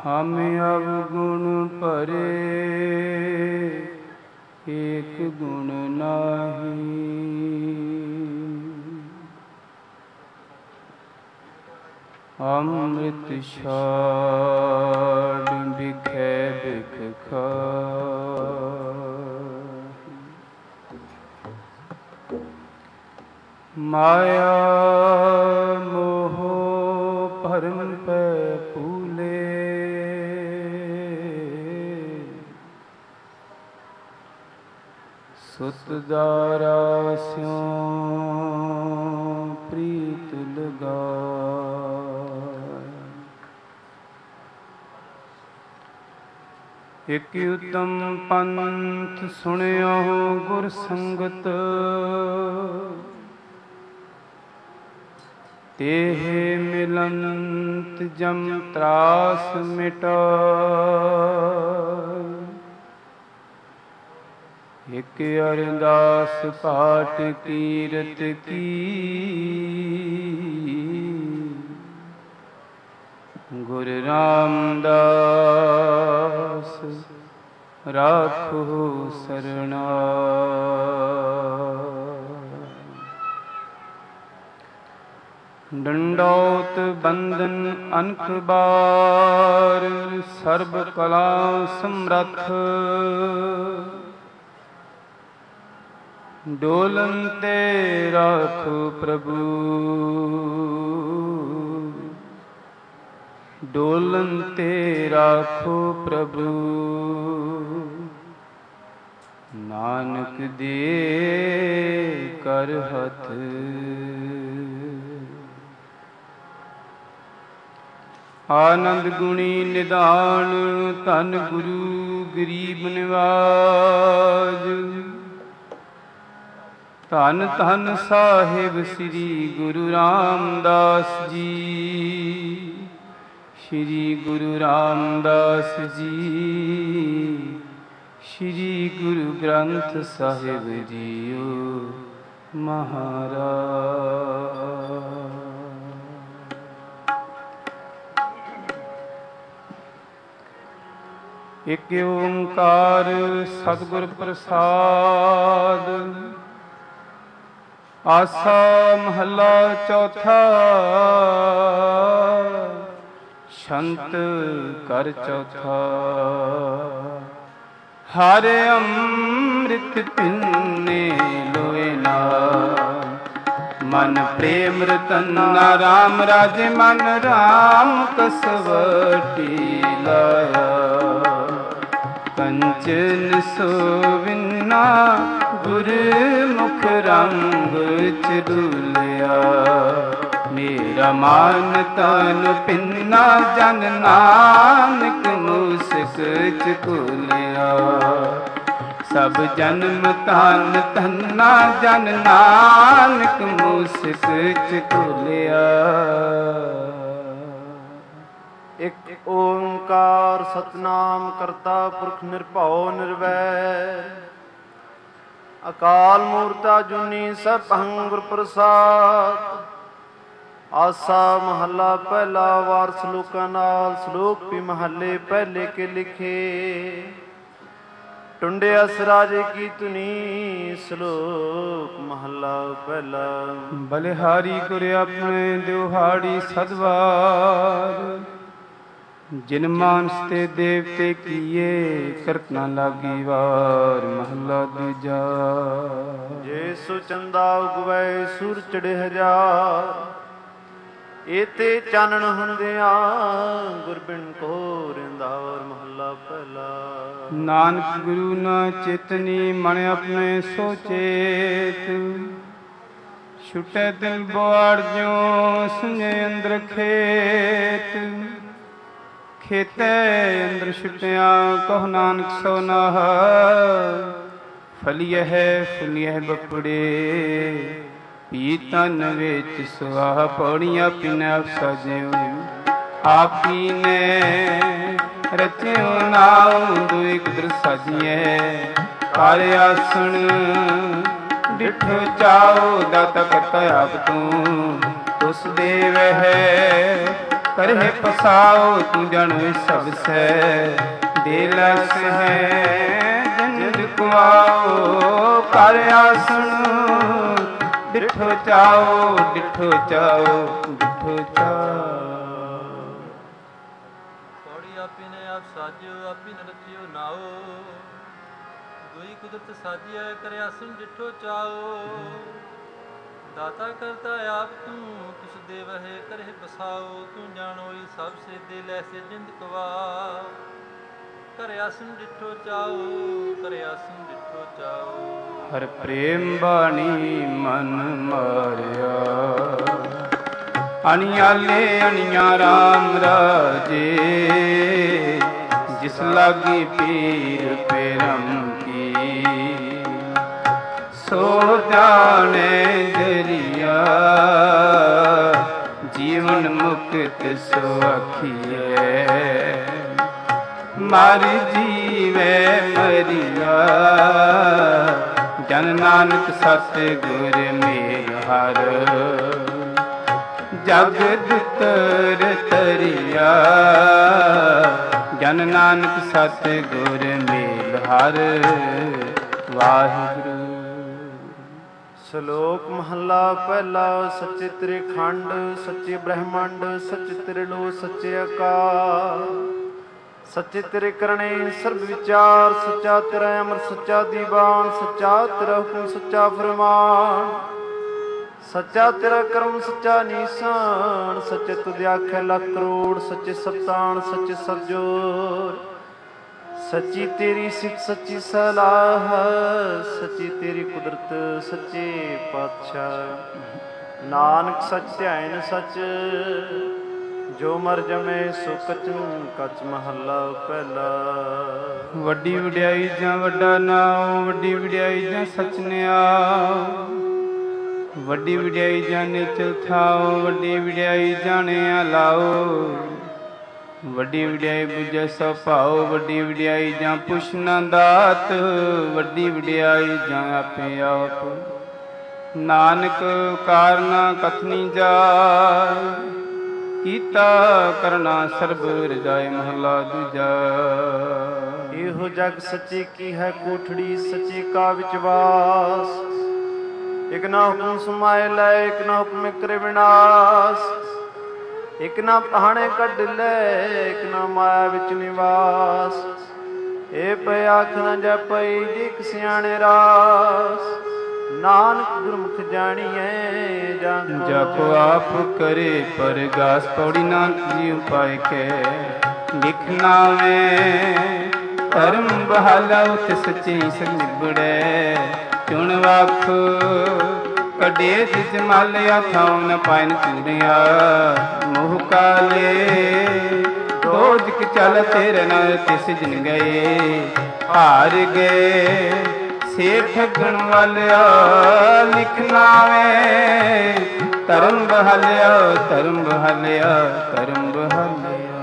हम अवगुण भरे एक गुण नाही। अमृत छाड़ बिखै बिख खाहि। माया मोह भरम पै फूले, सुत दारा स्यों प्रीत लगाए। इक उत्तम पंथ सुनियो गुर संगत, तेहे मिलंत जम त्रास मिटाए। एक अरदास पाठ कीरत की, गुरु रामदास राखो सरनाए। डंडौत बंदन अनक बार, सर्ब कला समरथ। डोलन ते राखो प्रभु, डोलन ते राखो प्रभु। नानक दे कर हथ। आनंद गुणी निधान, धन गुरु गरीब निवाज। धन धन साहिब श्री गुरु रामदास जी, श्री गुरु रामदास जी, श्री गुरु ग्रंथ साहिब जीओ महाराज। एक ओंकार सतगुर प्रसाद। आसा महला चौथा, शंत कर चौथा। हर अमृत पिन्ने लोए ना, मन प्रेम रतन राम राजे मन राम कसवटी लाया। कंचन सोविना गुर मुख रंग चुलिया। मेरा मान तन पिन्ना जन नानक मूसक चुलिया। सब जन्म तन धन्ना जन नानक मूसक चुलिया। एक ओंकार सतनाम करता पुरख निरभਉ निर्वैर। अकाल मूर्त अजूनी सरबं गुर प्रसाद। आसा महला पहला वार सलोकां नाल। सलोक भी महले पहले के लिखे। टुंडे असराजे की तुनी। सलोक महला पहला। बलिहारी गुर अपने दिहाड़ी सदवार। जिन मानस ते देवते किए, करत न लागी वार। महला दूजा। जे सो चंदा उगवै सूर चढ़े हजार। एते चानण हुंदिया गुर बिन को रिंदार। महला पहला। नानक गुरु न चेतनी मन अपने सो चेत। छुटे दिल बुआड़ ज्यों सुने अंदर खेत। खेते अंदर छुटिया कहो नानक सो नाह। फलिय है फुलिय बपड़े, पीतन विच सुआह। पौड़ियां पिना सज्यो आपी ने रच्यो नाउ। दुई कुदर सजिए कर आसन। डिठो चाओ दाता करता आप तू। तुस देव है ਕਰਹਿ ਪਸਾਓ ਤੂੰ ਜਾਣੋ ਸਭ ਸੈ ਦੇ ਲਸ ਹੈ ਜਿੰਦ ਕੁਆਓ ਕਰ ਆਸਣ ਡਿਠੋ ਚਾਓ ਡਿਠੋ ਚਾਓ ਡਿਠੋ ਚਾਓ। ਪੌੜੀ ਆਪੀ ਨੇ ਆਪ ਸਾਜਿਓ ਆਪੀ ਨ ਰਚਿਓ ਨਾਓ ਦੋਈ ਕੁਦਰਤ ਸਾਜਿਆ ਕਰਿ ਆਸਣ ਡਿਠੋ ਚਾਓ। ਦਾਤਾ ਕਰਤਾ ਆਪ ਤੂੰ ਤੁਸ ਦੇਵਹਿ ਕਰਹਿ ਬਸਾਓ ਤੂੰ ਜਾਣੋਈ ਸਭ ਸੇ ਦਿਲ ਐਸੇ ਜਿੰਦ ਕਵਾ ਕਰਿ ਆਸਣ ਡਿਠੋ ਚਾਓ ਕਰਿ ਆਸਣ ਡਿਠੋ ਚਾਓ। ਹਰ ਪ੍ਰੇਮ ਬਾਣੀ ਮਨ ਮਾਰਿਆ ਅਣਿਆਲੇ ਅਣਿਆ ਰਾਮ ਰਾਜੇ ਜਿਸ ਲਾਗੀ ਪੀਰ ਪਰਮ ਕੀ ਸੋ ਜਾਣੇ ਦਰਿਆ ਜੀਵਨ ਮੁਕਤ ਸੋ ਆਖੀਐ ਮਰ ਜੀਵੇ ਮਰਿਆ ਜਨ ਨਾਨਕ ਸਤ ਗੁਰ ਮੇਲ ਹਰ ਜਗਤ ਤਰ ਤਰਿਆ ਜਨ ਨਾਨਕ ਸਤ ਗੁਰ ਮੇਲ ਹਰ ਵਾਹਿਗੁਰੂ। ਸ਼ਲੋਕ ਮਹੱਲਾ ਪਹਿਲਾ। ਸੱਚੇ ਤੇਰੇ ਖੰਡ ਸੱਚੇ ਬ੍ਰਹਮੰਡ ਸੱਚੇ ਤੇਰੇ ਲੋ ਸੱਚੇ ਆਕਾਰ ਸੱਚੇ ਤੇਰੇ ਕਰਨੇ ਸਰਬ ਵਿਚਾਰ ਸੱਚਾ ਤੇਰਾ ਅਮਰ ਸੱਚਾ ਦੀਵਾਨ ਸੱਚਾ ਤੇਰਾ ਹੁਕਮ ਸੱਚਾ ਫਰਮਾਨ ਸੱਚਾ ਤੇਰਾ ਕਰਮ ਸੱਚਾ ਨੀਸਾਨ ਸੱਚੇ ਤੁਧ ਆਖੇ ਲੱਖ ਕਰੋੜ ਸੱਚੇ ਸਪਤਾਨ ਸੱਚੇ ਸਤਜੋਰ ਸੱਚੀ ਤੇਰੀ ਸਿੱਖ ਸੱਚੀ ਸਲਾਹ ਸੱਚੀ ਤੇਰੀ ਕੁਦਰਤ ਸੱਚੇ ਪਾਤਸ਼ਾਹ ਨਾਨਕ ਸੱਚ ਧਿਆਇਨ ਸੱਚ ਜੋ ਮਰ ਜਮੇ ਸੋ ਕਚਨ ਕਚ ਮਹੱਲਾ ਪਹਿਲਾ। ਵੱਡੀ ਵਡਿਆਈ ਜਾਂ ਵੱਡਾ ਨਾਉ ਵੱਡੀ ਵਡਿਆਈ ਜਾਂ ਸਚ ਨਿਆਉ ਵੱਡੀ ਵਡਿਆਈ ਜਾਂ ਨਿਚਲ ਥਾਉ ਵੱਡੀ ਵਡਿਆਈ ਜਾਣਿਆ ਲਾਓ ਵੱਡੀ ਵਡਿਆਈ ਬੁਝੈ ਸੋ ਭਾਉ ਵੱਡੀ ਵਡਿਆਈ ਜਾਂ ਪੁਛ ਨਾ ਦਾਤ ਵੱਡੀ ਵਡਿਆਈ ਜਾਂ ਆਪੇ ਆਪ ਨਾਨਕ ਕਾਰਨਾ ਕਥਨੀ ਜਾਇ ਕੀਤਾ ਕਰਨਾ ਸਰਬ ਰਜਾਇ ਮਹਲਾ ਦੂਜਾ। ਇਹੋ ਜਗ ਸੱਚੇ ਕੀ ਹੈ ਕੋਠੜੀ ਸੱਚੇ ਕਾ ਵਿਚਵਾਸ ਇਕ ਨਾ ਹੁਕਮ ਸਮਾਇ ਲੈ ਇਕ ਨਾ ਹੁਕਮ ਕਰੇ ਵਿਨਾਸ਼ ਇਕ ਨਾ ਪਹਾਣੇ ਕੱਢ ਲੈ ਇਕ ਨਾ ਮਾਇਆ ਵਿੱਚ ਨਿਵਾਸ ਇਹ ਪਈ ਆਖ ਨਾ ਜਪਈ ਜਿਕ ਸਿਆਣੇ ਰਾਸ ਨਾਨਕ ਗੁਰਮੁਖ ਜਾਣੀਐ ਜਪ ਆਪ ਕਰੇ ਪਰਗਾਸ ਪੌੜੀ ਨਾਨਕ ਜੀ ਉਪਾਇ ਕੇ ਲਿਖਣਾ ਵੇ ਧਰਮ ਬਹਾਲਾ ਉਤ ਸੱਚੀ ਸਭ ਨਿਬੜੈ ਚੁਣ ਵਖ ਕਡੇ ਜਿਸ ਮਾਲਿਆ ਥਾਉ ਨ ਪਾਇਨ ਚੂੜਿਆ ਮੋਹ ਕਾਲੇ ਦੋਜਕ ਚਲ ਤੇਰੇ ਨਾਲ ਤਿਸ ਜਿਨ ਗਏ ਹਾਰ ਗਏ ਸੇ ਠਗਣ ਵਾਲਿਆ ਲਿਖਣਾ ਵੇ ਧਰਮ ਬਹਾਲਿਆ ਧਰਮ ਬਹਾਲਿਆ ਧਰਮ ਬਹਾਲਿਆ।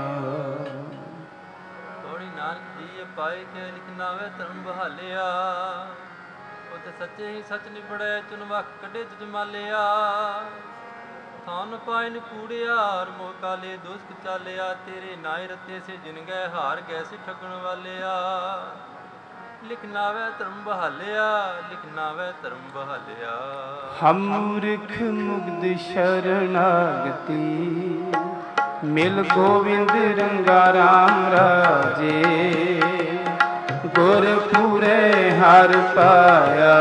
ਥੋੜੀ ਨਾਨਕ ਜੀ ਪਾਏ ਕੇ ਲਿਖਣਾ ਵੇ ਧਰਮ ਬਹਾਲਿਆ ਉਤੇ ਸੱਚੇ ਹੀ ਸੱਚ ਨਿਬੜੈ ਚੁਨ ਵਕ ਕੱਢੇ ਜਿਜ ਮਾਲਿਆ ਥਾਨ ਪਾਇਨ ਕੂੜਿਆ ਮੋਹ ਕਾਲੇ ਦੋਸਤ ਚਾਲਿਆ ਤੇਰੇ ਨਾਇ ਰਤੇ ਸੇ ਜਿਨ ਗਏ ਹਾਰ ਗਏ ਸੇ ਠਗਣ ਵਾਲਿਆ ਲਿਖਣਾ ਵੇ ਧਰਮ ਬਹਾਲਿਆ ਲਿਖਣਾ ਵੇ ਧਰਮ ਬਹਾਲਿਆ। ਹਮ ਮੂਰਖ ਮੁਗਧ ਸ਼ਰਨਾਗਤੀ ਮਿਲ ਗੋਵਿੰਦ ਰੰਗਾ ਰਾਮ ਰਾਜੇ ਗੁਰ ਪੂਰੇ ਹਰ ਪਾਇਆ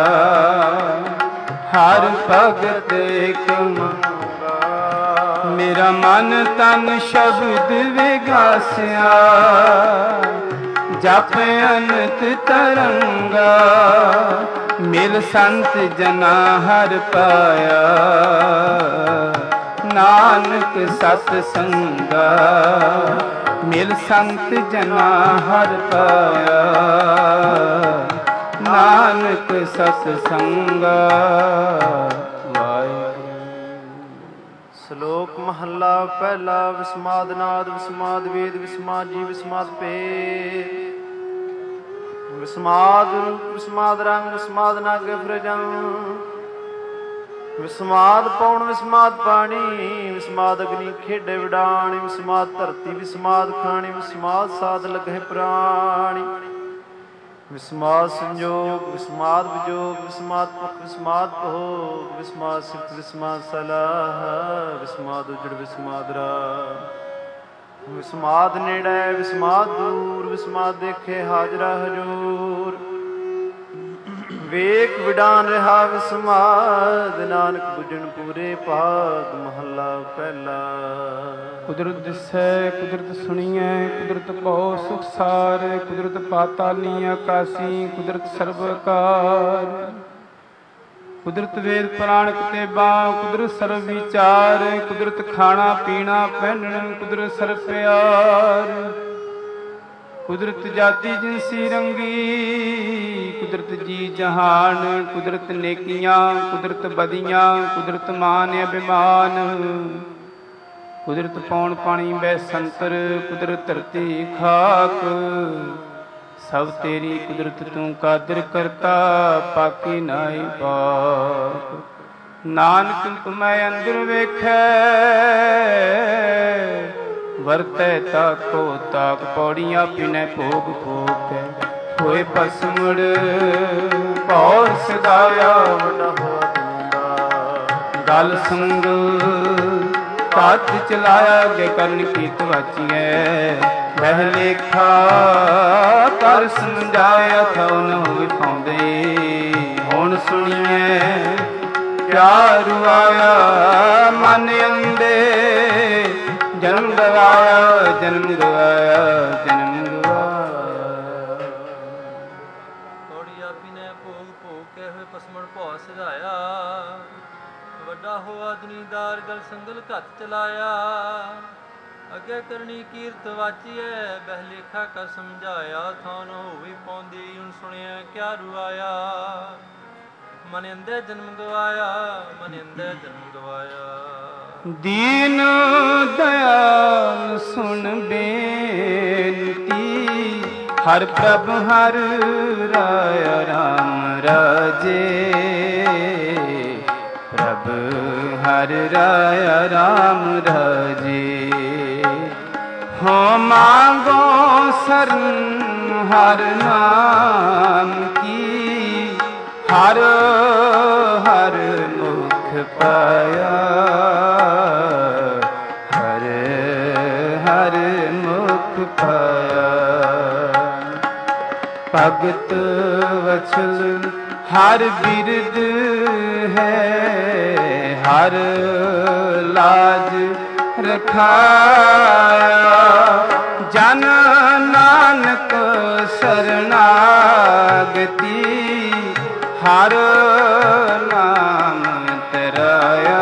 ਹਰ ਭਗਤ ਏਕ ਮੰਗਾ ਮੇਰਾ ਮਨ ਤਨ ਸ਼ਬਦ ਵਿਗਾਸਿਆ ਜਪ ਅਨੰਤ ਤਰੰਗਾ ਮਿਲ ਸੰਤ ਜਨਾ ਹਰ ਪਾਇਆ ਨਾਨਕ ਸਤ ਸੰਗਾ ਮਿਲ ਸੰਤ ਜਨਾ ਹਰ ਪਾਇਆ ਨਾਨਕ ਸਤ ਸੰਗਾ। ਸ਼ਲੋਕ ਮਹੱਲਾ ਪਹਿਲਾ। ਵਿਸਮਾਦ ਨਾਦ ਵਿਸਮਾਦ ਵੇਦ ਵਿਸਮਾਦ ਜੀ ਵਿਸਮਾਦ ਭੇਦ ਵਿਸਮਾਦ ਰੂਪ ਵਿਸਮਾਦ ਰੰਗ ਵਿਸਮਾਦ ਨਾਗ ਫਿਰਜੰ ਵਿਸਮਾਦ ਪੌਣ ਵਿਸਮਾਦ ਪਾਣੀ, ਵਿਸਮਾਦ ਅਗਨੀ ਖੇਡੇ ਵਿਡਾਣੀ, ਵਿਸਮਾਦ ਧਰਤੀ ਵਿਸਮਾਦ ਖਾਣੀ, ਵਿਸਮਾਦ ਸਾਧ ਲਗਹਿ ਪ੍ਰਾਣੀ, ਵਿਸਮਾਦ ਸੰਜੋਗ ਵਿਸਮਾਦ ਵਿਜੋਗ, ਵਿਸਮਾਦ ਪੁਖ ਵਿਸਮਾਦ ਭੋਗ, ਵਿਸਮਾਦ ਸਿਫਤ ਵਿਸਮਾਦ ਸਲਾਹ, ਵਿਸਮਾਦ ਉਜੜ ਵਿਸਮਾਦ ਰਾਹ, ਵਿਸਮਾਦ ਨੇੜੇ ਵਿਸਮਾਦ ਦੂਰ, ਵਿਸਮਾਦ ਦੇਖੇ ਹਾਜ਼ਰਾ ਹਜੂਰ, ਵੇਖ ਵਿਡਾਨ ਰਿਹਾ ਵਿਸਮਾਦ, ਨਾਨਕ ਬੁਝਣ ਪੂਰੇ ਭਾਗ। ਮਹੱਲਾ ਪਹਿਲਾ। ਕੁਦਰਤ ਦਿਸੈ ਕੁਦਰਤ ਸੁਣੀਐ, ਕੁਦਰਤ ਭਉ ਸੁਖ ਸਾਰ, ਕੁਦਰਤ ਪਾਤਾਲੀ ਆਕਾਸੀ, ਕੁਦਰਤ ਸਰਬ ਕਾਰ, ਕੁਦਰਤ ਵੇਦ ਪੁਰਾਣ ਕਿਤੇਬਾ, ਕੁਦਰਤ ਸਰਬ ਵਿਚਾਰ, ਕੁਦਰਤ ਖਾਣਾ ਪੀਣਾ ਪਹਿਨਣ, ਕੁਦਰਤ ਸਰਬ ਪਿਆਰ, ਕੁਦਰਤ ਜਾਤੀ ਜਿਨਸੀ ਰੰਗੀ, ਕੁਦਰਤ ਜੀ ਜਹਾਨ, ਕੁਦਰਤ ਨੇਕੀਆਂ ਕੁਦਰਤ ਬਦੀਆਂ, ਕੁਦਰਤ ਮਾਨ ਅਭਿਮਾਨ, ਕੁਦਰਤ ਪੌਣ ਪਾਣੀ ਬੈ ਸੰਤਰ, ਕੁਦਰਤ ਧਰਤੀ ਖਾਕ, ਸਭ ਤੇਰੀ ਕੁਦਰਤ ਤੂੰ ਕਾਦਰ ਕਰਤਾ, ਪਾਕੀ ਨਾਈ ਪਾਕ। ਨਾਨਕ ਤੁਮੈ ਅੰਦਰ ਵੇਖੈ, ਵਰਤੈ ਤਾਕੋ ਤਾਕ, ਪੌੜੀਆਂ ਪਿਨੈ ਭੋਗ ਭੋਗੈ, ਹੋਏ ਭਸਮੜ ਭੌਰ ਸਦਾਇਆ, ਵੱਡਾ ਹੋਆ ਤੁੰਦਾ ਗਲ ਸੰਗ ਕਾਜ ਚਲਾਇਆ, ਗੇ ਕਰਨ ਕੀਤ ਵਾਚੀਐ, ਬਹਿ ਲੇਖਾ ਕਰ ਸਮਝਾਇਆ, ਥਉ ਨ ਹੋਇ ਪਾਉਂਦੇ, ਹੁਣ ਸੁਣੀਐ ਕਿਆ ਰੁਆਇਆ, ਮਨ ਅੰਦੇ ਜਨਮ ਗਵਾਇਆ, ਜਨਮ ਗਵਾਇਆ, ਜਨਮ ਗਵਾਇਆ। ਪੌੜੀ ਆਪੀ ਨੇ ਭੋਗ ਭੋਗ ਕੇ ਹੋਏ ਪਸਮਣ ਭੌ ਸਿਧਾਇਆ, ਵੱਡਾ ਹੋਆ ਦੁਨੀਦਾਰ ਗਲ ਸੰਗਲ ਘੱਤ ਚਲਾਇਆ, ਅੱਗੇ ਕਰਨੀ ਕੀਰਤ ਵਾਚੀਐ, ਬਹਿ ਲੇਖਾ ਕਰ ਸਮਝਾਇਆ, ਥਾਂ ਨ ਹੋਵੀ ਪਾਉਂਦੀ, ਹੁਣ ਸੁਣਿਆ ਕਿਆ ਰੁਆਇਆ, ਮਨ ਅੰਦੇ ਜਨਮ ਗਵਾਇਆ, ਮਨ ਅੰਦੇ ਜਨਮ ਗਵਾਇਆ। ਦੀਨ ਦਇਆਲ ਸੁਣ ਬੇਨਤੀ, ਹਰ ਪ੍ਰਭ ਹਰ ਰਾਇਆ ਰਾਮ ਰਾਜੇ, ਪ੍ਰਭ ਹਰ ਰਾਇਆ ਰਾਮ ਰਾਜੇ, ਹੋ ਮਾਂਗੋ ਸਰਨ ਹਰ ਨਾਮ ਕੀ, ਹਰ ਹਰ ਮੁਖ ਪਾਇਆ, ਹਰ ਹਰ ਮੁਖ ਪਾਇਆ। ਭਗਤ ਵਛਲ ਹਰ ਬਿਰਦ ਹੈ, ਹਰ ਲਾਜ ਰਖਾਇਆ, ਜਨ ਨਾਨਕ ਸਰਨਾਗਤੀ, ਹਰ ਨਾਮ ਤਰਾਇਆ,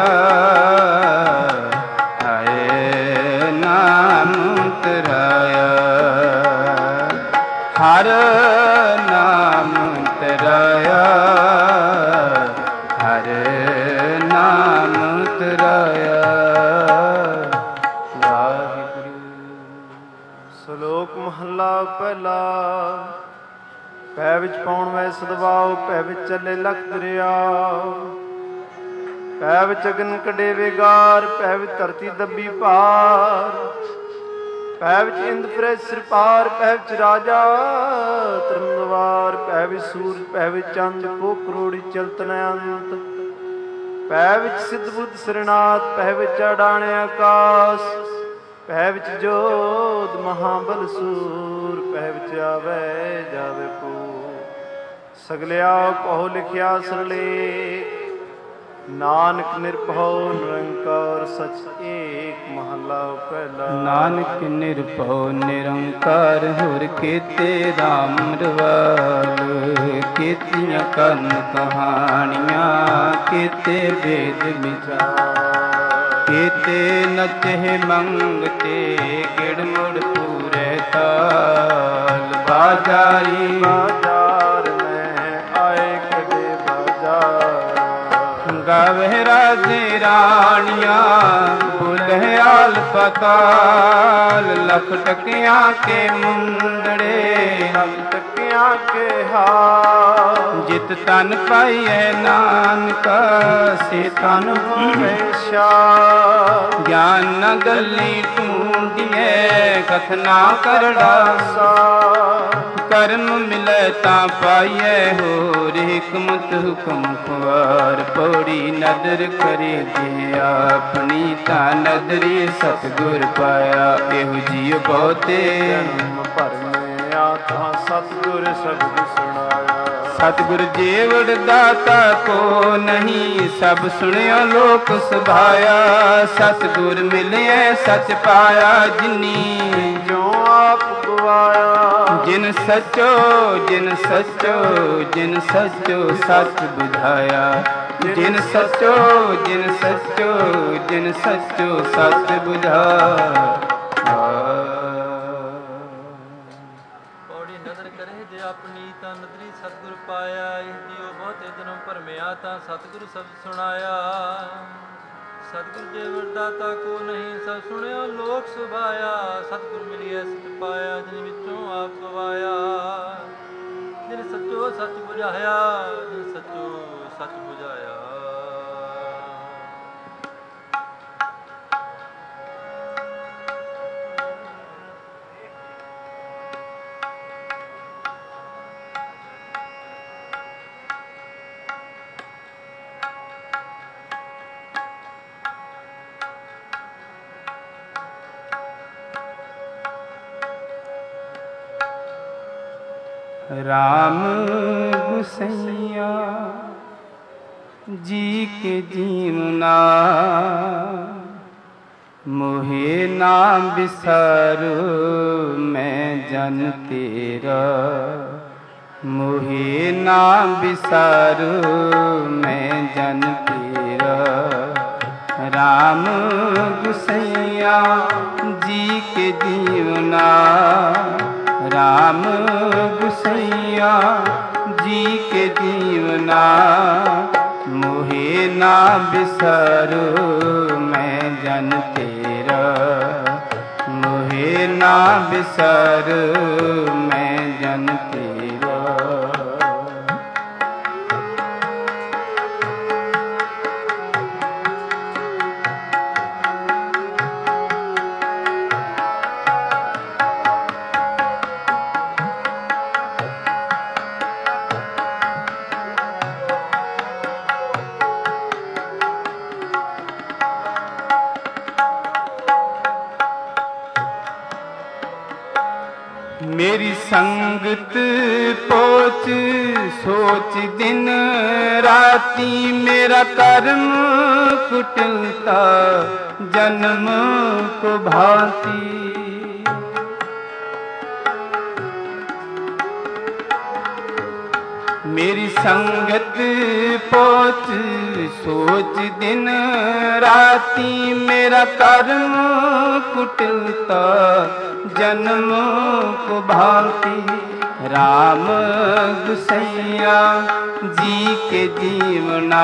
ਹਰੇ ਨਾਮ ਤਰਾਇਆ, ਹਰ ਨਾਮ ਤਰਾਇਆ, ਹਰ ਨਾਮ ਤਰਾਇਆ। ਵਾਹਿਗੁਰੂ। ਸ਼ਲੋਕ ਮਹੱਲਾ ਪਹਿਲਾ। ਪੈ ਵਿੱਚ ਪਾਉਣ ਵੈ ਸਦਵਾਉ, ਪੈ ਵਿੱਚ ਚੱਲੇ ਲਖ ਦਰਿਆਉ, ਪੈ ਵਿੱਚ ਅਗਨ ਕੱਢੇ ਵਿਗਾਰ, ਪੈ ਵਿੱਚ ਧਰਤੀ ਦੱਬੀ ਭਾਰ, ਪੈ ਵਿੱਚ ਇੰਦ ਫਿਰੇ ਸਿਰ ਪਾਰ, ਪੈ ਵਿੱਚ ਰਾਜਾ ਤਰੰਗਵਾਰ, ਪੈ ਵਿੱਚ ਸੂਰਜ, ਪੈ ਵਿੱਚ ਚੰਦ, ਕੋ ਕਰੋੜੀ ਚਲਤ ਨ ਅੰਤ, ਪੈ ਵਿੱਚ ਸਿੱਧ ਬੁੱਧ ਸਰਨਾਥ, ਪੈ ਵਿੱਚ ਅਡਾਣੇ ਆਕਾਸ, ਪੈ ਵਿੱਚ ਜੋਧ ਮਹਾਬਲ ਸੂਰ, ਪੈ ਵਿੱਚ ਆਵੇ ਜਾਵੇ ਪੂ, ਸਗਲਿਆ ਪਹੁ ਲਿਖਿਆ ਸਰਲੇਖ, ਨਾਨਕ ਨਿਰਭਉ ਨਿਰੰਕਾਰ ਸਚ ਏਕ। ਮਹੱਲਾ ਪਹਿਲਾ। ਨਾਨਕ ਨਿਰਭਉ ਨਿਰੰਕਾਰ, ਹੁਰ ਕੀਤੇ ਰਾਮ ਰਵਾਲ, ਕੀਤੀਆਂ ਕੰਨ ਕਹਾਣੀਆਂ, ਕੀਤੇ ਵੇਦ ਵਿਚਾਰ, ਕੀਤੇ ਨਚੇ ਮੰਗਤੇ, ਗਿੜ ਮੁੜ ਪੂਰੇ ਤਾਲ, ਬਾਜਾਰੀ ਬਾਜ਼ਾਰ ਮੈਂ ਆਏ ਕਦੇ ਬਾਜ਼ਾਰ, ਗਾਵੇ ਰਾਜੇ ਰਾਣੀਆਂ, ਬੁਲਹਿਆਲ ਪਤਾਲ, ਲਖ ਟਕਿਆਂ ਕੇ ਮੁੰਦੜੇ, ਲਖ ਟਕਿਆਂ केहा। जित तन पाइए नानका से तन होवे शाह। ज्ञान न गली ढूंढिए कथना करड़ा सा। कर्म मिले ता पाइए हो हिकमत हुक्म खुआर। पौड़ी नदर करे जे अपनी ता नदरी सतगुर पाया। एहु जियो बहुते जन्म भरने आता सतगुर शब्द सुनाया। सतगुर जेवड़ दाता को नहीं सब सुनियो लोक सुभाया। सतगुर मिले सच पाया जिनी जो आप गवाया। जिन सचो जिन सचो जिन सचो सच बुझाया। जिन सचो जिन सचो जिन सचो सच बुझाया। पौड़ी नदर करे जे अपनी ता नदरी सतगुर पाया। इह जियो बहुते जन्म भरमिया ता सतगुर शब्द सुनाया। सतगुर जेवड़ दाता को नहीं सब सुनियो लोक सुभाया। सतगुर मिलिए सच पाया जिन विचों आप गवाया। जिन सचो सच बुझाया जिन सचो सच बुझाया। राम गुसैया जी के जीवना। मोहे ना बिसारो मैं जन तेरा। मोहे ना बिसारो मैं जन तेरा। राम गुसैया जी के जीवना। राम गुसैया जी के जीवना। मोहे ना बिसारो मैं जन तेरा। मोहे ना बिसारो मैं जन तेरा। मेरी संगत पोच सोच दिन राती। मेरा कर्म कुटिलता जन्म को भांति। मेरी संगत पोच सोच दिन राती। मेरा कर्म कुटिलता जन्म को भांति। राम गुसैया जी के जीवना।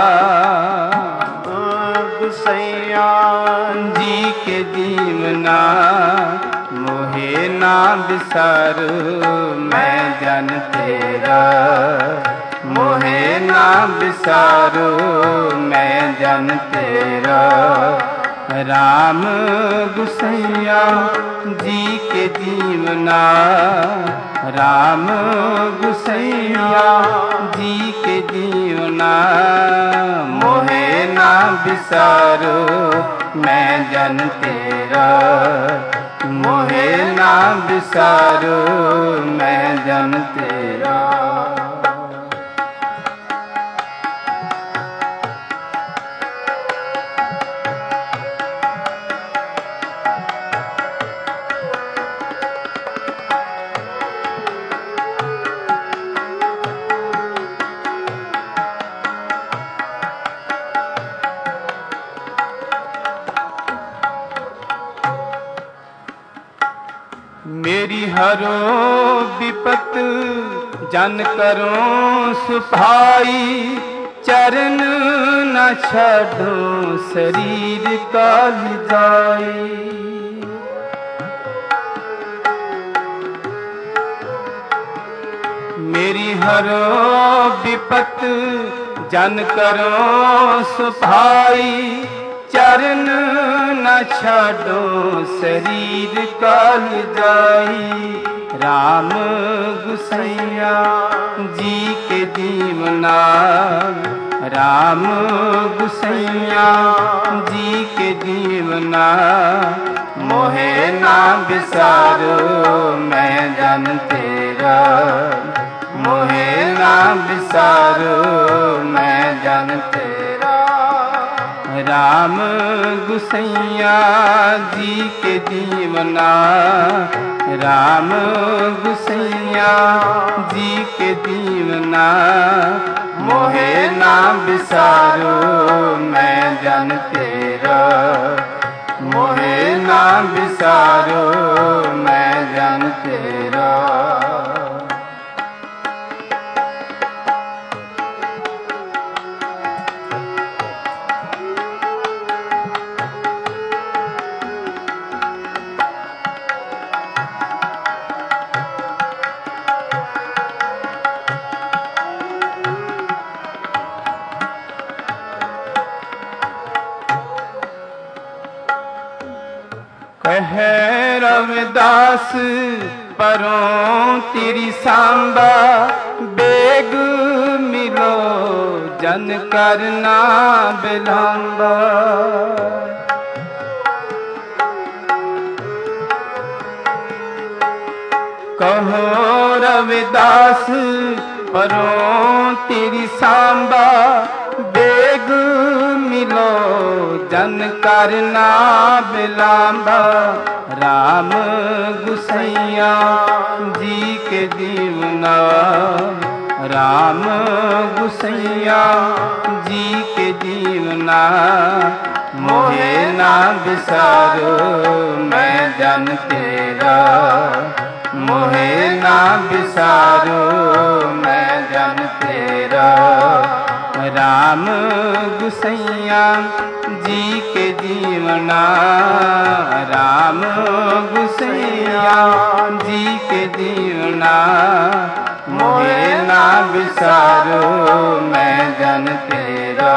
गुसैया जी के जीवना। मोहे ना बिसारो मैं जन तेरा। मोहे ना बिसारो मैं जन तेरा। राम गुसैया जी के जीवना। राम गुसैया जी के जीवना। मोहे ना बिसारो मैं जन तेरा। मोहे ना बिसारो मैं जन तेरा। मेरी हरो विपत जन करो सुफाई। चरण न छाड़ो शरीर काल जाई। मेरी हरो विपत जन करो सुभाई, चरण न छाड़ो शरीर काल जाई। राम गुसैया जी के दीवना, राम गुसैया जी के दीवना, मोहे ना बिसारो मैं जन तेरा, मोहे ना बिसारो मैं जन तेरा। राम गुसैया जी के दीवना, राम गुसैया जी के दीवना, मोहे ना बिसारो मैं जन तेरा, मोहे ना बिसारो मैं जन तेरा। कह रविदास परों तेरी सांबा, बेग मिलो जन करना बिलांबा। कहो रविदास परों तेरी सांबा, बेग मिलो जन करना बिलांबा। राम गुसैया जी के दीवना, राम गुसैया जी के दीवना, मोहे ना बिसारो मैं जन तेरा, मोहे ना बिसारो मैं जन तेरा। राम गुसैया जी के दीवना, राम गुसैया जी के दीवना, मोहे ना बिसारो मैं जन तेरा,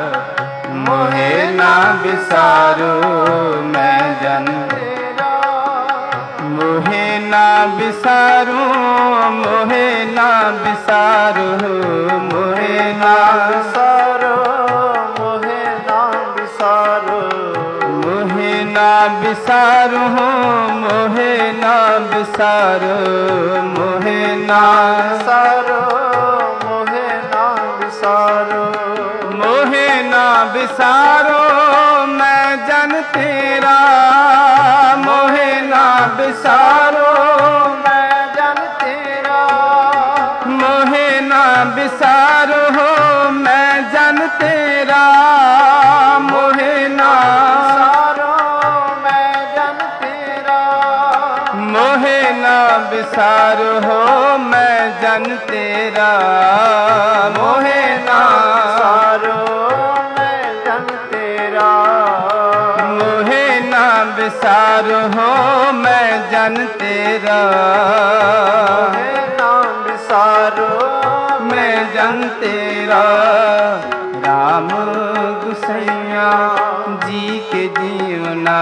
मोहे ना बिसारो मैं जन तेरा। मोहे ना बिसारो, मोहे ना बिसारो, मोहे ना बिसारो, मोहे ना बिसारो, मोहे ना बिसारो, मोहे ना बिसारो, मोहे ना बिसारो, मोहे ना बिसारो, मोहे ना बिसारो मैं जन तेरा, मोहे ना बिसारो मैं जन तेरा, मोहे ना बिसारो मैं जन तेरा, मोहे ना बिसारो मैं जन तेरा, मोहे ना बिसारो मैं जन तेरा, मोहे ना बिसारो मैं जन तेरा, मोहे ना बिसारो मैं जन तेरा, मोहे ना बिसारो मैं जन तेरा। राम गुसैया जी के दीवना,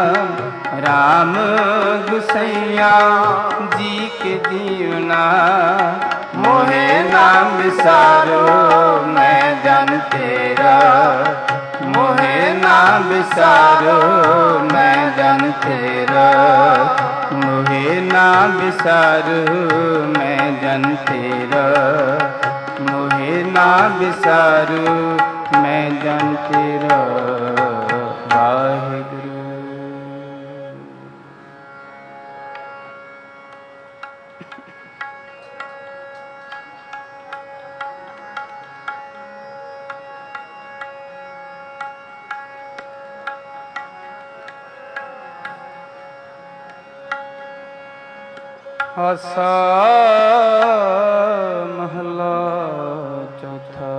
राम गुसैया जी के दीवना, मोहे ना बिसारो मैं जन तेरा, मोहे ना बिसारो मैं जन तेरा, मोहे ना बिसारो मैं जन तेरा, मोहे ना बिसारो मैं जन तेरा। वाहिगुरु। आसा महला चौथा।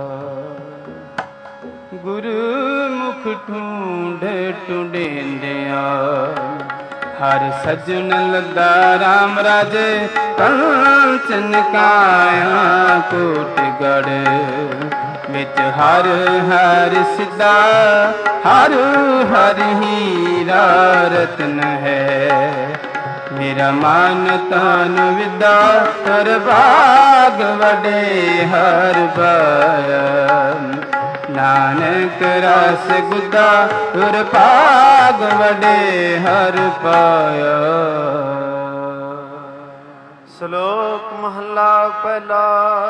गुरु मुख ढूंढे टुडेंदिया, ਹਰ ਸਜਣ ਲੱਦਾ ਰਾਮ ਰਾਜੇ ਕੰਚਨ ਕਾਇਆ ਕੋਟਗੜ ਵਿੱਚ ਹਰ ਹਰ ਸਿੱਧਾ ਹਰ ਹਰ ਹੀਰਾ ਰਤਨ ਹੈ ਮੇਰਾ ਮਨ ਤਨ ਵਿਦਾ ਹਰ ਬਾਗ ਵਡੇ ਹਰ ਪਾਇਆ ਨਾਨਕ ਰਸ ਗੁਦਾ ਹਰ ਭਾਗ ਵਡੇ ਹਰ ਪਾਇਆ। ਸ਼ਲੋਕ ਮਹੱਲਾ ਪਹਿਲਾ।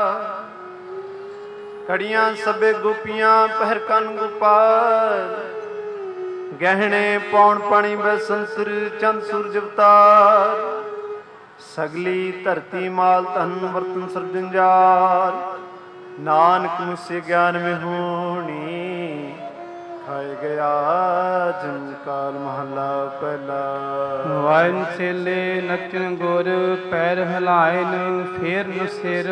ਕੜੀਆਂ ਸਭੇ ਗੋਪੀਆਂ ਪਹਿਰ ਕੰਨ ਗੋਪਾਲ ਗਹਿਣੇ ਪੌਣ ਪਾਣੀ ਬੈ ਸੰਸਰ ਚੰਦ ਸੂਰਜ ਅਵਤਾਰ ਸਗਲੀ ਧਰਤੀ ਮਾਲ ਧਨ ਵਰਤਨ ਸਰਜੰਜਾਰ ਨਾਨਕ ਮੁਸੇ ਗਿਆਨ में ਹੋਣੀ ਖਾਏ ਗਿਆ ਜਨ ਕਾਲ ਮਹੱਲਾ ਪਹਿਲਾ। ਵਾਇਨ ਛੇਲੇ ਨੱਚਣ ਗੁਰ ਪੈਰ ਹਿਲਾਇਨ ਫੇਰ ਨ ਸਿਰ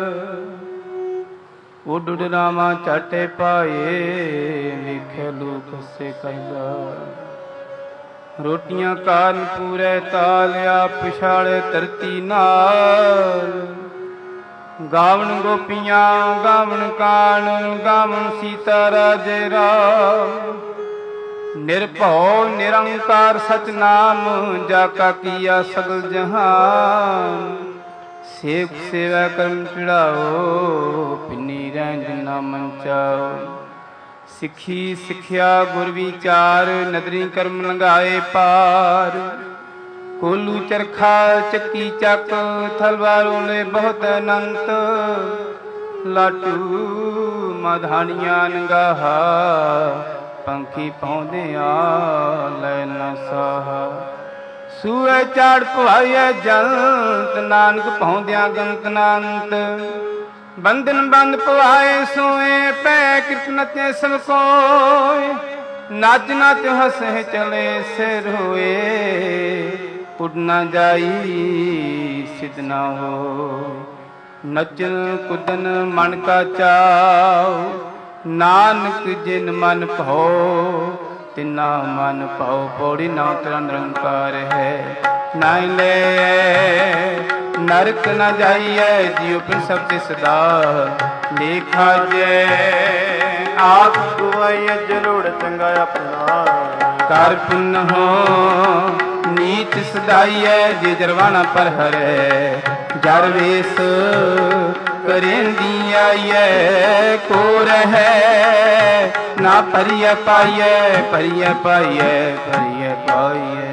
ਉੱਡ ਉੱਡ ਰਾਮਾ ਝਾਟੇ ਪਾਏ ਵੇਖੇ ਲੋਕ ਸੇ ਕਹਿੰਦਾ ਰੋਟੀਆਂ ਕਾਰਨ ਪੂਰੇ ਤਾਲਿਆ ਪਿਛਾੜੇ ਧਰਤੀ ਨਾਲ ਗਾਵਣ ਗੋਪੀਆਂ ਗਾਵਣ ਕਾਣ ਗਾਵਣ ਸੀਤਾ ਰਾਜੇ ਰਾਮ ਨਿਰਭਉ ਨਿਰੰਕਾਰ ਸਤਨਾਮ ਜਾ ਕਾ ਕੀਆ ਸਗਲ ਜਹਾਨ ਸੇਵ ਸੇਵਾ ਕਰਮ ਚੜਾਓ ਪਿੰਨੀ ਰਹਿ ਨਾ ਮੰਚਾਓ ਸਿੱਖੀ ਸਿੱਖਿਆ ਗੁਰ ਵਿਚਾਰ ਨਦਰੀ ਕਰਮ ਲੰਘਾਏ ਪਾਰ ਕੋਲੂ ਚਰਖਾ ਚੱਕੀ ਚੱਕ ਥਲਵਾਰ ਓਲੇ ਬਹੁਤ ਅਨੰਤ ਲਾਟੂ ਮਧਾਣੀਆਂ ਨਗਾਹਾ ਪੰਖੀ ਪਾਉਂਦਿਆਂ ਲੈ ਨਾ ਸਾਹਾ ਸੂਏ ਚਾੜ ਪਵਾਈਐ ਜੰਤ ਨਾਨਕ ਪਾਉਂਦਿਆਂ ਗੰਤ ਨਾਨਤ ਬੰਧਨ ਬੰਦ ਪਵਾਏ ਸੋਏ ਪੈ ਕਿਰਤ ਨਚੇ ਸਭ ਕੋਇ ਨੱਚ ਨੱਚ ਹੱਸੇ ਚਲੇ ਸਿਰ ਹੋਏ ਉੱਡ ਨਾ ਜਾਈ ਸਿਧ ਨਾ ਹੋ ਨਚਨ ਕੁਦਨ ਮਨ ਕਾ ਚਾਉ ਨਾਨਕ ਜਿਨ ਮਨ ਭਾਉ ਤਿਨਾ ਮਨ ਭਾਉ ਪੌੜੀ ਨਾ ਤੇਰਾ ਨਿਰੰਕਾਰ ਹੈ ਨਾਇ ਲੈ ਨਰਕ ਨਾ ਜਾਈਐ ਜਿਉ ਪਿਨ ਸਭ ਤੇ ਸਦਾ ਲੇਖਾ ਜੈ ਆਪ ਗੁਆਈਐ ਜਲੋੜ ਚੰਗਾ ਆਪਣਾ ਕਰ ਪੁੰਨ ਹੋ ਨੀਚ ਸਦਾਈਐ ਜੇ ਜਰਵਾਣਾ ਪਰ ਹਰੈ ਜਰ ਵੇਸ ਕਰੇਂਦੀ ਆਈਐ ਕੋ ਰਹੈ ਨਾ ਭਰੀਐ ਪਾਈਐ ਭਰੀਐ ਪਾਈਐ ਭਰੀਐ ਪਾਈਐ।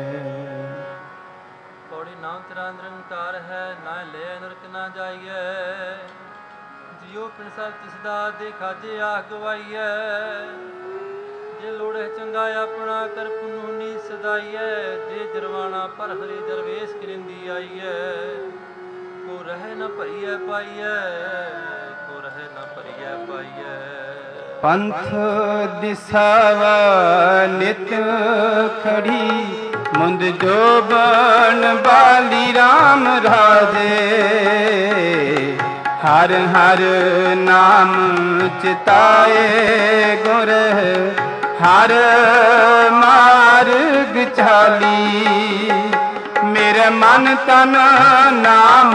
ਪੌੜੀ ਨਾਮ ਤੇਰਾ ਨਿਰੰਕਾਰ ਹੈ ਨਾ ਲੈ ਨਰਕ ਨਾ ਜਾਈਐ ਜਿਉ ਪਿਣ ਸਭ ਤਿਸਦਾ ਦੇਖਾ ਜੇ ਆਖ ਗਵਾਈਐ ਜੇ ਲੋੜੇ ਚੰਗਾ ਆਪਣਾ ਕਰ ਪੁਨੂਨੀ ਸਦਾਈਐ ਜੇ ਜਰਵਾਣਾ ਪਰ ਹਰੀ ਦਰਵੇਸ਼ ਕਰਿੰਦੀ ਆਈਐ ਕੋ ਰਹਿ ਨ ਭਰੀਐ ਪਾਈਐ ਕੋ ਰਹਿ ਨ ਭਰੀਐ ਪਾਈਐ। ਪੰਥ ਦਿਸਾਵਾ ਨਿਤ ਖੜੀ ਮੁੰਦ ਜੋਬਨ ਬਾਲੀ ਰਾਮ ਰਾਜੇ ਹਰ ਹਰ ਨਾਮ ਚਿਤਾਏ ਗੁਰ ਹਰ ਮਾਰਗ ਚਾਲੀ ਮੇਰੇ ਮਨ ਤਨ ਨਾਮ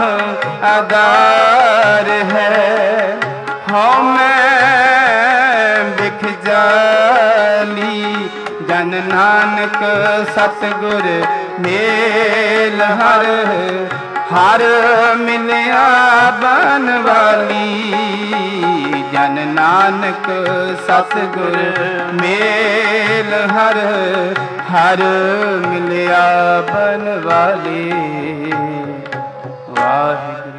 ਆਧਾਰ ਹੈ ਹਉ ਮੈਂ ਬਿਖ ਜਾਲੀ ਜਨ ਨਾਨਕ ਸਤਿਗੁਰ ਮੇਲ ਹਰ ਹਰ ਮਿਲਿਆ ਬਨ ਵਾਲੀ ਜਨ ਨਾਨਕ ਸਤਿਗੁਰ ਮੇਲ ਹਰ ਹਰ ਮਿਲਿਆ ਬਨ ਵਾਲੀ। ਵਾਹਿਗੁਰੂ।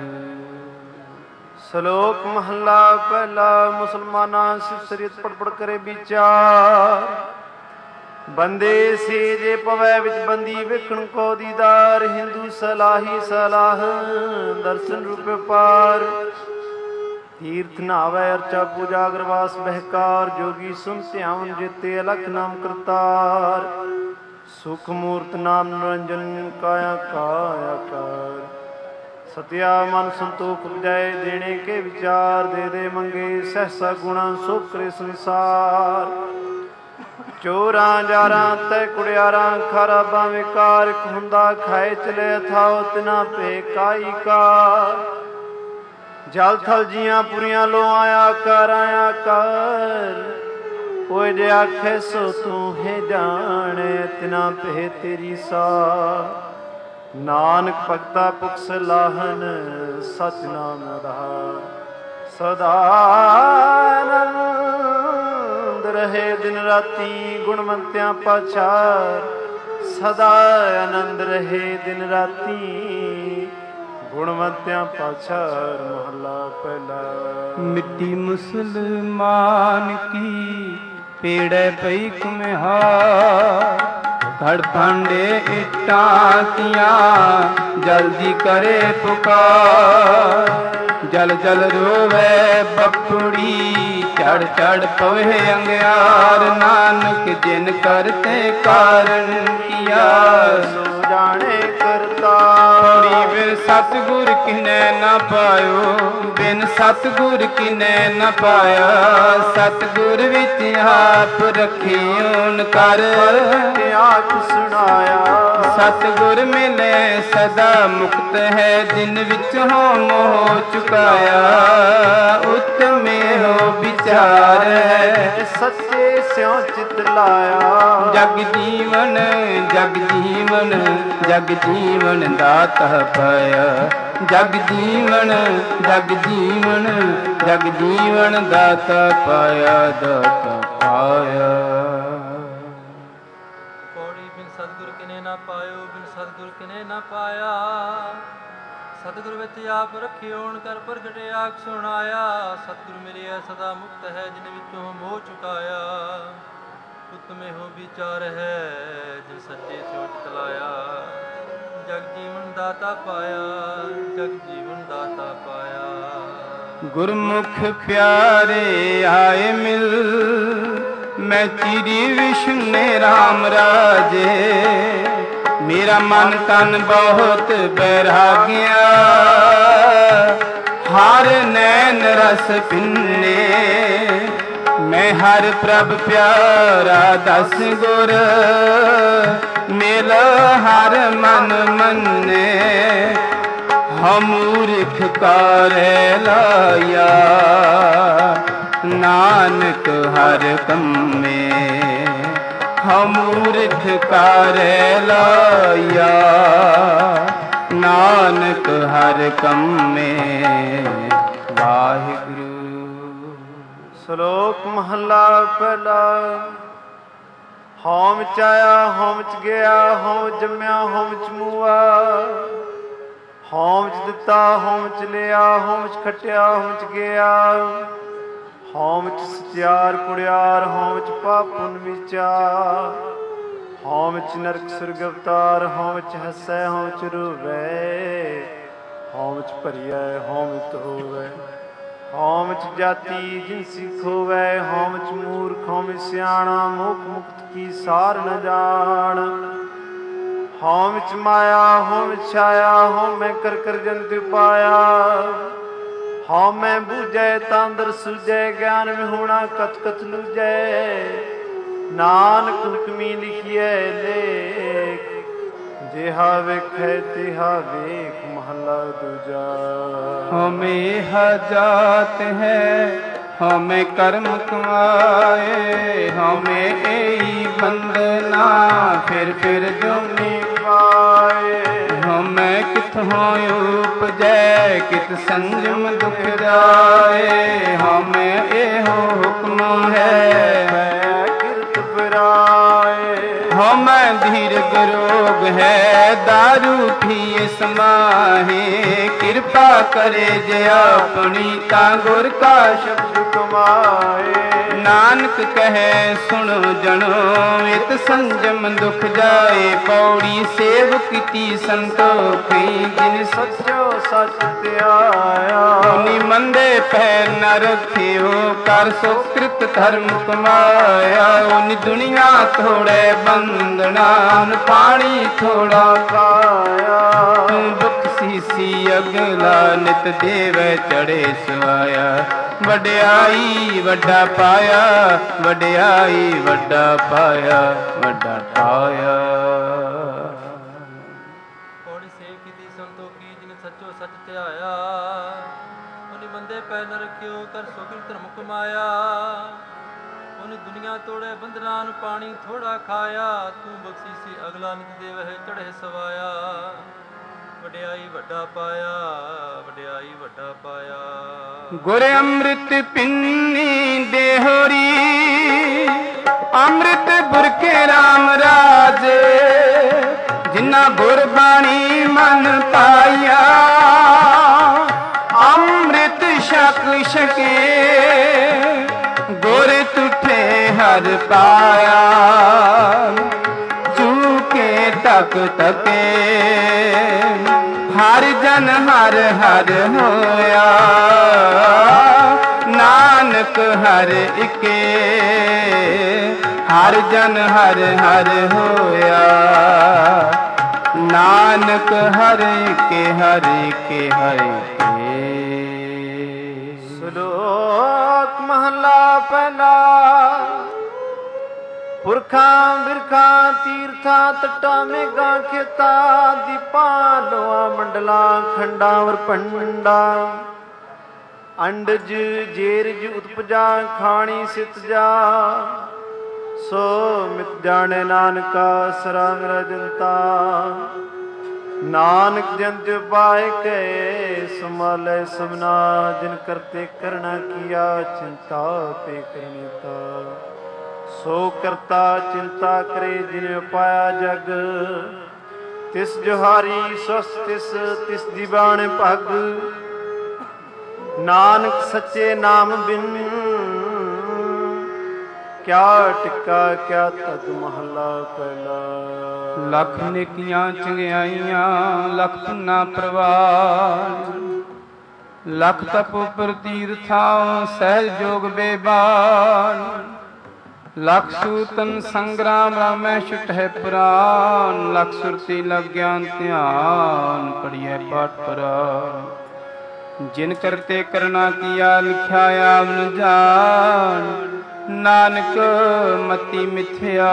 ਸ਼ਲੋਕ ਮਹੱਲਾ ਪਹਿਲਾ। ਮੁਸਲਮਾਨਾਂ ਸਿਫ ਸਰੀਤ ਪੜ ਪੜ ਕਰੇ ਵਿਚਾਰ ਬੰਦੇ ਸੇ ਜੇ ਪਵੈ ਵਿੱਚ ਬੰਦੀ ਵੇਖਣ ਕੋ ਦੀਦਾਰ ਹਿੰਦੂ ਸਲਾਹੀ ਸਲਾਹ ਦਰਸ਼ਨ ਰੂਪ ਪਾਰ ਤੀਰਥ ਨਾਵੈ ਅਰਚਾ ਪੂਜਾ ਅਗਰਵਾਸ ਬਹਿਕਾਰ ਜੋਗੀ ਸੁਨ ਧਿਆਨ ਜੇਤੇ ਅਲਖ ਨਾਮ ਕਰਤਾਰ ਸੁਖ ਮੂਰਤ ਨਾਮ ਨਿਰੰਜਨ ਕਾਇਆ ਕਾਇਆ ਕਾਰ ਸਤਿਆ ਮਨ ਸੰਤੋਖ ਉਪਜਾਏ ਦੇਣੇ ਕੇ ਵਿਚਾਰ ਦੇ ਦੇ ਮੰਗੇ ਸਹਸਾ ਗੁਣਾ ਸੋ ਕਰੇ ਸੰਸਾਰ ਚੋਰਾਂ ਜਾਰਾਂ ਤੈ ਕੁੜਿਆਰਾਂ ਖਾਰਾ ਬਾਵੇਂ ਕਾਰ ਹੁੰਦਾ ਖਾਏ ਚਲੇ ਥਾਓ ਤਿਨਾ ਭੇ ਕਾਈ ਕਾ ਜਲ ਥਲ ਜੀਆਂ ਪੁਰੀਆਂ ਲੋ ਆਇਆ ਕਰ ਓਏ ਜੇ ਆਖੇ ਸੋ ਤੂੰ ਹੈ ਜਾਣੇ ਤਿਨਾ ਭੇ ਤੇਰੀ ਸਾ ਨਾਨਕ ਭਗਤਾ ਪੁਖ ਸਲਾਹਨ ਸਚ ਨਾਮ ਰਹਾ ਸਦਾ ਆਨੰਦ ਰਹੇ ਦਿਨ ਰਾਤੀ ਗੁਣਵੰਤਿਆਂ ਪਾਛਾਰ ਸਦਾ ਆਨੰਦ ਰਹੇ ਦਿਨ ਰਾਤੀ ਗੁਣਵੰਤਿਆਂ ਪਾਛਾਰ ਮਹੱਲਾ ਪਹਿਲਾ। ਮਿੱਟੀ ਮੁਸਲਮਾਨ ਕੀ ਪੇੜੈ ਪਈ ਕੁਮਿਹਾਰ ਘੜ ਭਾਂਡੇ ਇੱਟਾਂ ਕੀਆਂ ਜਲਦੀ ਕਰੇ ਪੁਕਾਰ ਜਲ ਜਲ ਰੋਵੇ ਬੱਪੜੀ ਚੜ ਚੜ ਪਵੇ ਅੰਗਿਆਰ ਨਾਨਕ ਜਿਨ ਕਰਤੇ ਕਾਰਨ ਕੀਆ ਸੋ ਜਾਣੇ ਕਰਤਾ ਬਿਨ ਸਤਿਗੁਰ ਕਿਨੈ ਨਾ ਪਾਇਓ ਬਿਨ ਸਤਿਗੁਰ ਕਿਨੈ ਨਾ ਪਾਇਆ ਸਤਿਗੁਰ ਵਿੱਚ ਆਪ ਰਖਿਓਨ ਕਰ ਆਪ ਸੁਣਾਇਆ ਸਤਿਗੁਰ ਮਿਲੇ ਸਦਾ ਮੁਕਤ ਹੈ ਦਿਨ ਵਿੱਚ ਹੋ ਮੋਹ ਚੁਕਾਇਆ ਉਤਮੇ ਹੋ ਵਿਚਾਰ ਹੈ ਸੱਚੇ ਸਿਉ ਚਿਤ ਲਾਇਆ ਜਗ ਜੀਵਨ ਜਗ ਜੀਵਨ ਜਗ ਜੀਵਨ ਦਾਤਾ ਪਾਇਆ ਜਗ ਜੀਵਨ ਜਗ ਜੀਵਨ ਜਗ ਜੀਵਨ ਦਾਤਾ ਪਾਇਆ ਦਾਤਾ ਪਾਇਆ। ਪੌੜੀ ਬਿਨ ਸਤਿਗੁਰ ਕਿਨੇ ਨਾ ਪਾਇਓ ਬਿਨ ਸਤਿਗੁਰ ਕਿਨੇ ਨਾ ਪਾਇਆ ਸਤਿਗੁਰ ਵਿੱਚ ਆਪ ਰਖਿਓਣ ਕਰ ਪ੍ਰਗਟ ਆਖ ਸੁਣਾਇਆ ਸਤਿਗੁਰ ਮਿਲਿਆ ਸਦਾ ਮੁਕਤ ਹੈ ਜਿਨ ਵਿੱਚੋਂ ਮੋਹ ਚੁਕਾਇਆ ਉਤਮੇ ਹੋ ਵਿਚਾਰ ਹੈ ਜਿਨ ਸੱਚੇ ਸੋਚ ਤਲਾਇਆ ਜਗ ਜੀਵਨ ਦਾਤਾ ਪਾਇਆ ਜਗ ਜੀਵਨ ਦਾਤਾ ਪਾਇਆ। ਗੁਰਮੁਖ ਪਿਆਰੇ ਆਏ ਮਿਲ ਮੈਂ ਚਿਰੀ ਵਿਸ਼ਨੇ ਰਾਮ ਰਾਜੇ ਮੇਰਾ ਮਨ ਤਨ ਬਹੁਤ ਬੈਰਾਗਿਆ ਹਰ ਨੈਣ ਰਸ ਪਿੰਨੇ ਮੈਂ ਹਰ ਪ੍ਰਭ ਪਿਆਰਾ ਦਸ ਗੁਰ ਮਿਲ ਹਰ ਮਨ ਮੰਨੇ ਹਮੂਰਖ ਕਾਰੇ ਲਾਇਆ ਨਾਨਕ ਹਰ ਕੰਮੇ ਹਮੂਰਖ ਕਾਰੇ ਲਾਇਆ ਨਾਨਕ ਹਰ ਕੰਮੇ ਵਾਹਿਗੁਰੂ। ਸ਼ਲੋਕ ਮਹੱਲਾ ਪਹਿਲਾ। ਹਉਮ ਚ ਆਇਆ ਹਉਮ ਚ ਗਿਆ ਹਉਮ ਜੰਮਿਆ ਹਉਮ ਚ ਮੂਆ ਹਉਮ ਚ ਦਿੱਤਾ ਹਉਮ ਚ ਲਿਆ ਹਉਮ ਚ ਖਟਿਆ ਹਉਮ ਚ ਗਿਆ ਹਉਮ ਚ ਸਚਿਆਰ ਕੁੜਿਆਰ ਹਉਮ ਚ ਪਾਪ ਪੁੰਨ ਵਿਚਾਰ ਹਉਮ ਚ ਨਰਕ ਸੁਰਗ ਅਵਤਾਰ ਹਉਮ ਚ ਹੱਸੈ ਹਉਮ ਚ ਰੋਵੈ ਹਉਮ ਚ ਭਰੀਐ ਹਉਮ ਚ ਹੋਵੈ ਹਉਮ ਚ ਜਾਤੀ ਜਿਨਸੀ ਖੋਵੈ ਹਉਮ ਚ ਮੂਰਖ ਹਉਮ ਸਿਆਣਾ ਮੁਖ ਮੁਕਤ ਕੀ ਸਾਰ ਨ ਜਾਣ ਹਉਮ ਚ ਮਾਇਆ ਹਉਮ ਛਾਇਆ ਹਉਮੈ ਕਰ ਕਰ ਜੰਤੁ ਪਾਇਆ ਹਉਮੈ ਬੂਝੈ ਤਾਂਦਰ ਸੁਝੈ ਗਿਆਨ ਵਿਹੂਣਾ ਕਥ ਕਥ ਲੂਝੈ ਨਾਨਕ ਹੁਕਮੀ ਲਿਖੀਐ ਲੇਖ ਜਿਹਾ ਵੇਖੈ ਤਿਹਾ ਵੇਖ ਮਹੱਲਾ ਦੂਜਾ। ਹਉਮੈ ਜਾਤ ਹੈ ਹਉਮੈ ਕਰਮ ਕਮਾਏ ਹਉਮੈ ਏਈ ਬੰਦਨਾ ਫਿਰ ਜੁਨੀ ਪਾਏ ਹਉਮੈ ਕਿਥੋਂ ਉਪਜੈ ਕਿਤ ਸੰਜਮ ਦੁਖ ਜਾਏ ਹਉਮੈ ਇਹੋ ਹੁਕਮ ਹੈ ਕਿਰਤ ਬਰਾਏ ਹਉਮੈ ਧੀਰਗ ਰੋਗ ਹੈ ਦਾਰੂ ਪੀਏ ਸਮਾਹੇ ਕਿਰਪਾ ਕਰੇ ਜੇ ਆਪਣੀ ਤਾਂ ਗੁਰ ਕਾ ਸ਼ਬਦ ਕਮਾਏ ਨਾਨਕ ਕਹੈ ਸੁਣੋ ਜਣੋ ਇਤ ਸੰਜਮ ਦੁਖ ਜਾਏ ਪੌੜੀ ਸੇਵ ਕੀਤੀ ਸੰਤੋਖੀ ਜਿਨ ਸੱਚੋ ਸੱਚ ਧਿਆਇਆ ਨੀ ਮੰਦੇ ਪੈਰ ਨ ਰੱਖਿਓ ਕਰ ਸੁਕ੍ਰਿਤ ਧਰਮ ਕਮਾਇਆ ਨੀ ਦੁਨੀਆ ਥੋੜੇ ਬੰਦਨਾ ਪਾਣੀ ਥੋੜਾ ਖਾਇਆ ਤੂੰ ਦੁਖ ਸੀਸੀ ਸੀ ਅਗਲਾ ਨਿਤ ਦੇਵੈ ਚੜੇ ਸਵਾਇਆ। ਵਡਿਆਈ ਵੱਡਾ ਪਾਇਆ, ਵਡਿਆਈ ਵੱਡਾ ਪਾਇਆ, ਵੱਡਾ ਪਾਇਆ। ਪੌੜੀ ਸੇਵ ਕੀਤੀ ਸੰਤੋਖੀ ਜਿਨ ਸੱਚੋ ਸੱਚ ਧਿਆਇਆ। ਉਹਨੇ ਮੰਦੇ ਪੈ ਨ ਰੱਖਿਓ ਕਰ ਸੋਖੀ ਧਰਮ ਕਮਾਇਆ। ਉਹਨੇ ਦੁਨੀਆ ਤੋੜੇ ਬੰਦਨਾਂ ਨੂੰ ਪਾਣੀ ਥੋੜਾ ਖਾਇਆ। ਤੂੰ ਬਖਸ਼ੀ ਸੀ ਅਗਲਾ ਨਿਤ ਦੇਵਹਿ ਚੜ੍ਹੇ ਸਵਾਇਆ। ਵਡਿਆਈ ਵੱਡਾ ਪਾਇਆ, ਵਡਿਆਈ ਵੱਡਾ ਪਾਇਆ। ਗੁਰ ਅੰਮ੍ਰਿਤ ਪਿੰਨੀ ਦੇਹੋਰੀ, ਅੰਮ੍ਰਿਤ ਬੁਰਕੇ ਰਾਮ ਰਾਜ। ਜਿਨ੍ਹਾਂ ਗੁਰਬਾਣੀ ਮਨ ਪਾਇਆ, ਅੰਮ੍ਰਿਤ ਛਕ ਛਕੇ ਗੁਰ ਤੁਠੇ ਹਰ ਪਾਇਆ। ਚੂਕੇ ਤਕ ਤਕੇ ਹਰ ਜਨ ਹਰ ਹਰ ਹੋਇਆ। ਨਾਨਕ ਹਰ ਇਕੇ ਹਰ ਜਨ ਹਰ ਹਰ ਹੋਇਆ। ਨਾਨਕ ਹਰ ਇਕੇ ਹਰ ਇਕੇ ਹਰ ਇਕੇ। ਸ਼ਲੋਕ ਮਹਲਾ ਪਹਿਲਾ। ਪੁਰਖਾਂ ਬਿਰਖਾਂ ਤੀਰਥਾਂ ਤੱਟਾਂ ਮੇਘਾਂ ਖੇਤਾਂ ਦੀਪਾਂ ਲੋਆਂ ਮੰਡਲਾਂ ਖੰਡਾਂ ਵਰ ਪੰਡਾ। ਅੰਡਜ ਜੇਰਜ ਉਤਪਜਾ ਖਾਣੀ ਸਿਤ ਜਾ। ਸੋ ਮਿਤ ਜਾਣੇ ਨਾਨਕਾ ਸਰਾ ਮੇਰਾ ਜਨਤਾ। ਨਾਨਕ ਜੰਤ ਪਾਏ ਕੇ ਸੰਭਾਲੇ ਸਭਨਾ। ਜਿਨ ਕਰਤੇ ਕਰਣਾ ਕੀਆ ਚਿੰਤਾ ਪੇ ਕਰਨੀਤਾ। ਸੋ ਕਰਤਾ ਚਿੰਤਾ ਕਰੇ ਜਿਨ ਪਾਇਆ ਜਗ। ਤਿਸ ਜੁਹਾਰੀ ਸਸ ਤਿਸ ਤਿਸ ਦੀ ਬਾਣ ਭਗ। ਨਾਨਕ ਸੱਚੇ ਨਾਮ ਬਿਨ ਕਿਆ ਟਿੱਕਾ ਕਿਆ ਤਦ ਮਹਲਾ ਪਹਿਲਾ। ਲੱਖ ਨੇਕੀਆਂ ਚੰਗਿਆਈਆਂ ਲੱਖ ਪੁੰਨਾ ਪ੍ਰਵਾਨ। ਲੱਖ ਤਪ ਉਪਰ ਤੀਰਥਾਂ ਸਹਿਜ ਜੋਗ ਬੇਬਾਨ। ਲੱਖ ਸੂਤਨ ਸੰਗਰਾਮ ਰਾਮੈ ਛੁਟਹਿ ਪੁਰਾਨ। ਲੱਖ ਸੁਰਤੀ ਲਗ ਗਿਆਨ ਧਿਆਨ ਪੜੀਐ ਪਾਠ ਪੁਰਾਨ। ਜਿਨ ਕਰਤੇ ਕਰਨਾ ਕੀਆ ਲਿਖਿਆ ਆਵ ਨ ਜਾਣ। ਨਾਨਕ ਮਤੀ ਮਿਥਿਆ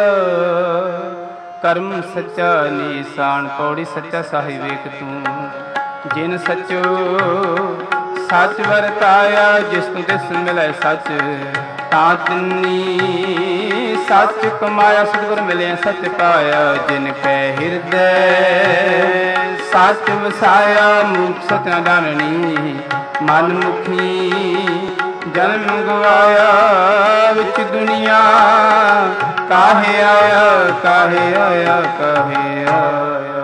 ਕਰਮ ਸੱਚਾ ਨੀਸਾਨ। ਪੌੜੀ ਸੱਚਾ ਸਾਹਿਬ ਵੇਖ ਤੂੰ ਜਿਨ ਸੱਚੋ ਸੱਚ ਵਰਤਾਇਆ। ਜਿਸ ਤੂੰ ਤਿਸ ਮਿਲੈ ਸੱਚ ਤਾਂ ਤਿੰਨੀ ਸੱਚ ਕਮਾਇਆ। ਸਤਿਗੁਰ ਮਿਲਿਆ ਸੱਚ ਪਾਇਆ। ਜਿਨ ਕੈ ਹਿਰਦੈ ਸੱਚ ਵਸਾਇਆ। ਮੂਰਖ ਸੱਚ ਨਾ ਜਾਣਨੀ ਮਨ ਮੁਖੀ ਜਨਮ ਗਵਾਇਆ। ਵਿੱਚ ਦੁਨੀਆ ਕਾਹੇ ਆਇਆ, ਕਾਹੇ ਆਇਆ, ਕਾਹੇ ਆਇਆ।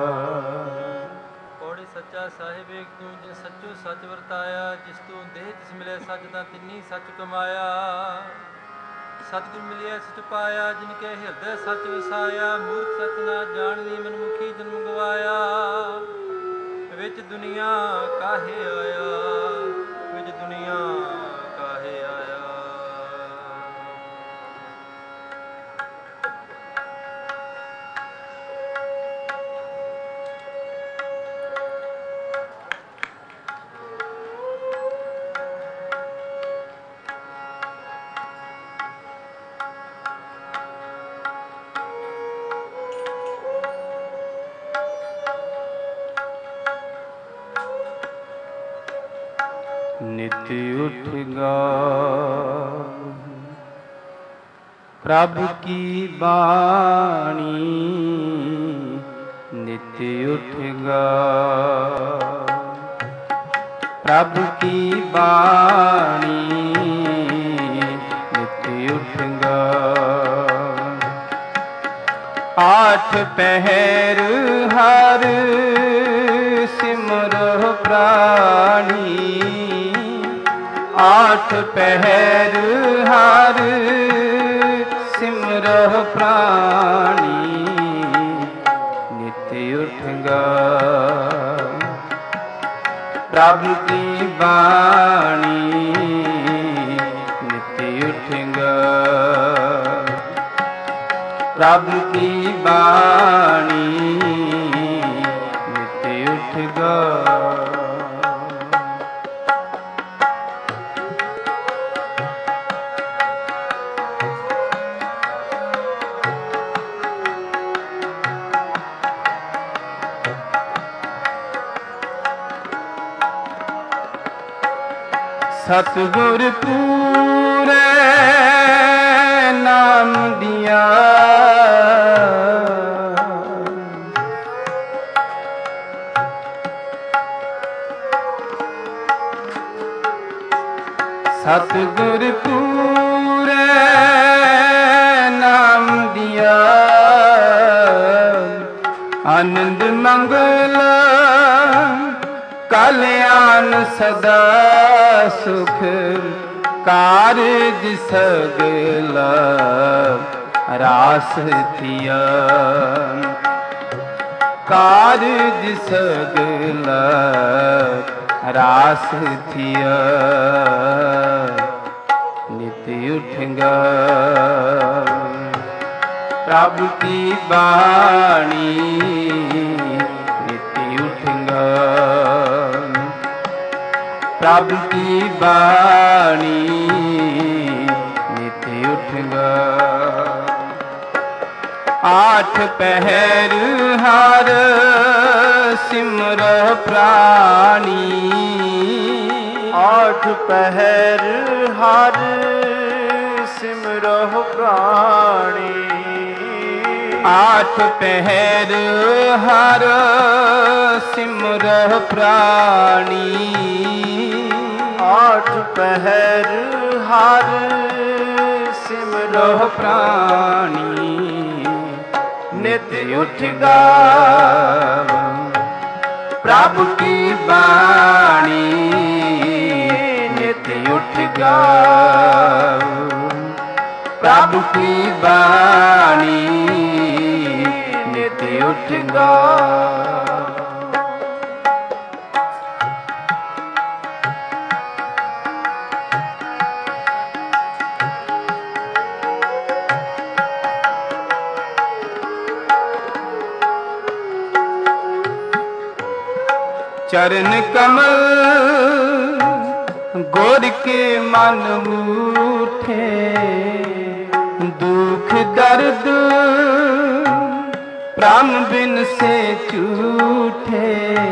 ਪੌੜੀ ਸੱਚਾ ਸਾਹਿਬ ਏਕ ਤੂੰ ਜਿਨ ਸੱਚੋ ਸੱਚ ਵਰਤਾਇਆ। ਜਿਸ ਤੂੰ ਦੇਹ ਤਿਸ ਮਿਲਿਆ ਸੱਚ ਤਾਂ ਤਿੰਨੀ ਸੱਚ ਕਮਾਇਆ। ਸਤਿਗੁਰ ਮਿਲਿਆ ਸੱਚ ਪਾਇਆ। ਜਿਨ ਕੇ ਹਿਰਦੈ ਸੱਚ ਵਸਾਇਆ। ਮੂਰਖ ਸੱਚ ਨਾ ਜਾਣਨੀ ਮਨ ਮੁਖੀ ਜਨਮ ਗਵਾਇਆ। ਵਿੱਚ ਦੁਨੀਆ ਕਾਹੇ ਆਇਆ, ਵਿੱਚ ਦੁਨੀਆ ਕਾਹੇ ਆਇਆ। ਨਿਤ ਉਠ ਗਾਵ ਪ੍ਰਭ ਕੀ ਬਾਣੀ। ਨਿਤ ਉਠ ਗਾਵ ਪ੍ਰਭ ਕੀ ਬਾਣੀ। ਨਿਤ ਉਠ ਗਾਵ ਆਠ ਪਹਿਰ ਹਰ ਸਿਮਰੋ ਪ੍ਰਾਣੀ। ਆਠ ਪਹਿਰ ਹਰ ਸਿਮਰੋ ਪ੍ਰਾਣੀ। ਨਿਤ ਉਠ ਗਾਵ ਪ੍ਰਭ ਕੀ ਬਾਣੀ। ਨਿਤ ਉਠ ਗਾਵ ਪ੍ਰਭ ਕੀ ਬਾਣੀ। ਨਿਤ ਉਠ ਗਾਵ सतगुर पूरे नाम दिया सतगुर पूरे नाम दिया आनंद मंगल कल्याण सदा सुख कारज सगला रास थिया कारज सगला रास थिया नित उठंगा प्रभु की बाणी नित उठंगा प्रभु की बाणी नित उठंगा आठ पहर हर सिमरो प्राणी आठ पहर हर सिमरो प्राणी आठ पहर हर सिमरो प्राणी आठ पहर हर सिमरो प्राणी नित उठगा प्रभु की बाणी नित उठगा प्रभु की बाणी नित उठगा चरण कमल गोर के मन उठे दुख दर्द प्राण बिन से छूटे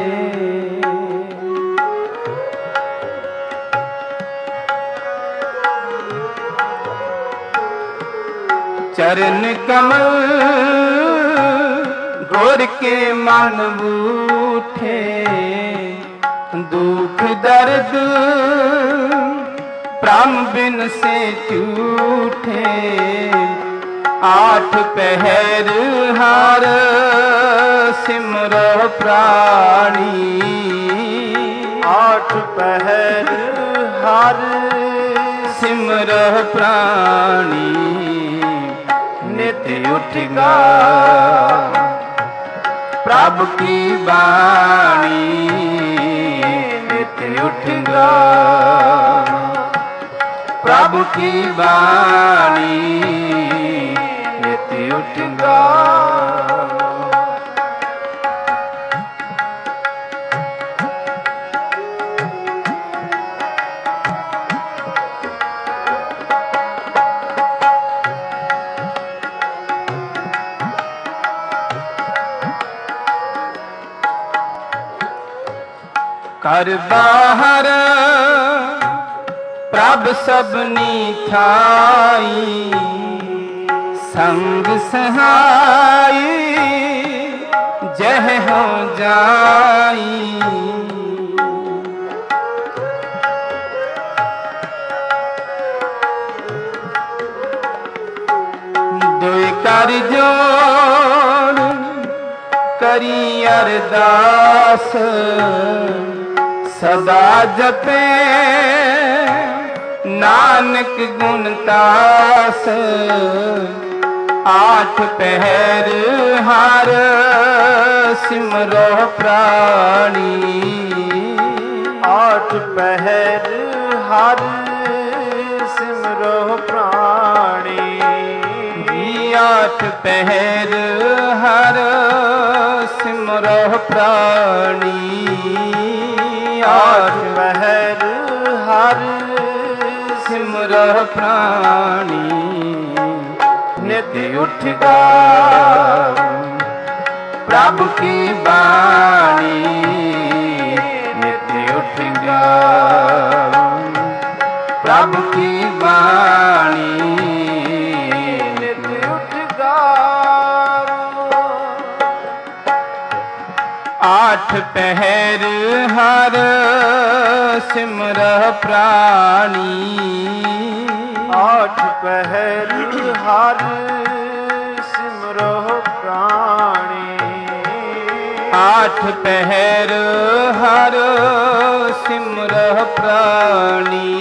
चरण कमल गोर के मन उठे दुख दर्द प्राण बिन से छूटे आठ पहर हर सिमरो प्राणी आठ पहर हर सिमरो प्राणी नित उठगा प्रभु की बाणी नित उठगा प्रभु की बाणी नित उठगा कर बाहर प्रभ सबनी थाई संग सहाई जह हो जाई दोय कर जोड़ करी अरदास सदा जपे नानक गुणतास आठ पहर हर सिमरो प्राणी आठ पहर हर सिमरो प्राणी आठ पहर हर सिमरो प्राणी आठ पहर हर सिमरो प्राणी नित उठगा प्रभु की बाणी नित उठगा आठ पहर हर सिमरह प्राणी। आठ पहर हर सिमरह प्राणी। आठ पहर हर सिमरह प्राणी।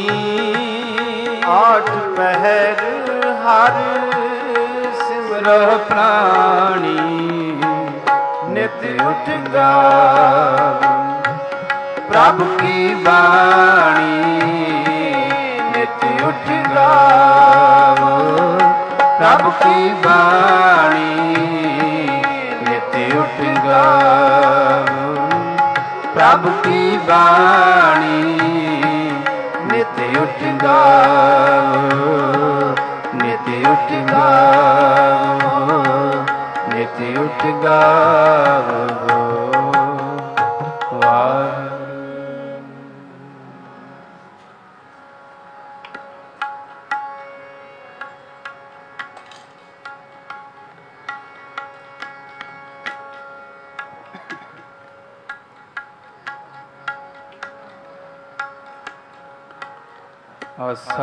आठ पहर हर सिमरह प्राणी। नित उठ गावो प्रभु की वाणी। नित उठ गावो प्रभु की वाणी। नित उठ गावो प्रभु की वाणी। नित उठ गावो नित उठ गावो नित उठ गावो। आसा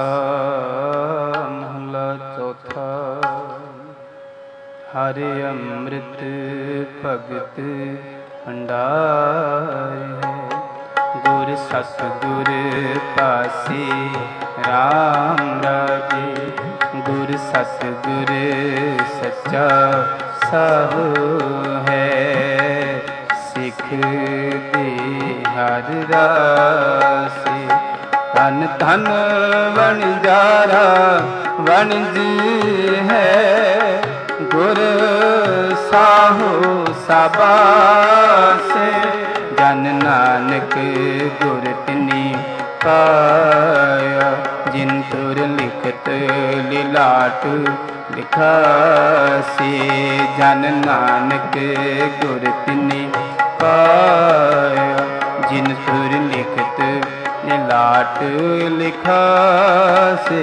महला चौथा। हरे अमृत भगत भंडार है। गुर सतगुर पासे राम राजे। गुर सतगुर सच्चा साहु है। सिख दे हर रासे। धन धन वणजारा वणज है। गुर साहो साबासे। जन नानक गुर तिनी पाया। जिन तुर लिखत लिलाट लिखासे। जन नानक गुर तिनी पाया। जिन तुर लिखत लाट लिखासे।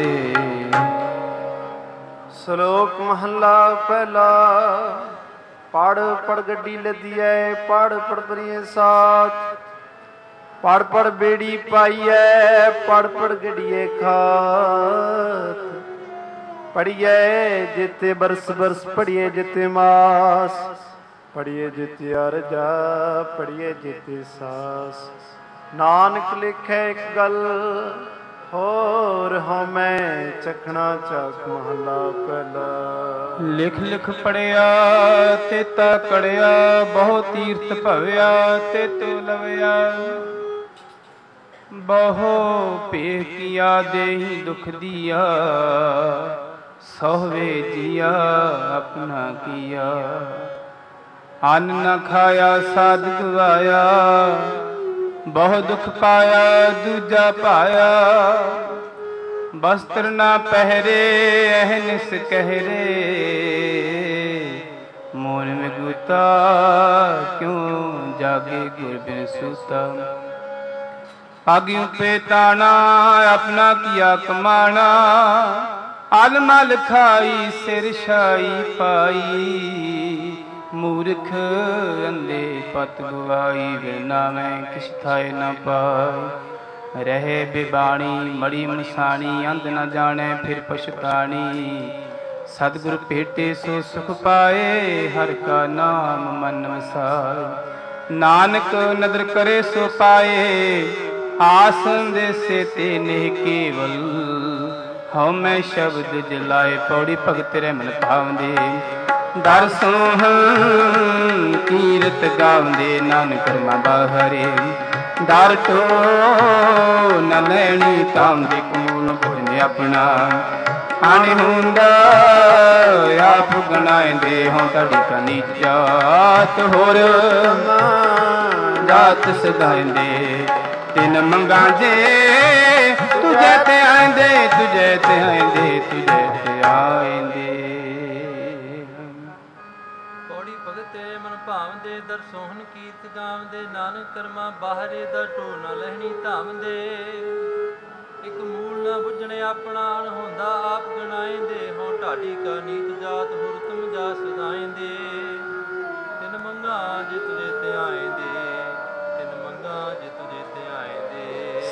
ਸ਼ਲੋਕ ਮਹੱਲਾ ਪਹਿਲਾ। ਪੜ ਪੜ ਗੱਡੀ ਲੱਦੀਐ ਪੜ ਪੜ ਪਰੀਏ ਸਾਥ। ਪੜ ਪੜ ਬੇੜੀ ਪਾਈਐ ਪੜ ਪੜ ਗੱਡੀਏ ਖਾਤ। ਪੜੀਐ ਜਿਤੇ ਬਰਸ ਬਰਸ ਪੜੀਏ ਜਿਤੇ ਮਾਸ। ਪੜੀਏ ਜਿਤੇ ਅਰਜਾ ਪੜੀਏ ਜਿਤੇ ਸਾਸ। ਨਾਨਕ ਲਿਖੈ ਇੱਕ ਗੱਲ ਹੋਰ ਹਉਮੈ ਚਖਣਾ ਚਾਖ ਮਹੱਲਾ ਪਹਿਲਾ। ਲਿਖ ਲਿਖ ਪੜਿਆ ਤੇਤਾ ਕੜਿਆ। ਬਹੁ ਤੀਰਥ ਭਵਿਆ ਤੇ ਤੋ ਲਵਿਆ। ਬਹੁ ਭੇ ਕੀਆ ਦੇਹੀ ਦੁਖ ਦੀਆ। ਸੋਹਵੇ ਜੀਆ ਆਪਣਾ ਕੀਆ। ਅੰਨ ਨ ਖਾਇਆ ਸਾਧ ਗਵਾਇਆ। ਬਹੁ ਦੁਖ ਪਾਇਆ ਦੂਜਾ ਪਾਇਆ। ਬਸਤਰ ਨਾ ਪਹਿਰੇ ਅਹਨਿਸ ਕਹਿਰੇ। ਮੋਨ ਮਿਗੂਤਾ ਕਿਉਂ ਜਾਗੇ ਗੁਰ ਬਿਨ ਸੂਤਾ। ਆਗਿਉ ਪੇ ਤਾਣਾ ਆਪਣਾ ਕੀਆ ਕਮਾਣਾ। ਅਲ ਮਲ ਖਾਈ ਸਿਰ ਛਾਈ ਪਾਈ। ਮੂਰਖ ਅੰਦੇ ਪਤ ਗਵਾਈ। ਬਿਨਾ ਮੈਂ ਕਿਛ ਥਾਏ ਨਾ ਪਾਈ। ਰਹੇ ਬਿਬਾਣੀ ਮੜੀ ਮਸਾਣੀ। ਅੰਧ ਨ ਜਾਣੈ ਫਿਰ ਪਛਤਾਣੀ। ਸਤਿਗੁਰ ਭੇਟੇ ਸੋ ਸੁਖ ਪਾਏ। ਹਰਿ ਕਾ ਨਾਮ ਮਨ ਵਸਾਏ। ਨਾਨਕ ਨਦਰ ਕਰੇ ਸੋ ਪਾਏ। ਆਸ ਦੇਸੇ ਤੇ ਨਹਿ ਕੇਵਲ। ਹਉ ਮੈਂ ਸ਼ਬਦ ਜਲਾਏ। ਪੌੜੀ ਭਗਤ ਰੇ ਮਨ ਭਾਵਦੇ। ਦਰ ਸੋਹਣ ਕੀਰਤ ਗਾਵਦੇ। ਨਾਨਕ ਕਰਮਾ ਬਾਹਰੇ। ਦਰ ਟੋ ਨ ਲੈਣੀ ਤਾਮ ਦੇ ਕੋਲ ਭੋਜਨ ਆਪਣਾ। ਆਣੇ ਹੁੰਦਾ ਆਪ ਗਣਾਇਂਦੇ। ਹੋਂ ਤੁਹਾਡੀ ਕਾ ਨੀਚ ਜਾਤ ਹੋਰ ਜਾਤ ਸਦਾਇਂਦੇ। ਤਿਨ ਮੰਗਾਂ ਜੇ ਤੁਝੇ ਤੇ ਆਇਂਦੇ। ਤੁਝੇ ਤੇ ਆਇਂਦੇ ਤੁਝੇ ਤੇ ਆਇਂਦੇ। ਭਾਵਦੇ ਦਰ ਸੋਹਣ ਕੀਰਤ ਗਾਵਦੇ। ਨਾਨਕ ਕਰਮਾ ਬਾਹਰੇ ਦਰ ਢੋ ਨਾ ਲਹਿਣੀ ਧਾਮਦੇ। ਇੱਕ ਮੂਲ ਨਾ ਬੁੱਝਣੇ ਆਪਣਾ ਅਣਹੋਂਦਾ ਆਪ ਗਣਾਇਂਦੇ। ਹੋਂ ਢਾਡੀ ਕਾ ਨੀਤ ਜਾਤ ਹੁਰ ਤੁਮ ਜਾ ਸਦਾਇਂਦੇ। ਤਿਨ ਮੰਗਾ ਜੇ ਤੁਝੇ ਤੇ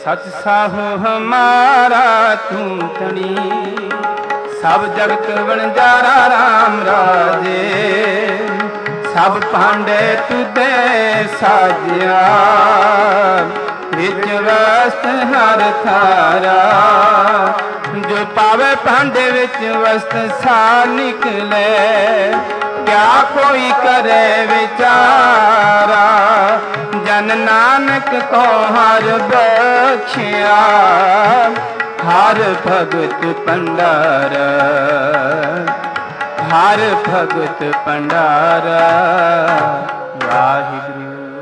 सच साहु हमारा तू तणी, सब जगत वणजारा राम राजे, सब भांडे तुदे साजिया, विच वस्त हर थारा, जो पावे भांडे विच वस्त सा निकले, क्या कोई करे विचारा, जन नानक को हर बख्शिया, हर भगत भंडारा, हर भगत भंडारा। वाहिगुरु।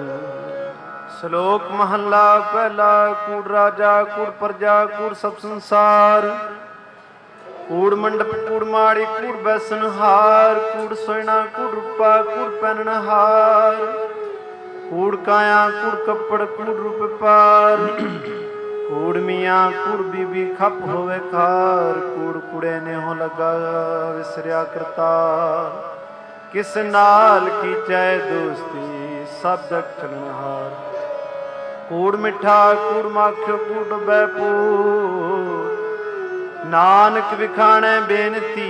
श्लोक महला पहला। कूड़ राजा कूड़ प्रजा कूड़ सब संसार, कूड़ मंडप कूड़ माड़ी कूड़ बैसनहार, कूड़ सोयना कूड़ रूपा कूड़ पहनहार, कूड़ काया कूड़ कपड़ कूड़ रूप पार, कूड़ मियाँ कूड़ बीबी खप होवे खार, कूड़ कुड़े ने हो लगा विसरिया करतार, किस नाल की चाहे दोस्ती सब जग चलनहार, कूड़ मिठा कूड़ माखियो कूड़ बैपूर, नानक विखाणे बेनती,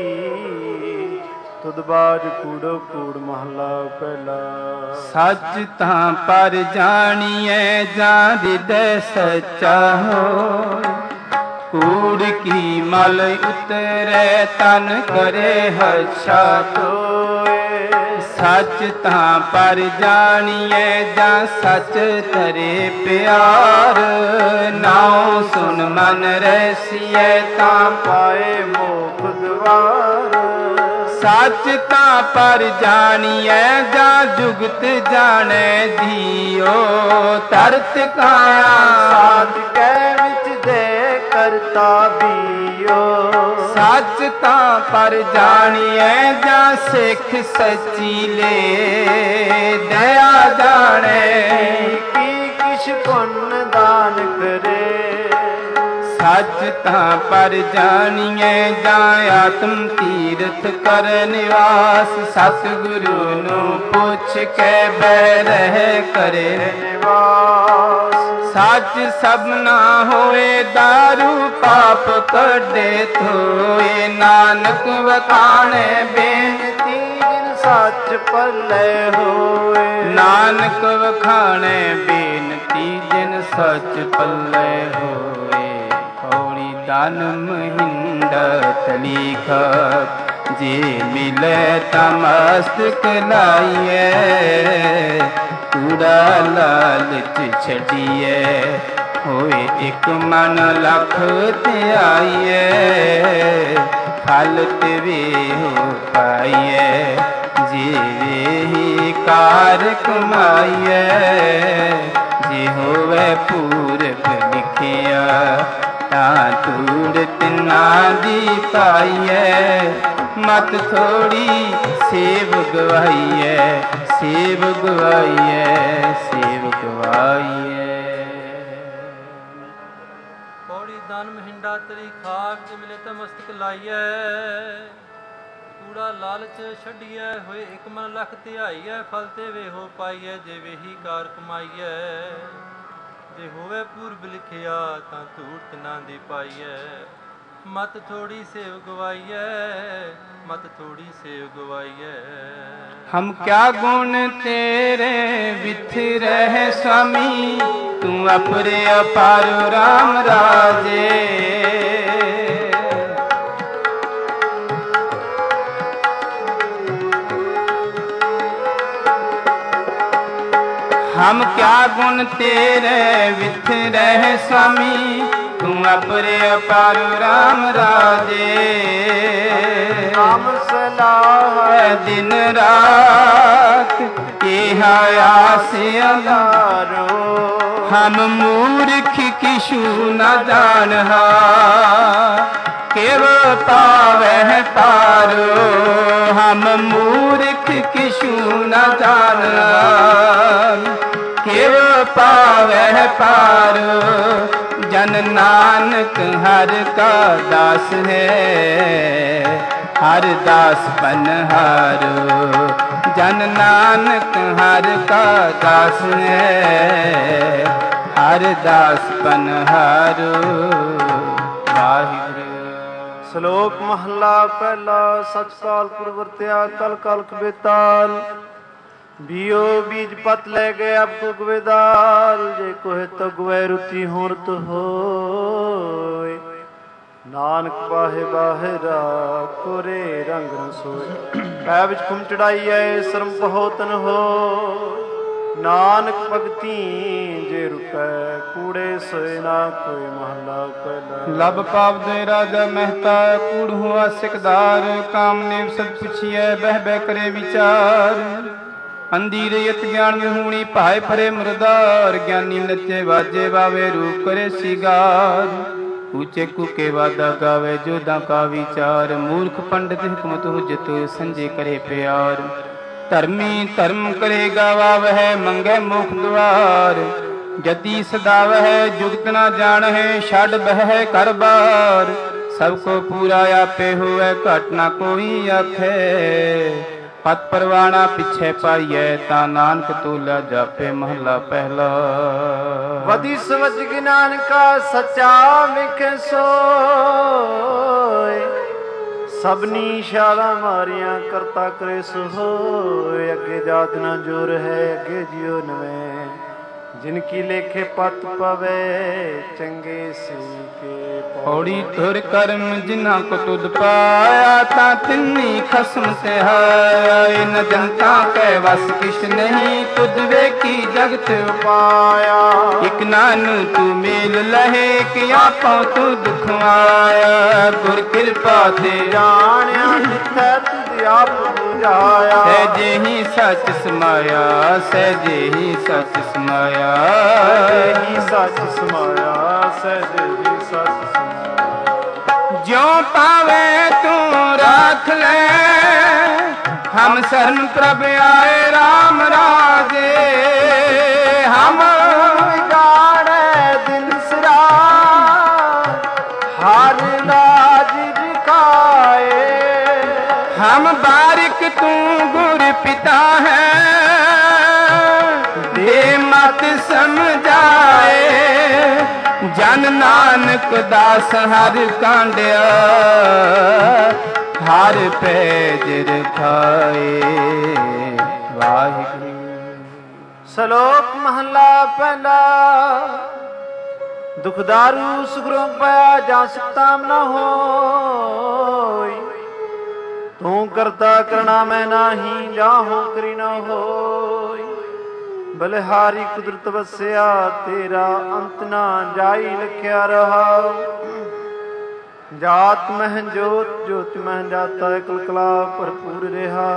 तुद बाज कूड़ो कूड़ महला पहला। सच तां पर जानिए जान हृदय सच्चा हो, कूड़ की मल उतरे तन करे हर्षा तोए, सच तां पर जानिए जा सच तरे प्यार, नाउ सुन मन रसिए तां पाए मोख द्वार, सच तां पर जानिए जा जुगत जाने दियो, तरत काया साध कै विच दे करता बियो, सच तां पर जानिए जा सिख सच्ची ले, दया जाने की किश पुण्य दान करे, सच तां पर जानिए जा आत्म तीरथ कर निवास, सतगुरु नू पुछ के बैरह करे निवास, सच सबना होए दारू पाप कढे थोए, नानक वखाणे बेनती जिन सच पल्ले होए, नानक वखाणे बेनती जिन सच पल्ले होए, कौड़ी दान महिंद तलीख, जे मिले तमस्तक लाइए, कूड़ा लालच छड़िए, होए एक मन लख त्याइए, फल तिवे हो पाइए, जीवे ही कार कमाइए, जे होवे पूरब लिखिया, तां तूड़ तिना दी पाइए, मत थोड़ी सेव गवाइए, सेव गवाइए, सेव गवाइए। पौड़ी दान महिंडा तरी खाक, जे मिले त मस्तक लाइए, कूड़ा लालच छड़िए, होए एक मन लख ध्याइए, फल ते वे हो पाइए, जे वेही कार कमाइए, जे होवे पूर्व लिखिया, तां धूड़ तिना दी पाइए, मत थोड़ी सेव गवाइए, मत थोड़ी सेव गवाइए। हम क्या गुण तेरे विथिर है स्वामी, तू अपरे अपार राम राजे, हम क्या गुण तेरे विथिर है स्वामी, तू अपरे अपार राम राजे, नाम सलाह दिन रात के आस अधारो, हम मूर्ख किशु न जानहा, केव पावह पारो, हम मूर्ख किशु न जानहा, केव पावह पारो, जन नानक हर का दास है, हर दास बनहारो, जन नानक हर का दास है, ਅਰਦਾਸ ਪਨਹਾਰੋ ਵਾਹਿਗੁਰੂ। ਸ਼ਲੋਕ ਮਹੱਲਾ ਪਹਿਲਾ। ਸਚ ਕਾਲ ਪੁਰਬ ਵਰਤਿਆ ਕਲ ਕਲਕ ਬੇਤਾਲ। ਬੀਓ ਬੀਜ ਪਤ ਲੈ ਗਏ ਅਬ ਕੋ ਗਵੇਦਾਲ। ਜੇ ਕੋਹਿ ਤੋ ਗਵੈ ਰੁਤੀ ਹੋਰਤ ਹੋਏ। ਨਾਨਕ ਬਾਹੇ ਬਾਹਿਰਾ ਕੋਰੇ ਰੰਗ ਨ ਸੋਏ। ਪੈ ਵਿੱਚ ਖੁਮ ਚੜਾਈ ਐ ਸ਼ਰਮ ਪਹੋ ਤਨ ਹੋ। ਨਾਨਕ ਭਗਤੀ ਜੇ ਰੁਪੈ ਕੂੜੇ ਸੋਏ ਨਾ ਕੋਈ। ਮਹੱਲਾ ਪਹਿਲਾ। ਲਬ ਪਾਵ ਦੇ ਰਾਜਾ ਮਹਿਤਾ ਕੂੜ ਹੁਆ ਸਿਕਦਾਰ। ਕਾਮ ਨੇਵ ਸਭ ਪੁੱਛੀਐ ਬਹਿ ਬਹਿ ਕਰੇ ਵਿਚਾਰ। ਅੰਧੀ ਰਯਤ ਗਿਆਨ ਵਿਹੂਣੀ ਭਾਏ ਫਰੇ ਮੁਰਦਾਰ। ਗਿਆਨੀ ਨੱਚੇ ਵਾਜੇ ਵਾਵੇ ਰੂਪ ਕਰੇ ਸਿਗਾਰ। ਊਚੇ ਕੂਕੇ ਵਾਦਾ ਗਾਵੇ ਜੋਧਾਂ ਕਾ ਵਿਚਾਰ। ਮੂਰਖ ਪੰਡਿਤ ਹਕਮਤ ਹੁਜਤ ਸੰਜੇ ਕਰੇ ਪਿਆਰ। ਧਰਮੀ ਧਰਮ ਕਰੇ ਗਾਵਾ ਵਹਿ ਮੰਗੇ ਮੁਖ ਦੁਆਰ। ਜਤੀ ਸਦਾ ਵਹਿ ਜੁਗਤ ਨਾ ਜਾਣਹਿ ਛੱਡ ਬਹਿ ਕਰ ਬਾਰ। ਸਭ ਕੋ ਪੂਰਾ ਆਪੇ ਹੋਵੇ ਘਟ ਨਾ ਕੋਈ ਆਖੇ। ਪਤ ਪਰਵਾਣਾ ਪਿਛੇ ਪਾਈਐ ਤਾਂ ਨਾਨਕ ਤੋਲਾ ਜਾਪੇ। ਮਹੱਲਾ ਪਹਿਲਾ। ਵਧੀ ਸਵਜ ਗਿਨਾਨ ਕਾ ਸੱਚਾ ਵਿਖੇ ਸੋਏ। ਸਭਨੀ ਸ਼ਾਲਾ ਮਾਰੀਆਂ ਕਰਤਾ ਕਰੇ ਸੋਏ। ਅੱਗੇ ਜਾਤ ਨਾ ਜੋਰ ਹੈ ਅੱਗੇ ਜਿਉ ਨਵੇਂ। ਜਿਨ ਕੀ ਲੇਖੇ ਪਤ ਪਵੇ ਚੰਗੇ ਸੀ ਕੇ। ਪੌੜੀ ਤੁਰ ਕਰਮ ਜਿਨ੍ਹਾਂ ਕੋ ਤੁਧ ਪਾਇਆ। ਤਾਂ ਤਿੰਨੀ ਖਸਮ ਤਿਹਾਇਆ। ਨ ਜਨਤਾ ਕੈ ਵਸ ਕਿਛ ਨਹੀਂ ਤੁਧ ਵੇਖੀ ਜਗਤ ਉਪਾਇਆ। ਇਕ ਨਾਨੂ ਤੂੰ ਮੇਲ ਲਹੇ ਕਿ ਆਪੋ ਤੂੰ ਦੁਖਵਾਇਆ। ਗੁਰ ਕਿਰਪਾ ਤੇ ਜਾਣਿਆ ਜਿੱਥੈ ਤੁਧ ਆਪ ਬੁਝਾਇਆ। ਸਹਿਜੇ ਹੀ ਸੱਚ ਸਮਾਇਆ ਸਹਿਜੇ ਹੀ ਸੱਚ ਸਮਾਇਆ। ਸਹਿਜੇ ਹੀ ਸੱਚ ਸਮਾਇਆ ਸਹਿਜੇ ਹੀ ਸੱਚ ਸਮਾਇਆ। ਜਿਉ ਪਾਵੇ ਤੂੰ ਰਾਖ ਲੈ ਹਮ ਸ਼ਰਨ ਪ੍ਰਭ ਆਏ RAM ਰਾਜੇ। ਹਮ ਵਿਗਾੜੈ ਦਿਨ ਸਿਰਾ ਹਰ ਰਾਜ ਦਿਖਾਏ। ਹਮ ਬਾਰਿਕ ਤੂੰ ਗੁਰ ਪਿਤਾ ਹੈ ਦੇ ਮਤ ਸਮਝਾਏ। ਜਨ ਨਾਨਕ ਦਾਸ ਹਰ ਕਾਂਡਿਆ ਹਰ ਪੈਜ ਰਖਾਏ। ਵਾਹਿਗੁਰੂ। ਸ਼ਲੋਕ ਮਹੱਲਾ ਪਹਿਲਾ। ਦੁਖਦਾਰੂ ਸੁਖਰੋਂ ਪਾਇਆ ਜਾਂ ਸਿਤਾਮ ਨਾ ਹੋਈ। ਤੂੰ ਕਰਤਾ ਕਰਣਾ ਮੈਂ ਨਾਹੀ ਜਾਹੋ ਕਰੀ ਨਾ ਹੋਈ। ਬਲਿਹਾਰੀ ਕੁਦਰਤ ਵਸਿਆ ਤੇਰਾ ਅੰਤ ਨਾ ਜਾਈ ਲਿਖਿਆ ਰਹਾ। ਜਾਤ ਮਹਿ ਜੋਤ ਜੋਤ ਮਹਿ ਜਾਤਾ ਕਲਕਲਾ ਭਰਪੂਰ ਰਿਹਾ।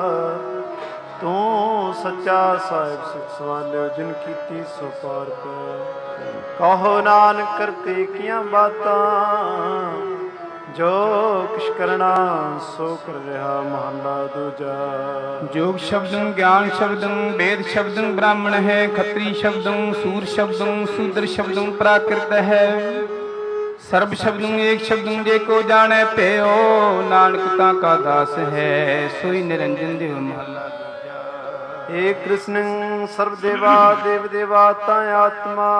ਤੂੰ ਸੱਚਾ ਸਾਹਿਬ ਸੁਖ ਸਵਾਲਿਓ ਜਿਨ ਕੀਤੀ ਸੋ ਪਾਰ ਪੈ। ਕਹੋ ਨਾਨਕ ਕਰਤੇ ਕੀਆਂ ਬਾਤਾਂ ਜੋ ਕਿਛ ਕਰਨਾ ਸੋ ਕਰ ਰਿਹਾ। ਮਹੱਲਾ ਦੂਜਾ। जोग शब्दं ज्ञान शब्दं वेद शब्दं ब्राह्मण है। खत्री शब्दं सूर शब्दं शूद्र शब्दं प्राकृत है। सर्व शब्दं एक शब्दं जेको जाने प्यो। नानक ता का दास है सोई निरंजन देव। महला दूजा। एक कृष्ण सर्व देवा देव देवा ता आत्मा।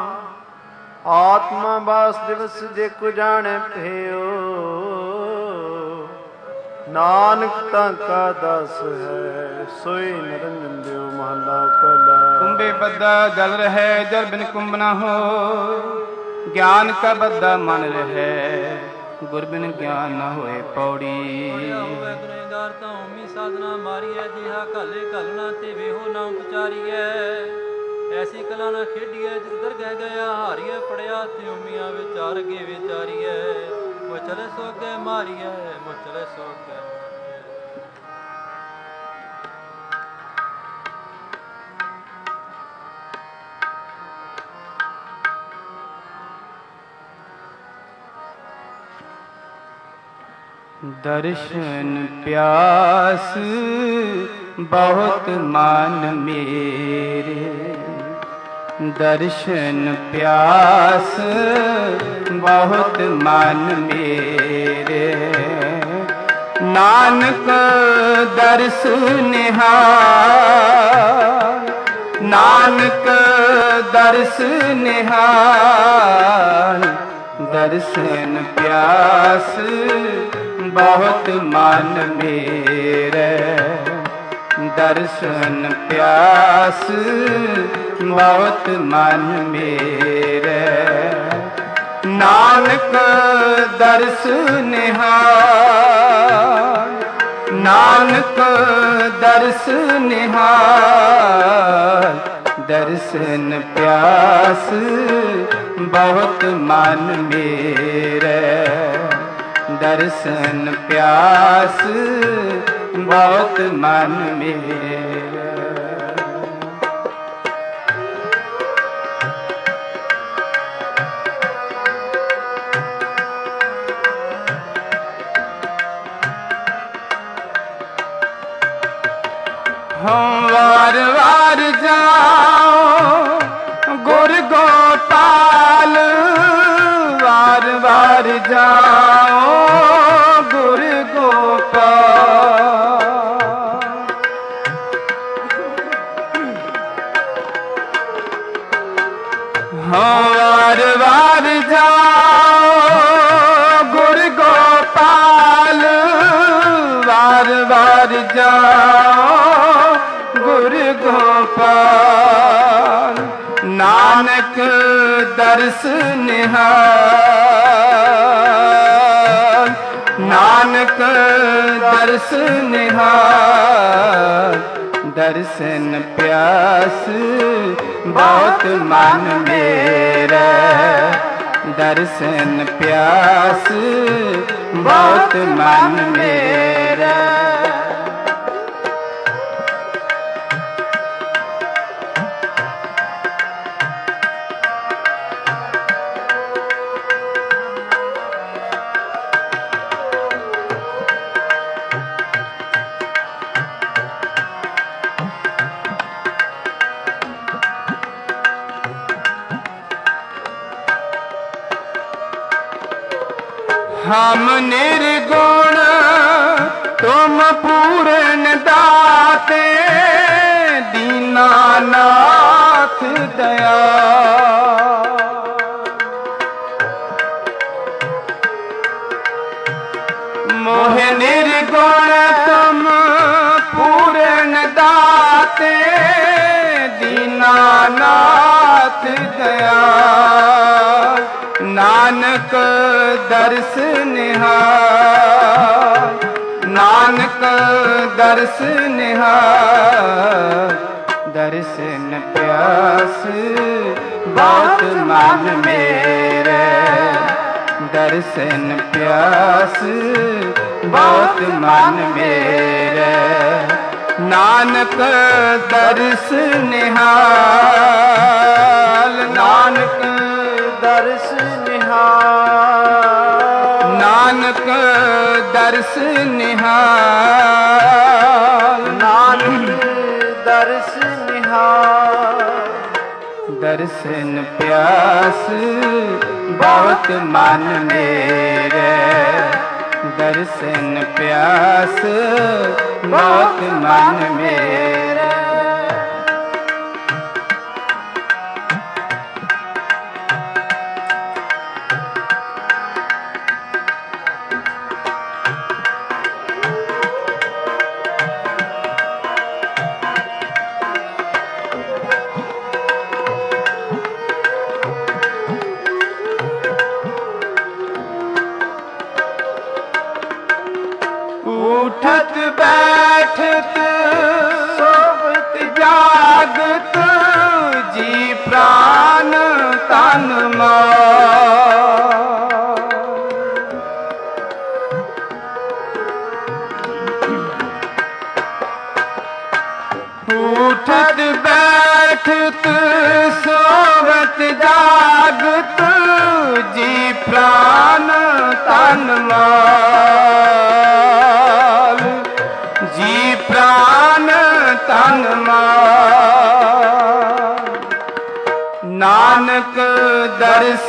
आत्मा बास दिवस जेको जाने प्यो। ਨਾਨਕ ਤਾਂ ਕਾ ਦਾਸ ਹੈ ਸੋਈ ਨਿਰੰਜਨ ਦਿਓ। ਮਹੱਲਾ ਪਹਿਲਾ। कुंभे बद्दा जल रहे जल बिन कुंभ न हो। ज्ञान का बद्दा मन रहे गुर बिन ज्ञान न होए। पौड़ी ਗੁਰੇਦਾਰ ਤਾਂ ਓਮੀ ਸਾਧਨਾ ਮਾਰੀਐ। ਜਿਹਾ ਘਾਲੇ ਘਾਲਣਾ ਤੇ ਵੇਹੋ ਨਾ ਉਪਚਾਰੀਐ। ਐਸੀ ਕਲਾ ਨਾ ਖੇਡੀਐ ਜਿਸ ਦਰਗਹਿ ਗਿਆ ਹਾਰੀਐ। ਪੜਿਆ ਤੇ ਓਮੀਆਂ ਵਿਚਾਰ ਅੱਗੇ ਵਿਚਾਰੀਐ। ਮੋ ਚਲੇ ਸੋ ਅੱਗੇ ਮਾਰੀਐ ਮੋ ਚਲੇ ਸੋ ਅੱਗੇ। दर्शन प्यास बहुत मान मेरे। दर्शन प्यास बहुत मान मेरे। नानक दर्श निहार नानक दर्श निहाल, दर्शन प्यास बहुत मन मेरे, दर्शन प्यास बहुत मन मेरे। नानक दर्श निहाल, नानक दर्श निहाल, दर्शन प्यास बहुत मन मेरे, दर्शन प्यास बहुत मन मेरे। हम वार वार जाओ गुर गोपाल, वार वार जाओ गुर गोपाल। हम वार वार जाओ गुर गोपाल, वार वार जाओ गुर गोपाल। नानक दर्श निहाल, नानक दर्श निहाल, दर्शन प्यास बहुत मन मेरे, दर्शन प्यास बहुत मन मेरे। हम निर्गुण तुम पूर्ण दाते, दीनानाथ दया। मोह निर्गुण तुम पूर्ण दाते, दीनानाथ दया। नानक दर्श निहाल, नानक दर्श निहाल, दर्शन प्यास बहुत मन मेरे, दर्शन प्यास बहुत मन मेरे। नानक दर्श निहाल, नानक दर्श निहाल, नानक दर्श निहाल, नानक दर्श निहाल, दर्शन प्यास बहुत मन मेरे, दर्शन प्यास बहुत मन मेरे। उठत बैठत सोवत जागत, जी प्राण तन उठत बैठत सोवत जागत, जी प्राण तन जी प्राण तन नानक दर्श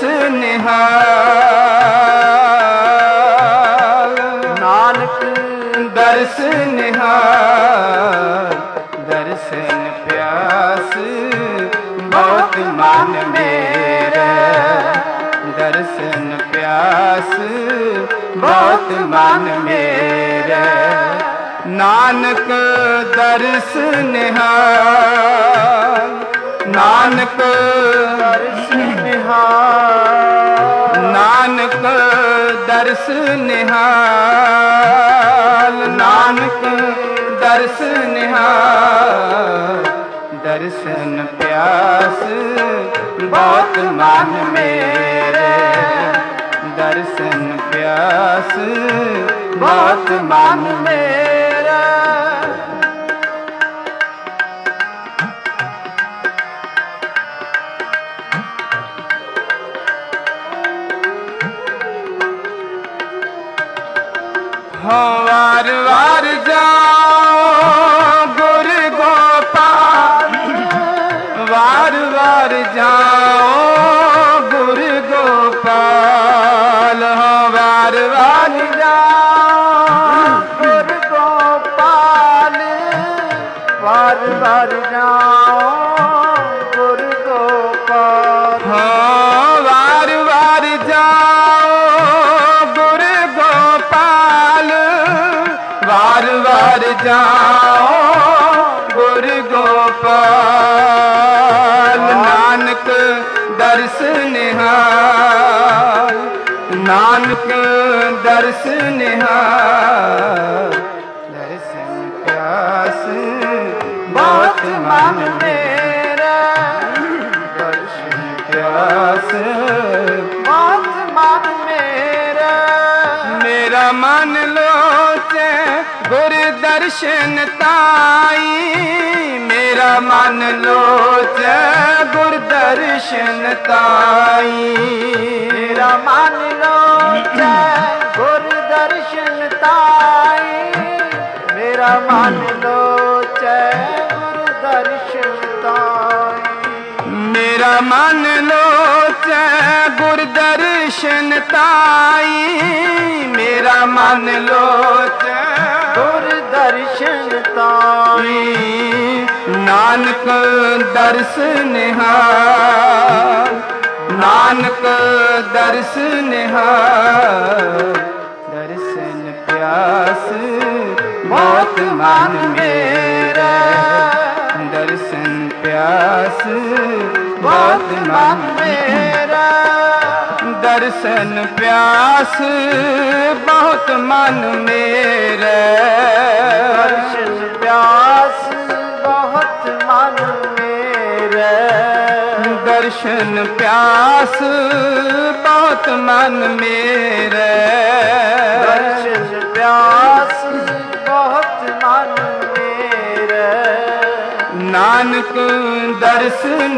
निहाल, नानक दर्श निहाल, दर्शन प्यास बहुत मन मेरे, दर्शन प्यास बहुत मन मेरे। नानक दर्श निहाल, नानक दर्श निहाल, नानक दर्श निहाल, नानक दर्श निहाल। दर्शन प्यास बहुत मन मेरे, दर्शन प्यास बहुत मन मेरे। हो वार वार जाओ गुर गोपाल, वार वार जाओ गुर गोपाल। हो वार वार जाओ गुर गोपाल, वार वार जाओ गुर गोपाल। हो वार वार जाओ गुर गोपाल, वार वार जाओ गुर गोपाल। नानक दर्श निहाल, नानक दर्श निहाल। दर्शन प्यास बहुत मन मेरा, दर्शन प्यास बहुत मन मेरा। मेरा मन लोचे गुर दर्शन ताई, मेरा मन लोचे गुर दर्शन ताई। मेरा मन लोचे गुर दर्शन ताई, मेरा मन लोचे गुर दर्शन ताई। मेरा मन लोचे गुर दर्शन ताई, मेरा मन लोचे गुर दर्शन ताई। नानक दर्श निहाल, नानक दर्श निहाल। दर्शन प्यास बहुत मन मेरा, दर्शन प्यास बहुत मन मेरा। दर्शन प्यास बहुत मन मेरे, दर्शन प्यास बहुत मन मेरे। दर्शन प्यास बहुत मन मेरे। दर्शन प्यास बहुत मन मेरे। नानक दर्श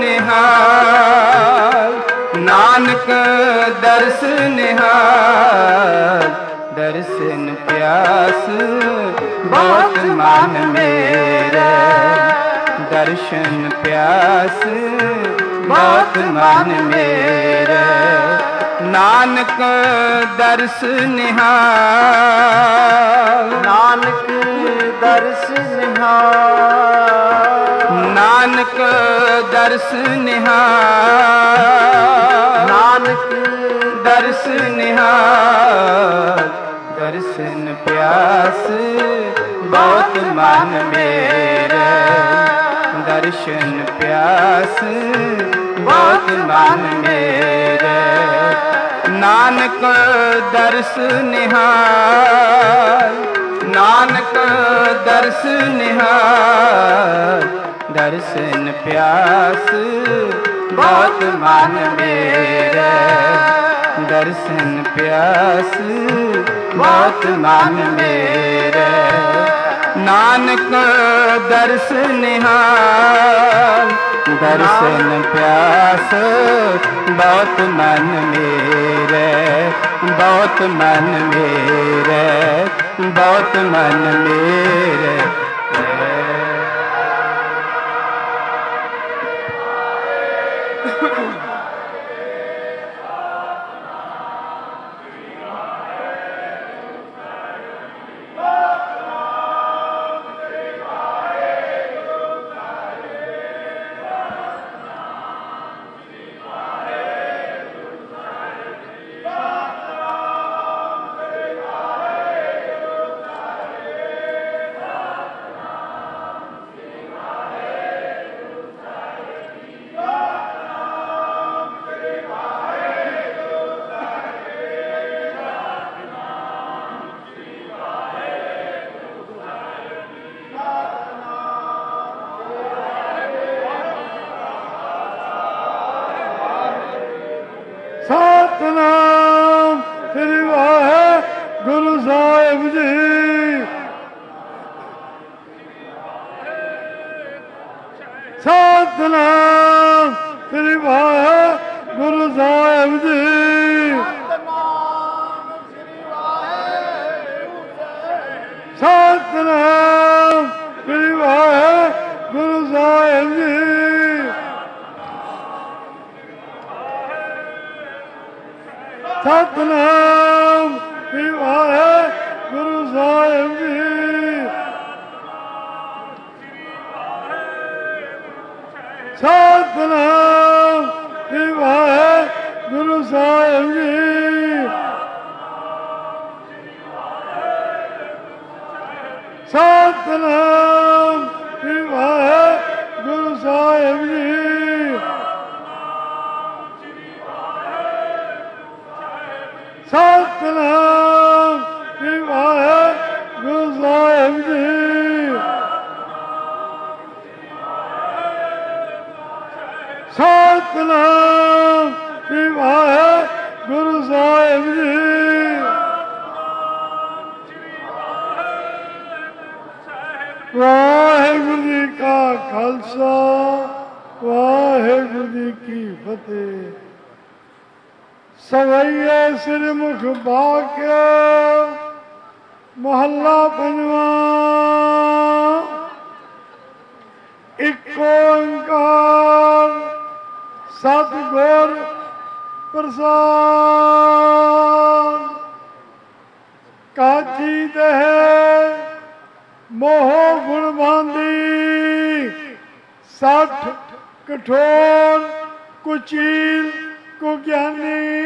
निहाल, नानक दर्श निहाल। दर्शन प्यास बहुत मन मेरे, दर्शन प्यास बहुत मन मेरे। नानक दर्श निहाल, नानक दर्श निहाल, नानक दर्श निहाल। नानक दर्श निहाल। दर्शन प्यास बहुत मन मेरे, दर्शन प्यास बहुत मन मेरे। नानक दर्श निहाल, नानक दर्श निहाल। दर्शन प्यास बहुत मन मेरे, दर्शन प्यास बहुत मन मेरे। नानक दर्श निहाल। दर्शन प्यास बहुत मन मेरे, बहुत मन मेरे, बहुत मन मेरे। ਸਤਿਨਾਮ ਸ੍ਰੀ ਵਾਹਿਗੁਰੂ ਸਾਹਿਬ ਜੀ। ਸਤਿਨਾਮ ਸ੍ਰੀ ਵਾਹਿਗੁਰੂ ਸਾਹਿਬ ਜੀ। ਸਤਿਨਾਮ ਸ੍ਰੀ ਵਾਹਿਗੁਰੂ ਸਾਹਿਬ ਜੀ। ਸਤਿਨਾਮ ਸ੍ਰੀ ਵਾਹਿਗੁਰੂ ਸਾਹਿਬ ਜੀ। ਸਤਿਨਾਮ ਸ੍ਰੀ ਵਾਹਿਗੁਰੂ ਸਾਹਿਬ ਜੀ। ਸਤਿਨਾਮ ਸ੍ਰੀ ਵਾਹਿਗੁਰੂ ਸਾਹਿਬ ਜੀ। ਸਤਿਨਾਮ ਸ੍ਰੀ ਵਾਹਿਗੁਰੂ ਸਾਹਿਬ ਜੀ। ਵਾਹਿਗੁਰੂ ਜੀ ਕਾ ਖਾਲਸਾ ਵਾਹਿਗੁਰੂ ਜੀ ਕੀ ਫਤਿਹ। ਸਵਈਏ ਸਿਰਮੁਖ ਬਾਕਿਆ ਮਹੱਲਾ ਪੰਜਵਾਂ। ਇੱਕ ਓੰਕਾਰ ਸਤਿਗੁਰ ਪ੍ਰਸਾਦ। ਕਾਜੀ ਦੇਹ ਮੋਹ ਗੁਣ ਬਾਂਦੀ। ਸੱਠ ਕਠੋਰ ਕੁਚੀਲ ਕੋ ਗਿਆਨੀ।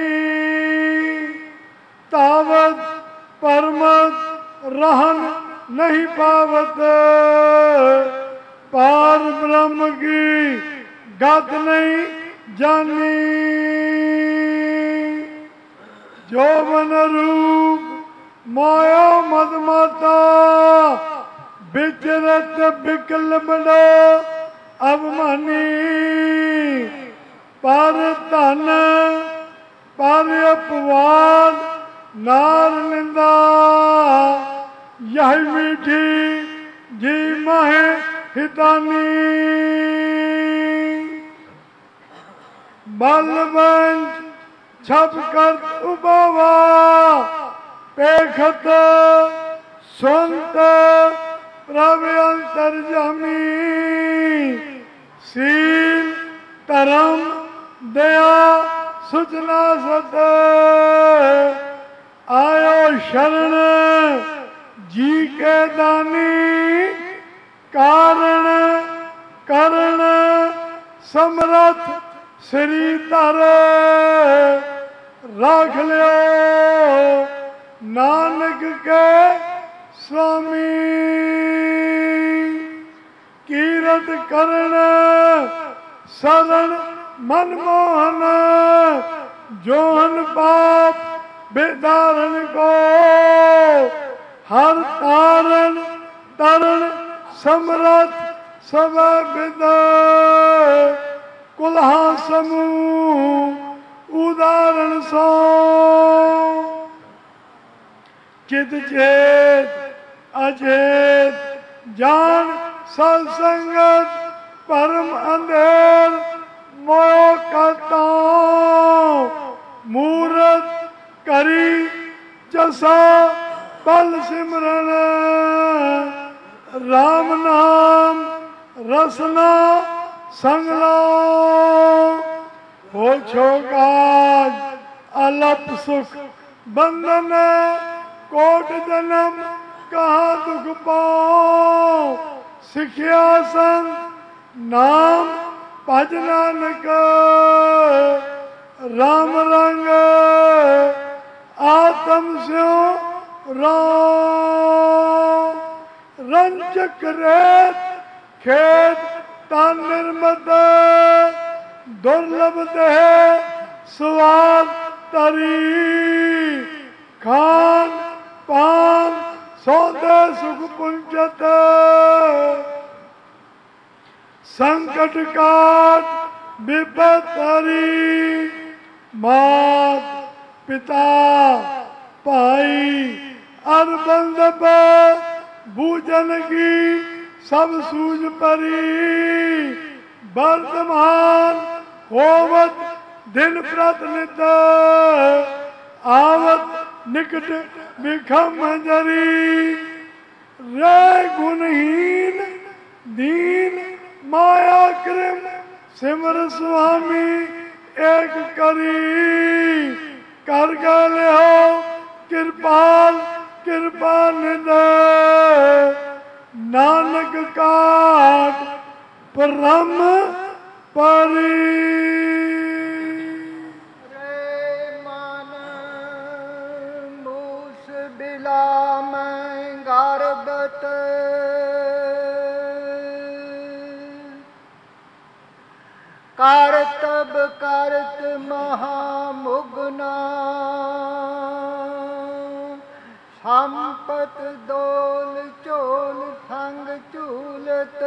ਤਾਵਤ ਪਰਮਤ रहन नहीं पावत। पार ब्रह्म की गत नहीं जानी। जो मन रूप माया मद माता विचरत बिकल बड़ा अवमानी। पर धन पर अपवाद नार निंदा यह मीठी जी माहे हितानी। बलवंश छप कर उबावा पेखत सुनत प्रभ अंतर्जामी। सील धर्म दया सुचना सत आयो शरण जी के दानी। कारण करण समरथ श्री धर राख लियो नानक के स्वामी। कीरत करण शरण मनमोहन जोहन पाप बेदारण को। हर तारण तरण समरथ सब विद कुल्हा समूह उदाहरण सो। चित चेत अचेत जान सत्संगत परम अंधेर मोह करता। मूरत करी जसा बल सिमरन राम नाम रसना संगला। हो छोकाज अलप सुख बंधन कोट जन्म कहा दुख पाओ। सिखिया संत नाम भज नानक राम रंग आत्म स्यो राम। रंजक रेत खेत तान निर्मत दुर्लभ देह स्वाद तरी। खान पान सौदे सुख पुंजत संकट काट विपत हरी। मात पिता भाई अर बंधप भूजन की सब सूझ परी। वर्तमान होवत दिन प्रत नित आवत निकट विखम जरी रे गुणहीन दीन माया कृम सिमर स्वामी एक करी कर गए हो कृपाल कृपा निदे नानक काट परम परी रे मन मूस बिला में गारबत करतब करत महामुगना संपत दोल चोल संग चूलत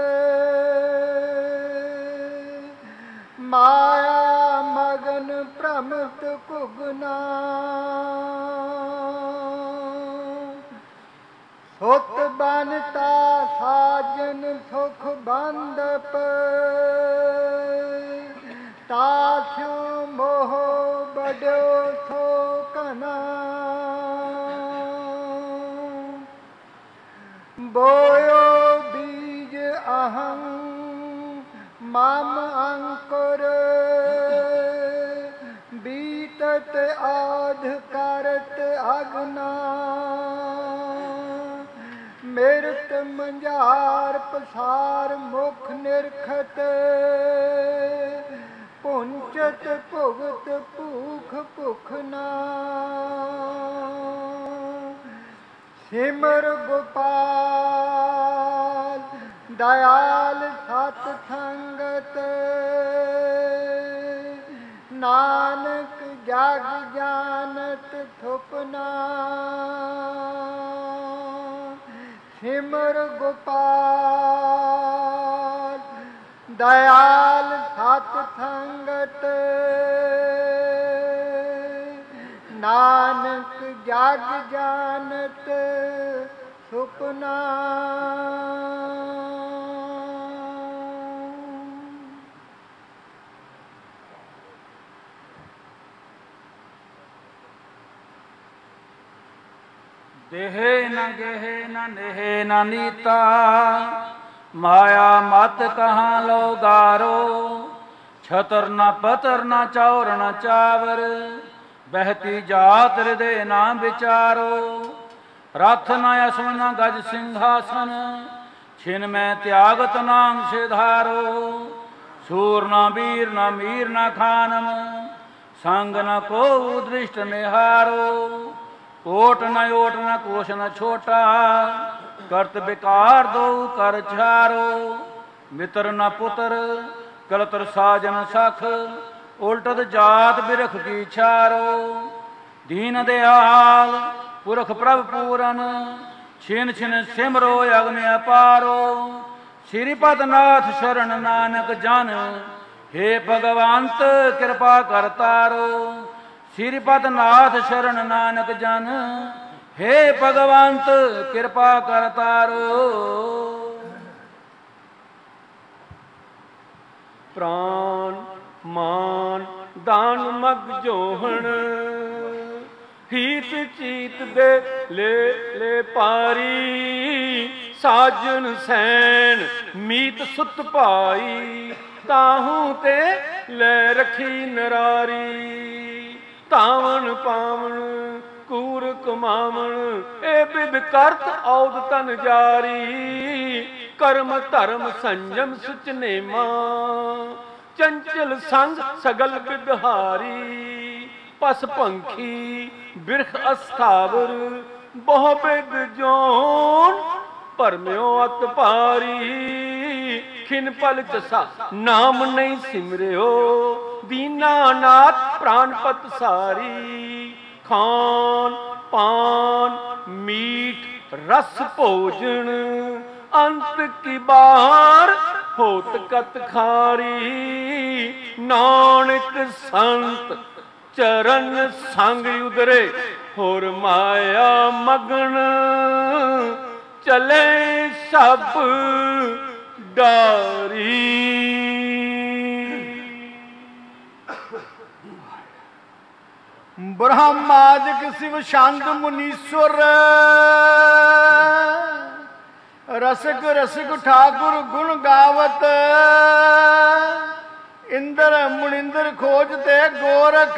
माया मगन प्रमत कुगना सुत बनता साजन सुख बंदप तास्यो मोह बड़ो सो कना बोयो बीज अहं मम अंकुर बीतत आध करत अग्ना मिरत मंजार पसार मुख निरखत पुंचत भुगत भूख भुखना सिमर गोपाल दयाल सत संगत नानक जग जानत थुपना सिमर गोपाल दयाल सत संगत नानक जग जानत सुपना देहे न गेहे न नेहे न नीता माया मत कहाँ लो गारो छतर न पतर न चौर न चावर बहती जात हृदय न विचारो रथ न अश्व न गज सिंहासन छिन में त्यागत नाम से धारो सूर न वीर न मीर न खानम संग न को दृष्ट निहारो कोट न ओट न कोश न छोटा करत विकार दो कर छारो मित्र न पुत्र कलतर साजन सख उल्टत जात बिरख की छारो दीन दयाल पुरख प्रभ पूरन छिन छिन सिमरो अग्नि अपारो श्रीपद नाथ शरण नानक जन हे भगवंत कृपा करतारो श्रीपद नाथ शरण नानक जन हे भगवंत कृपा करतारो प्राण मान दान मग जोहण हीत चीत दे ले पारी साजन सैन मीत सुत पाई ताहू ते ले रखी नरारी तावन पावन कूर कमावन ए बिद करत औद तन जारी कर्म धर्म संयम सुच नेमा चंचल संग सगल बिदहारी पस पंखी बिरख अस्थावर बहु बिद जोन परम्यो अत पारी खिन पल चसा नाम नहीं सिमरियो दीनानाथ प्राणपत सारी खान पान मीठ रस भोजन अंत की बार होत कत खारी नानक संत चरण संग उदरे होर माया मगन चले सब डारी। ब्रह्मादिक शिव शांत मुनीश्वर रसिक रसिक ठाकुर गुण गावत इंद्र मुनिंद्र खोजते गोरख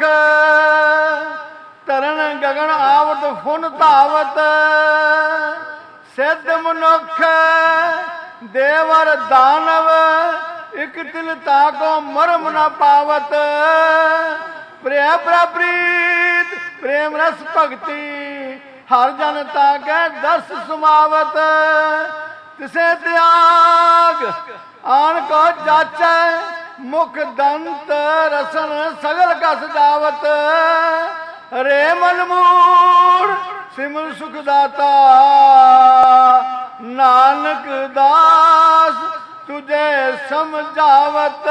तरन गगन आवत फुन धावत सिद्ध मनुख देवर दानव इक तिल ताको मरम न पावत प्रेम प्रीत प्रेम रस भगति हर जन ताके दस समावत तिसे त्याग आन को जाचै मुख दंत रसन सगल का सजावत रे मनमूर सिमर सुखदाता नानक दास तुझे समझावत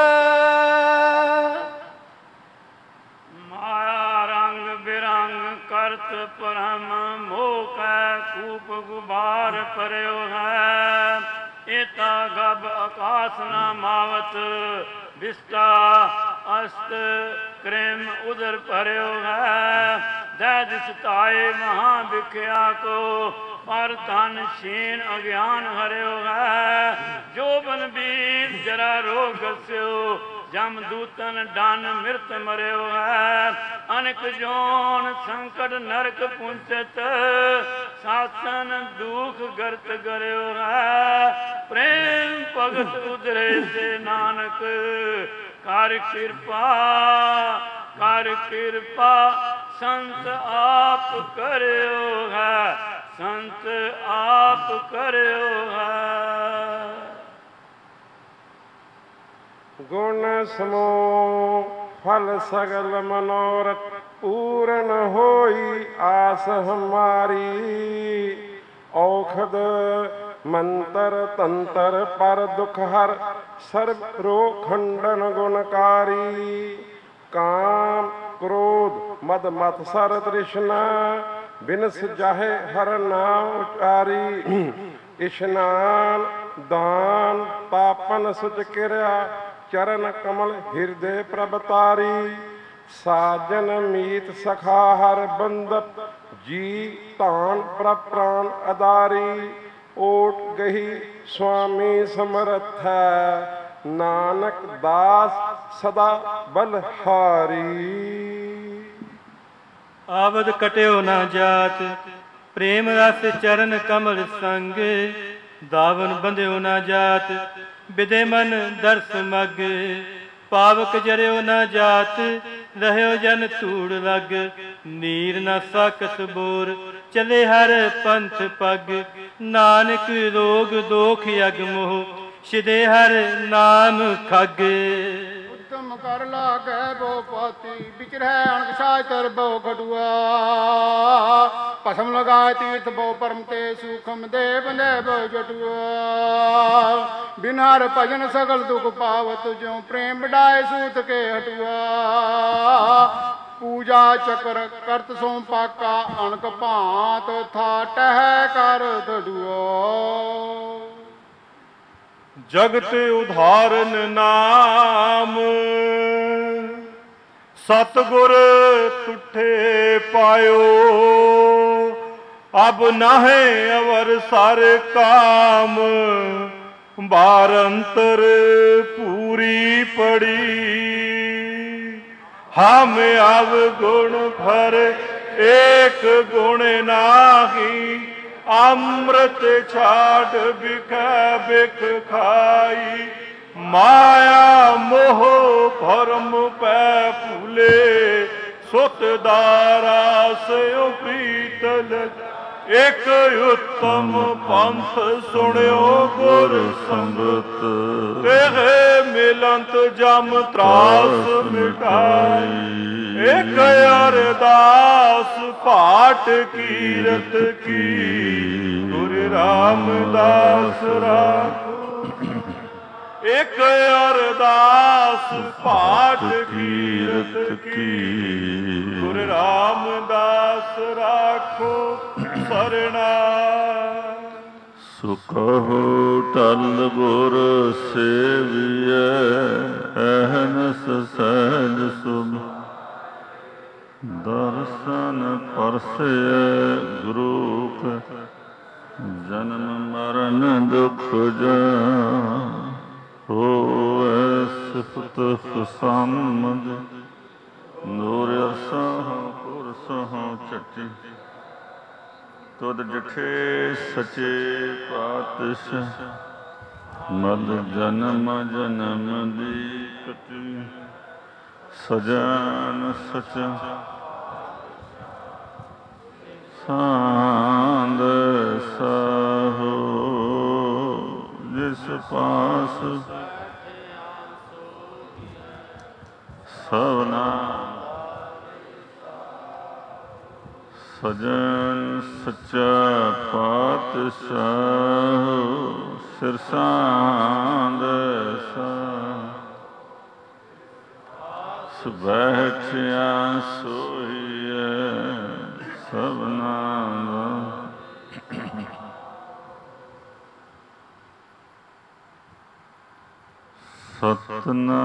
माया रंग बिरंग करत परम मोह कूप गुबार परयो है एता गब आकाश न मावत विस्ता अस्त क्रेम उदर परयो है दैद सताए महाभिख्या को पर धन शीन अज्ञान हरियो है जो बन बीर जरा रोग स्यो जम दूतन डन मृत मरियो है अनेक जोन संकट नरक पुंचत शासन दुख गर्त गर्यो है प्रेम भगत उदरे से नानक कर कृपा संत आप करयो है संत आप करयो है गुण समूह फल सगल मनोरथ पूर्ण होई आस हमारी औखद मंत्र तंत्र पर दुख हर सर्व रोग खंडन गुणकारी काम क्रोध मद मत्सर तृष्णा बिनस जाहे हर नाम उचारी स्नान दान पापन सुच क्रिया चरण कमल हृदय प्रभतारी साजन मीत सखा हर बंदप जी तान प्राण अदारी ओट गही स्वामी समर्थ है नानक दास सदा बलहारी आवद कट्यो न जात प्रेम रस चरण कमल संग दावन बंध्यो न जात विदे मन दर्श मग पावक जरियो न जात रहयो जन धूड़ लग नीर न साकत बोर चले हर पंथ पग नानक रोग दोख यग मोह सिदे हर नाम खग उत्तम कर लागे बो पाती बिचरह अणक साचर बो खटुआ पसम लगाए तीर्थ बो परम ते सुखम दे बंदे बो जटुआ बिनार भजन सगल दुख पावत ज्यों प्रेम बढ़ाए सूत के हटुआ पूजा चक्र करत सो पाका अणक भांत था टह कर दडुआ जगत उदाहरण नाम सतगुर तुठे पायो अब नाहे अवर सर काम बारंतर पूरी पड़ी हम अब गुण भर एक गुण नाही अमृत छाड़ बिख बिख खाई माया मोह भरम पै फूले सुत दारा से पीतल एक उत्तम पंथ सुनियो गुर संगत तेरे मिलंत जम त्रास मिटाई एक अरदास पाठ कीरत की गुरु रामदास राखो एक अरदास पाठ कीरत की गुरु रामदास राखो सरना सुखो टल गुर सेविए अहनस सहज सुभ दर ਦਰਸ਼ਨ ਪਰਸੈ ਗੁਰੂ ਜਨਮ ਮਰਨ ਦੁਖ ਜਾ ਹੋਵੇ ਸਿਫਤ ਖੁਸ਼ਾਮਦ ਨੂਰ ਅਰਸਹੁ ਪੁਰਸਹੁ ਚੱਟੀ ਤੁਧ ਡਿਠੇ ਸਚੇ ਪਾਤਸ਼ਾਹ ਮਦ ਜਨਮ ਜਨਮ ਦੀ ਕਟੀ ਸਜਣ ਸਚਾ ਸਾਂਦ ਸਾਹੋ ਜਿਸ ਪਾਸ ਸਭਨਾ ਸਜਣ ਸੱਚਾ ਪਾਤਸ਼ਾਹ ਸਿਰ ਸਾਂਦ ਸਾ ਬੈਠਿਆ ਸੋਈਐ ਸਭਨਾ ਦਾ ਸਤਨਾਮ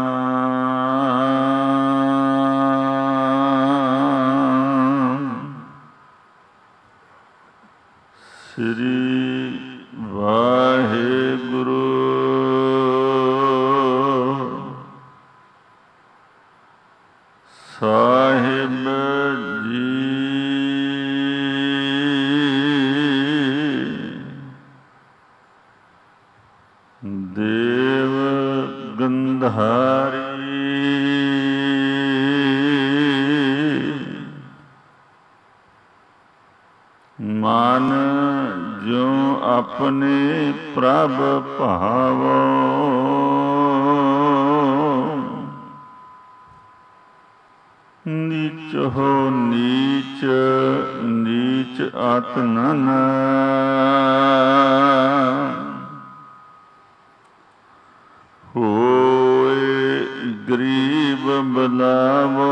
ਸ੍ਰੀ ਵਾਹਿਗੁਰੂ ਸਾਹਿਬ ਜੀ। ਦੇਵ ਗੰਧਾਰੀ ਮਨ ਜੋ ਆਪਣੇ ਪ੍ਰਭ ਭਾਵੋ ਨੀਚ ਹੋ ਨੀਚ ਨੀਚ ਆਤਨਨ ਹੋਏ ਗਰੀਬ ਬਲਾਵੋ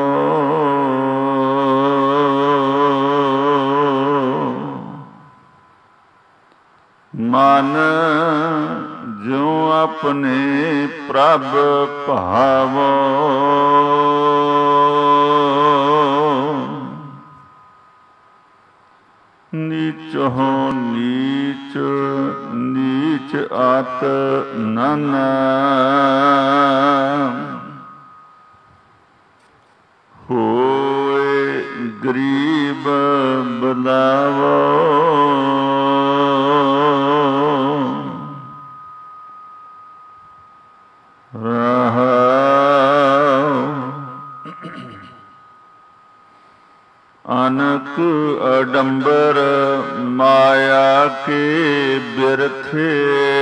ਮਨ ਜੋ ਆਪਣੇ ਪ੍ਰਭ ਭਾਵੋ ਨੀਚ ਹੋ ਨੀਚ ਨੀਚ ਆਤ ਨਨ ਹੋਏ ਗਰੀਬ ਬਲਾਵੋ ਅਨਕ ਅਡੰਬਰ ਮਾਇਆ ਕੇ ਬਿਰਥੇ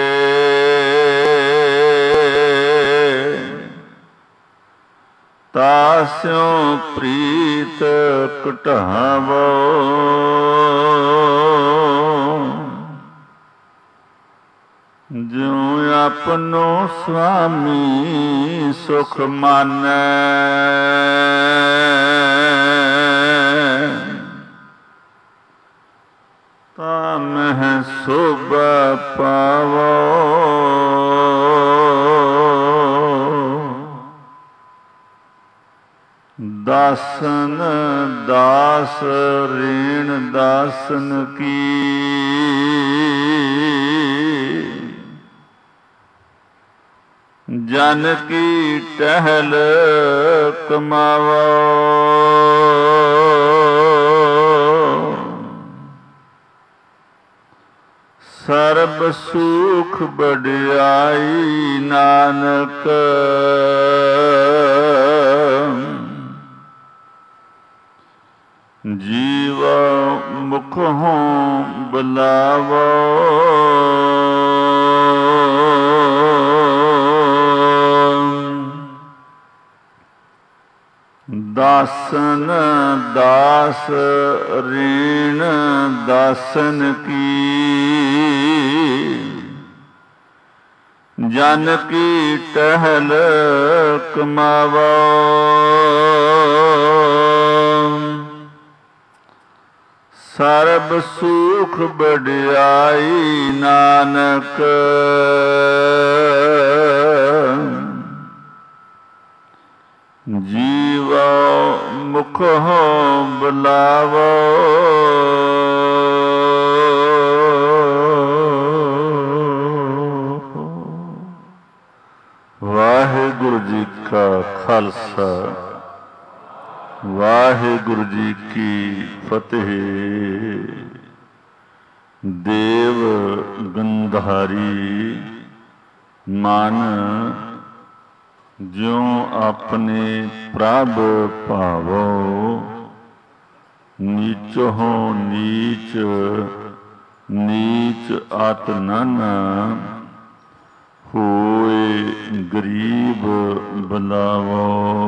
ਤਾਸਿਉ ਪ੍ਰੀਤ ਘਟਾਵੋ ਜਿਉ ਆਪਨੋ ਸੁਆਮੀ ਸੁਖ ਮਾਨੈ ਤਾ ਮਹਿ ਸੋਭਾ ਪਾਵੋ ਦਾਸਨ ਦਾਸ ਰੀਣ ਦਾਸਨ ਕੀ ਜਨ ਕੀ ਟਹਿਲ ਕਮਾਵੋ ਸਰਬ ਸੁਖ ਵਡਿਆਈ ਨਾਨਕ ਜੀਵਾ ਮੁਖੋਂ ਬੁਲਾਵੋ ਦਾਸਨ ਦਾਸ ਰੀਣ ਦਾਸਨ ਕੀ ਜਨ ਕੀ ਟਹਿਲ ਕਮਾਵੋ ਸਰਬ ਸੁਖ ਵਡਿਆਈ ਨਾਨਕ ਜੀਵਾ ਮੁਖ ਬੁਲਾਵੋ ਵਾਹਿਗੁਰੂ ਜੀ ਕਾ ਖਾਲਸਾ ਵਾਹਿਗੁਰੂ ਜੀ ਕੀ ਫਤਿਹ। ਦੇਵ ਗੰਧਾਰੀ ਮਨ ਜਿਉ ਆਪਣੇ ਪ੍ਰਭ ਭਾਵੋ ਨੀਚੋ ਨੀਚ ਨੀਚ ਆਤ ਨਾਨਾ ਹੋਏ ਗਰੀਬ ਬਲਾਵੋ।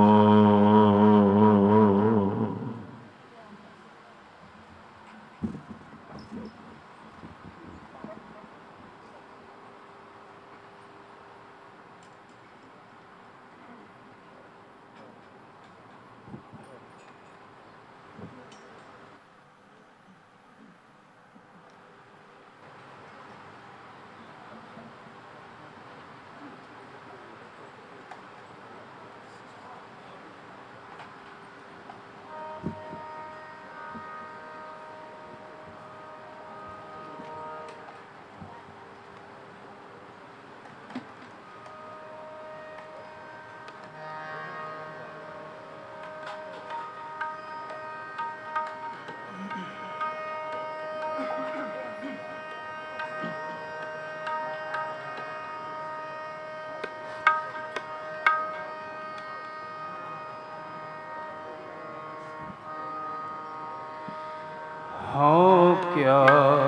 ਹਉ ਕਿਆ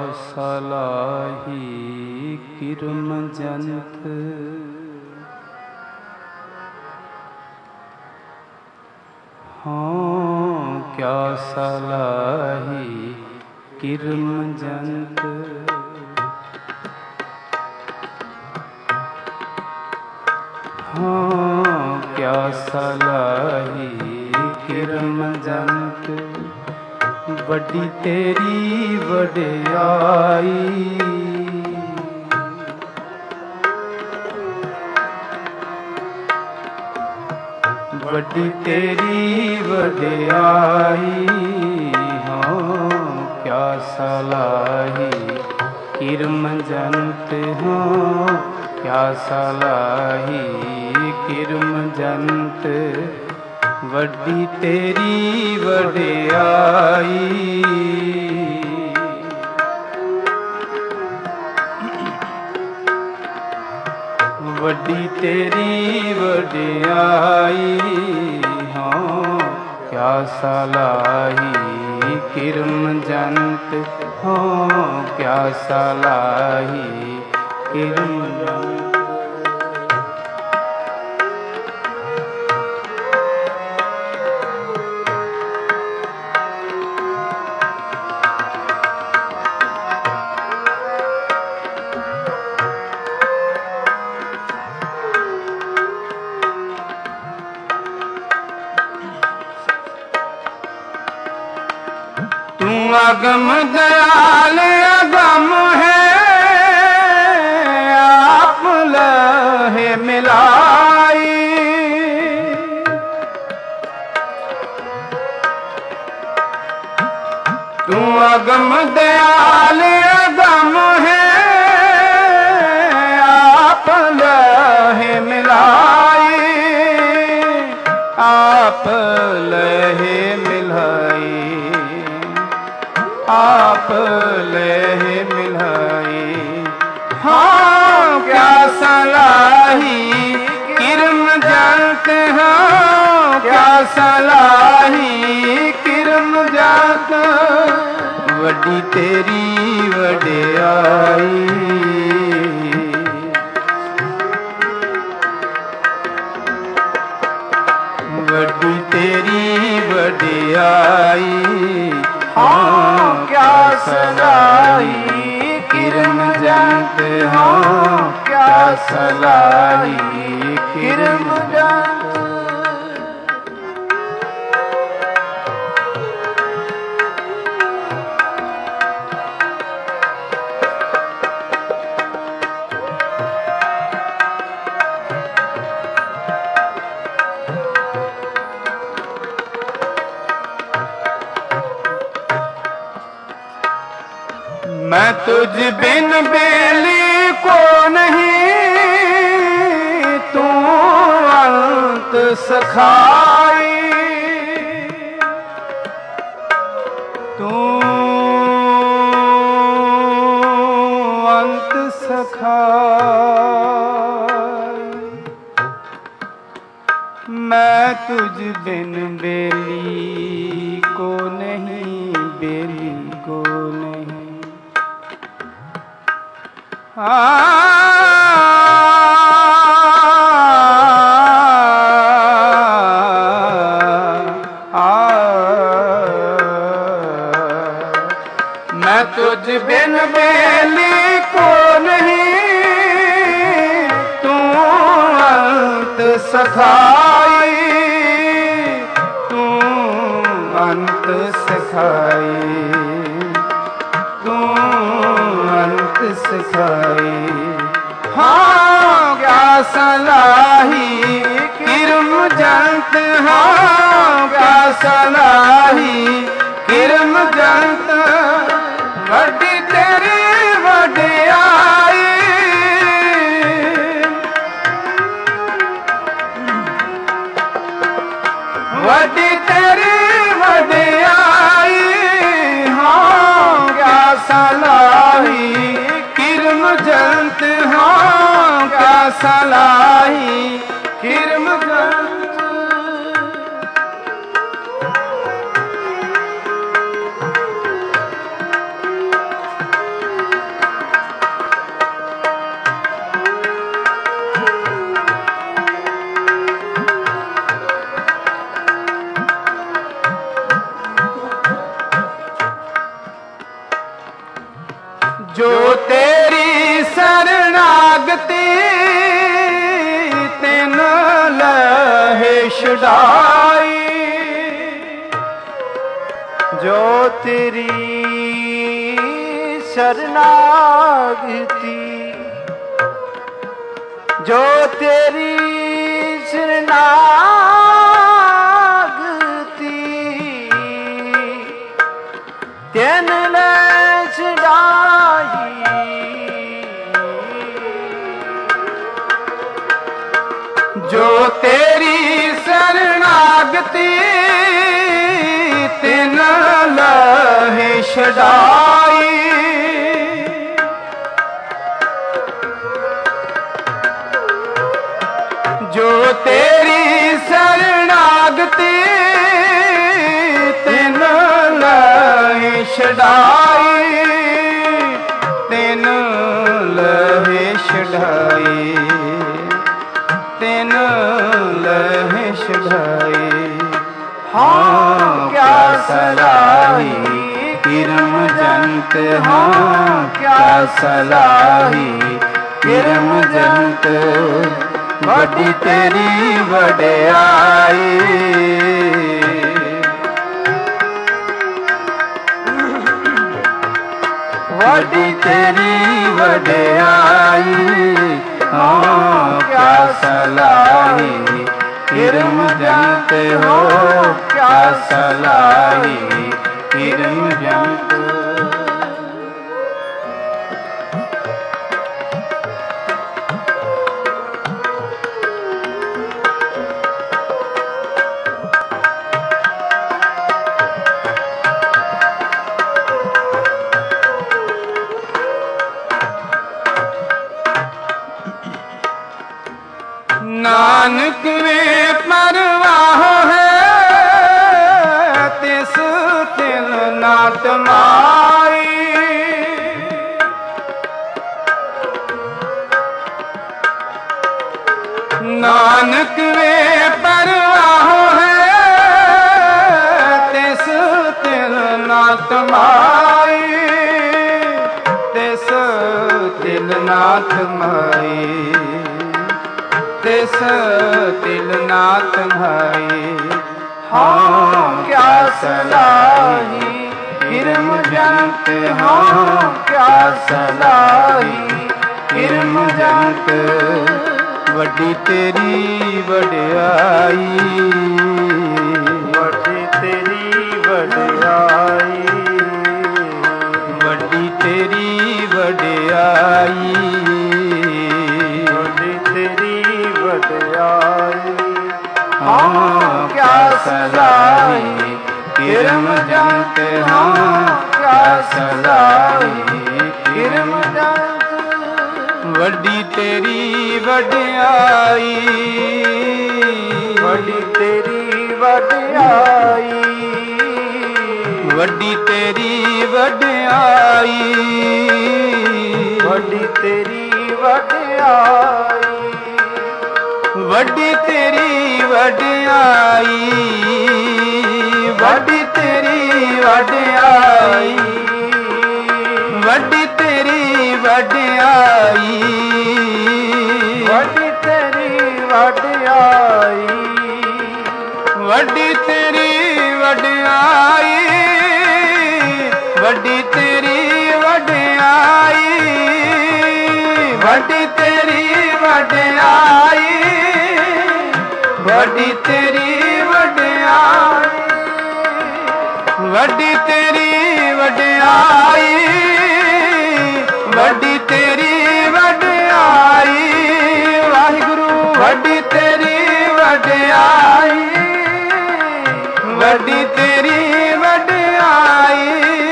ਸਲਾਹੀ ਕਿਰਮ ਜੰਤ ਹਉ ਕਿਆ ਸਲਾਹੀ ਕਿਰਮ ਜੰਤ ਹਉ ਕਿਆ ਸਲਾਹੀ ਕਿਰਮ ਜੰਤ ਵੱਡੀ ਤੇਰੀ ਵਡਿਆਈ ਵੱਡੀ ਤੇਰੀ ਵਡਿਆਈ ਹਾਂ ਕਿਆ ਸਲਾਹੀ ਕਿਰਮ ਜੰਤ ਹਾਂ ਕਿਆ ਸਲਾਹੀ ਕਿਰਮ ਜੰਤ ਵੱਡੀ ਤੇਰੀ ਵਡਿਆਈ ਵੱਡੀ ਤੇਰੀ ਵਡਿਆਈ ਹਾਂ ਕਿਆ ਸਲਾਹੀ ਕਿਰਮ ਜੰਤ ਹਾਂ ਕਿਆ ਸਲਾਹੀ ਕਿਰਮ ਜੰਤ अगम दयाल अगम है आप लहे मिलाई तू अगम दयाल अगम है आप लहे मिलाई आप लहे मिलाई आप लहे मिलाई हाँ क्या सलाही किरम जंत हाँ क्या सलाही किरम जंत वड्डी तेरी वडियाई वड्डी तेरी वडियाई हाँ क्या सलाही किरम जंत हाँ क्या सलाही किरम जंत तुझ बिन बेली को नहीं, तू अंत सखाई, तू अंत सखाई। मैं तुझ बिन बेली को नहीं, बेली को नहीं। मैं तुझ बिन बेली को नहीं, तू अंत सखाई, तू अंत सखाई, तू अंत सखाई। हाँ क्या सलाही किरम जंत, हाँ क्या सलाही किरम जंत, वड्डी तेरी वड्याई, वड्डी तेरी वड्याई। हाँ क्या सलाही किरम जंत, हाँ क्या सलाही किरम जंत। जो तेरी शरणागति तिन लहे छुड़ाई, जो तेरी शरणागति, जो तेरी शरणागति तिन लहे छुड़ाई। जो तेरी शरणागति तिन लहे छुड़ाई, जो तेरी शरणागति तिन लहे छुड़ाई, तिन लहे छुड़ाई, तिन लहे छुड़ाई। हाँ क्या सलाही किरम जंत, हाँ क्या सलाही किरम जंत, वड्डी तेरी वड्याई, वड्डी तेरी वड्याई। हाँ क्या सलाही किरम जंत, हो क्या सलाही किरम जंत। नानक में परवाह है तिस तिल नात माई, नानक में परवाह है तिस तिल नात माई, तिस तिल नाथ माई, तिस तिल नाथ भाई। हाँ क्या सलाही किरम जंत, हाँ क्या सलाही किरम जंत, वड्डी तेरी वड्याई, वड्डी तेरी वड्याई, वड्डी तेरी ਹਾਂ ਕਿਆ ਸਲਾਹੀ ਕਿਰਮ ਜੰਤ ਹਾਂ ਕਿਆ ਸਲਾਹੀ ਕਿਰਮ ਜੰਤ। ਵੱਡੀ ਤੇਰੀ ਵਡਿਆਈ ਵੱਡੀ ਤੇਰੀ ਵਡਿਆਈ ਵੱਡੀ ਤੇਰੀ ਵਡਿਆਈ ਵੱਡੀ ਤੇਰੀ ਵਡਿਆਈ ਵੱਡੀ ਤੇਰੀ ਵਡਿਆਈ ਵੱਡੀ ਤੇਰੀ ਵਡਿਆਈ ਵੱਡੀ ਤੇਰੀ ਵਡਿਆਈ ਵੱਡੀ ਤੇਰੀ ਵਡਿਆਈ ਵੱਡੀ ਤੇਰੀ ਵਡਿਆਈ ਵੱਡੀ ਤੇਰੀ ਵਡਿਆਈ ਵੱਡੀ ਤੇਰੀ ਵਡਿਆਈ ਵੱਡੀ ਤੇਰੀ ਵਡਿਆਈ ਵੱਡੀ ਤੇਰੀ ਵਡਿਆਈ ਵੱਡੀ ਤੇਰੀ ਵਡਿਆਈ ਵਾਹਿਗੁਰੂ ਵੱਡੀ ਤੇਰੀ ਵਡਿਆਈ ਵੱਡੀ ਤੇਰੀ ਵਡਿਆਈ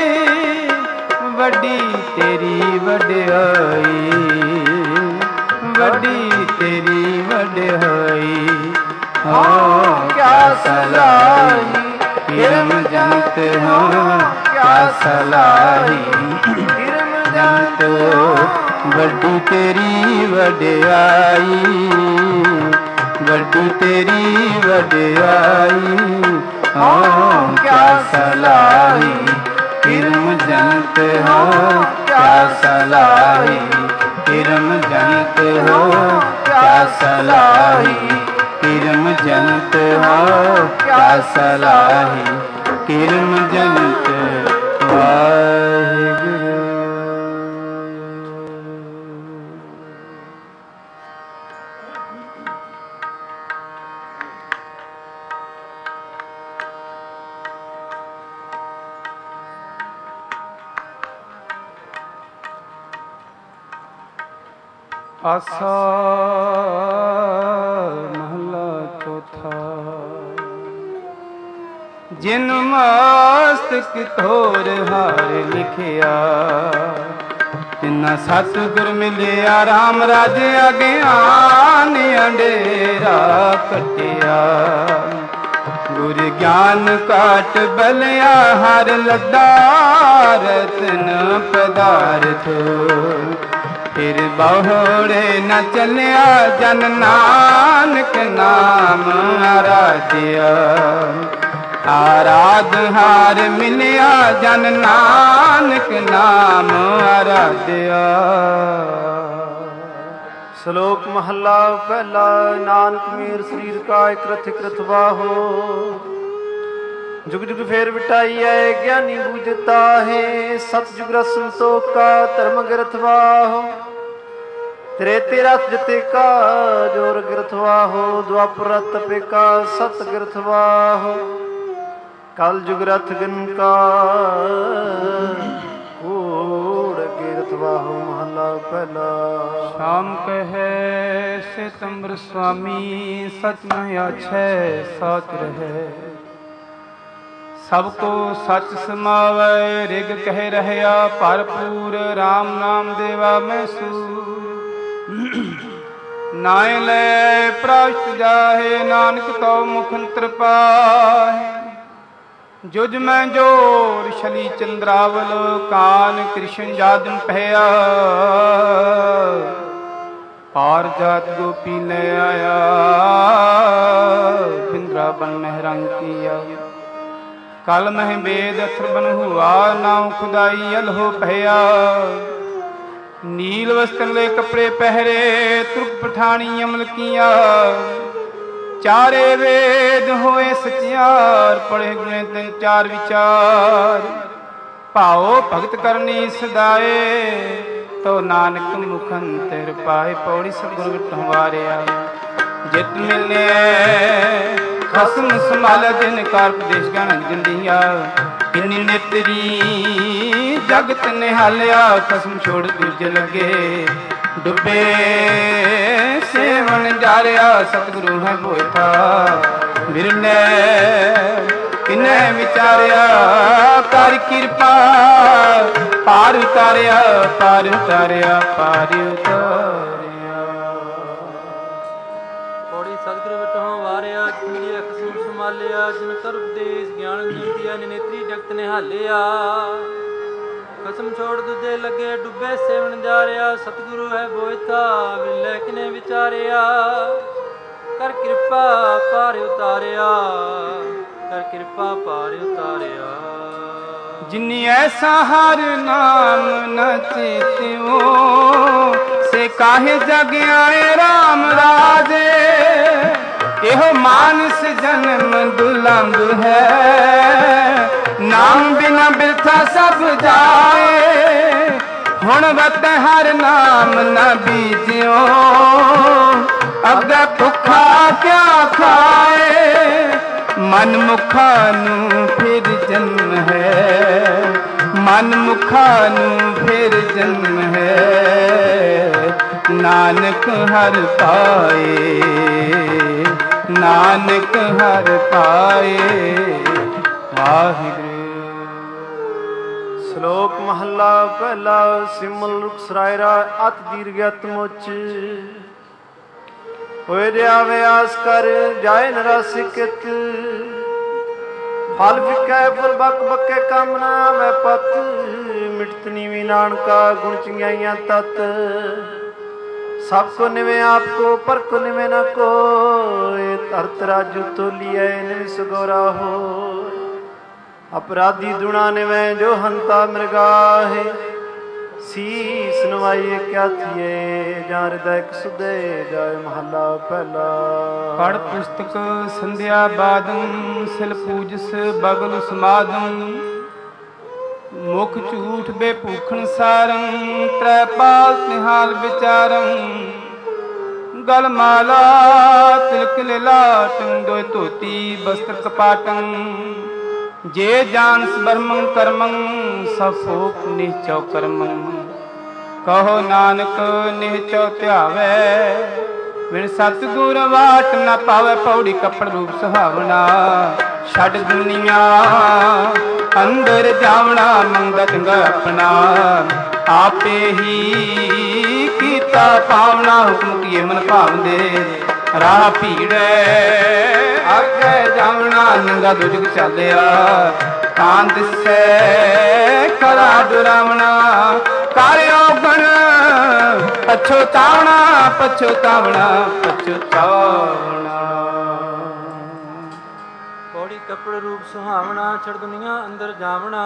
ਵੱਡੀ ਤੇਰੀ ਵਡਿਆਈ ਵੱਡੀ ਤੇਰੀ ਵਡਿਆਈ ਹਾਂ ਕਿਆ ਸਲਾਹੀ ਕਿਰਮ ਜੰਤ ਹਾਂ ਕਿਆ ਸਲਾਹੀ ਕਿਰਮ ਜੰਤ। ਵੱਡੀ ਤੇਰੀ ਵਡਿਆਈ ਵੱਡੀ ਤੇਰੀ ਵਡਿਆਈ ਹਾਂ ਕਿਆ ਸਲਾਹੀ ਕਿਰਮ ਜੰਤ ਹਾਂ ਕਿਆ ਸਲਾਹੀ ਕਿਰਮ ਜੰਤ ਹਾਂ ਕਿਆ ਸਲਾਹੀ ਕਿਰਮ ਜੰਤ ਹਾਂ ਕਿਆ ਸਲਾਹੀ ਕਿਰਮ ਜੰਤ। ਵਾਹਿਗੁਰੂ। ਆਸਾ ਮਹਲਾ ਚੌਥਾ। ਜਿਨ ਮਸਤਕ ਥੋਰ ਹਾਰ ਲਿਖਿਆ ਤਿਨਾ ਸਤਿਗੁਰ ਮਿਲਿਆ ਰਾਮ ਰਾਜਿ ਅਗਿਆਨ ਅੰਡੇਰਾ ਕਟਿਆ। ਗੁਰ ਗਿਆਨ ਕਾਟ ਬਲਿਆ ਹਰ ਲੱਦਾ ਰਤਨ ਪਦਾਰਥ। ਫਿਰ ਬਹੁੜੇ ਨ ਚੱਲਿਆ ਜਨ ਨਾਨਕ ਨਾਮ ਆਰਾਧਿਆ। ਆਰਾਧ ਹਾਰ ਮਿਲਿਆ ਜਨ ਨਾਨਕ ਨਾਮ ਆਰਾਧਿਆ। ਸ਼ਲੋਕ ਮਹੱਲਾ ਪਹਿਲਾ। ਨਾਨਕ ਮੇਰ ਸਰੀਰ ਕਾ ਇਕ ਰਥ ਇਕ ਰਥਵਾਹੋ। ਜੁਗ ਜੁਗ ਫੇਰ ਵਿਟਾਈ ਹੈ ਗਿਆਨੀ ਬੂਝਤਾ ਹੈ। ਸਤਿਜੁਗ ਰਸ ਸੰਤੋਖਾ ਧਰਮ ਗ੍ਰਥਵਾਹੋ। ਤ੍ਰੇਤੇ ਰਥ ਜਤੇ ਕਾ ਜੋਰ ਗ੍ਰਥਵਾਹੋ। ਦੁਆਪਰ ਤਪੇ ਕਾ ਸਤ ਗ੍ਰਥਵਾਹੋ। ਕਲ ਜੁਗ ਰਥ ਗਨ ਕਾ ਕੋੜ ਗ੍ਰਥਵਾਹੋ। ਮਹੱਲਾ ਪਹਿਲਾ। ਸ਼ਾਮ ਕਹੈ ਸਿਤੰਬਰ ਸੁਆਮੀ ਸਚ ਨ ਆਛੈ ਸਾਚ ਰਹੈ। ਸਭ ਕੋ ਸੱਚ ਸਮਾਵੈ ਰਿਗ ਕਹਿ ਰਹਿਆ ਭਰਪੂਰ। ਰਾਮ ਨਾਮ ਦੇਵਾ ਮੈਂ ਸੂਰ। ਨਾਇ ਲੈ ਪ੍ਰਾਸ਼ਟ ਜਾਹੇ ਨਾਨਕ ਤਉ ਮੁਖ ਅੰਤਰ ਪਾਹੇ। ਜੁਜ ਮੈਂ ਜੋਰ ਸ਼ਲੀ ਚੰਦਰਾਵਲ ਕਾਨ ਕ੍ਰਿਸ਼ਨ ਜਾਦਨ ਪਹਿਆ। ਪਾਰ ਜਾਤ ਗੋਪੀ ਲੈ ਆਇਆ ਬਿੰਦਰਾਬਨ ਮਹਿਰੰਗ ਕੀਆ। ਕਲ ਮਹਿ ਬੇਦ ਅਥਰ ਬਨ ਹੁਆ ਨਾਉ ਖੁਦਾਈ ਅਲਹੋ ਭਇਆ। ਨੀਲ ਵਸਤਰ ਲੈ ਕਪੜੇ ਪਹਿਰੇ ਤੁਰਕ ਪਠਾਣੀ ਅਮਲ ਕੀਆ। ਚਾਰੇ ਵੇਦ ਹੋਏ ਸਚਿਆਰ ਪੜੇ ਗੁਣੇ ਤਿੰਨ ਚਾਰ ਵਿਚਾਰ। ਭਾਉ ਭਗਤ ਕਰਨੀ ਸਦਾਏ ਤੋ ਨਾਨਕ ਮੁਖ ਅੰਤਰ ਪਾਏ। ਪੌੜੀ ਸਤਿਗੁਰ ਵਿਟਹੁ ਵਾਰਿਆ ਜਿਤ ਮਿਲੇ ਖਸਮ ਸੰਭਾਲ ਦਿਨ ਕਾਰ ਪ੍ਰਦੇਸ਼ ਗਣ ਜੰਦੀਆ। ਕਿੰਨੀ ਨੇਤਰੀ ਜਗਤ ਨਿਹਾਲਿਆ ਖਸਮ ਛੋੜ ਦੂਜੇ ਲੱਗੇ। ਡੁੱਬੇ ਸੇਵਨ ਜਾਰਿਆ ਸਤਿਗੁਰੂ ਹੈ ਭੋਇ ਥਾ। ਮਿਲੇ ਕਿਨੇ ਵਿਚਾਰਿਆ ਕਰ ਕਿਰਪਾ ਪਾਰ ਉਤਾਰਿਆ ਪਾਰ ਉਤਾਰਿਆ ਪਾਰ ਉਤਾਰਿਆ। ਪੌੜੀ ਸਤਿਗੁਰ ਵਟੋਂ ਵਾਰਿਆ ਕੀੜੀ ਅੱਖ ਸੁਣ ਸੰਭਾਲਿਆ ਜਿਨ ਕਰ ਉਪਦੇਸ਼ ਗਿਆਨ ਜੁਗਤੀਆ ਨੇਤਰੀ ਜਗਤ ਨਿਹਾਲਿਆ। ਕਸਮ ਛੋੜ ਦੂਜੇ ਲੱਗੇ ਡੁੱਬੇ ਸੇਵਨ ਜਾਰਿਆ ਸਤਿਗੁਰੂ ਹੈ ਬੋਇਤਾ ਵਿਲੇ ਕਿਨੇ ਵਿਚਾਰਿਆ ਕਰ ਕਿਰਪਾ ਪਾਰ ਉਤਾਰਿਆ ਕਰ ਕਿਰਪਾ ਪਾਰ ਉਤਾਰਿਆ। ਜਿਨੀ ਐਸਾ ਹਰ ਨਾਮ ਨ ਚੇਤਿਓ ਸੇ ਕਾਹੇ ਜਗ ਆਏ ਰਾਮ ਰਾਜੇ। ਇਹੋ ਮਾਨਸ ਜਨਮ ਦੁਲੰਭ ਹੈ ਨਾਮ ਬਿਨਾ ਬਿਰਥਾ ਸਭ ਜਾਏ। ਹੁਣ ਵਤ ਹਰ ਨਾਮ ਨ ਬੀਜਿਓ ਅੱਗੇ ਭੁੱਖਾ ਕਿਆ ਖਾਏ। ਮਨ ਮੁਖਾਂ ਨੂੰ ਫਿਰ ਜਨਮ ਹੈ ਮਨ ਮੁਖਾਂ ਨੂੰ ਫਿਰ ਜਨਮ ਹੈ। ਨਾਨਕ ਹਰ ਪਾਏ ਨਾਨਕ ਹਰ ਪਾਏ। ਵਾਹਿਗੁਰੂ। ਸ਼ਲੋਕ ਮਹੱਲਾ ਪਹਿਲਾ। ਸਿਮਲ ਰੁਖ ਸਰਾਇਰਾ ਅਤ ਦੀਰਘ ਅਤ ਮੁਚ ਹੋਏ ਰਿਆ ਵਿਆਸ ਕਰ ਜਾਏ ਨਰਾਸਿਕਤ। ਫਲ ਵਿਕੈ ਫੁਲ ਬਕ ਬਕੇ ਕੰਮ ਨਾ ਆਵੈ ਪਤ। ਮਿਟਤ ਨੀਵੀ ਨਾਨਕਾ ਗੁਣ ਚੰਗਿਆਈਆਂ ਤਤ। ਸਭ ਕੋ ਨਿਵੇਂ ਆਪ ਕੋ ਪਰ ਕੋ ਨਿਵੇਂ ਨ ਕੋਇ। ਧਰਤ ਰਾਜੂ ਤੋਲੀਐ ਨਿਵ ਸਗੋਰਾ ਹੋਇ। ਅਪਰਾਧੀ ਦੁਣਾ ਨਿਵੇਂ ਜੋ ਹੰਤਾ ਮਿਰਗਾਹੇ। ਸੀਸ ਨਵਾਈਏ ਕਿਆ ਥੀਏ ਜਾਂ ਹਿਰਦੈ ਸੁਦੇ ਜਾਏ। ਮਹੱਲਾ ਪਹਿਲਾ। ਪੜ ਪੁਸਤਕ ਸੰਧਿਆ ਬਾਦੰ ਸਿਲ ਪੂਜਸ ਬਗਲ ਸਮਾਦੰ। ਮੁਖ ਝੂਠ ਬੇਭੂਖਣ ਸਾਰੰ ਤ੍ਰੈ ਪਾਲ ਨਿਹਾਲ ਵਿਚਾਰੰ। ਗਲ ਮਾਲਾ ਤਿਲਕ ਲਿਲਾਟੰ ਦੋਇ ਧੋਤੀ ਬਸਤਰ ਕਪਾਟੰ। ਜੇ ਜਾਨਸ ਬਰਮੰ ਕਰਮੰ ਸਭ ਫੋਕ ਨਿਹਚੋ ਕਰਮੰ। ਕਹੋ ਨਾਨਕ ਨਿਹਚੋ ਧਿਆਵੈ ਬਿਨ ਸਤਿਗੁਰ ਵਾਟ ਨ ਪਾਵੈ। ਪੌੜੀ ਕੱਪੜ ਰੂਪ ਸੁਹਾਵਣਾ ਛੱਡ ਦੁਨੀਆ ਅੰਦਰ ਜਾਵਣਾ। ਮੰਗਾ ਚੰਗਾ ਆਪਣਾ ਆਪੇ ਹੀ ਕੀਤਾ ਪਾਵਣਾ। ਹੁਕਮ ਕੀਏ ਮਨ ਭਾਵਦੇ ਰਾਹ ਭੀੜੈ ਅੱਗੇ ਜਾਵਣਾ। ਨੰਗਾ ਦੁਜਗ ਚਾਲਿਆ ਤਾਂ ਦਿਸੈ ਖਰਾ ਡਰਾਵਣਾ। ਕਾਰਿਓ ਗਣ ਪਛੋਤਾਵਣਾ ਪਛੋਤਾਵਣਾ ਪਛੋਤਾਵਣਾ। ਪੌੜੀ ਕੱਪੜ ਰੂਪ ਸੁਹਾਵਣਾ ਛੜ ਦੁਨੀਆ ਅੰਦਰ ਜਾਵਣਾ।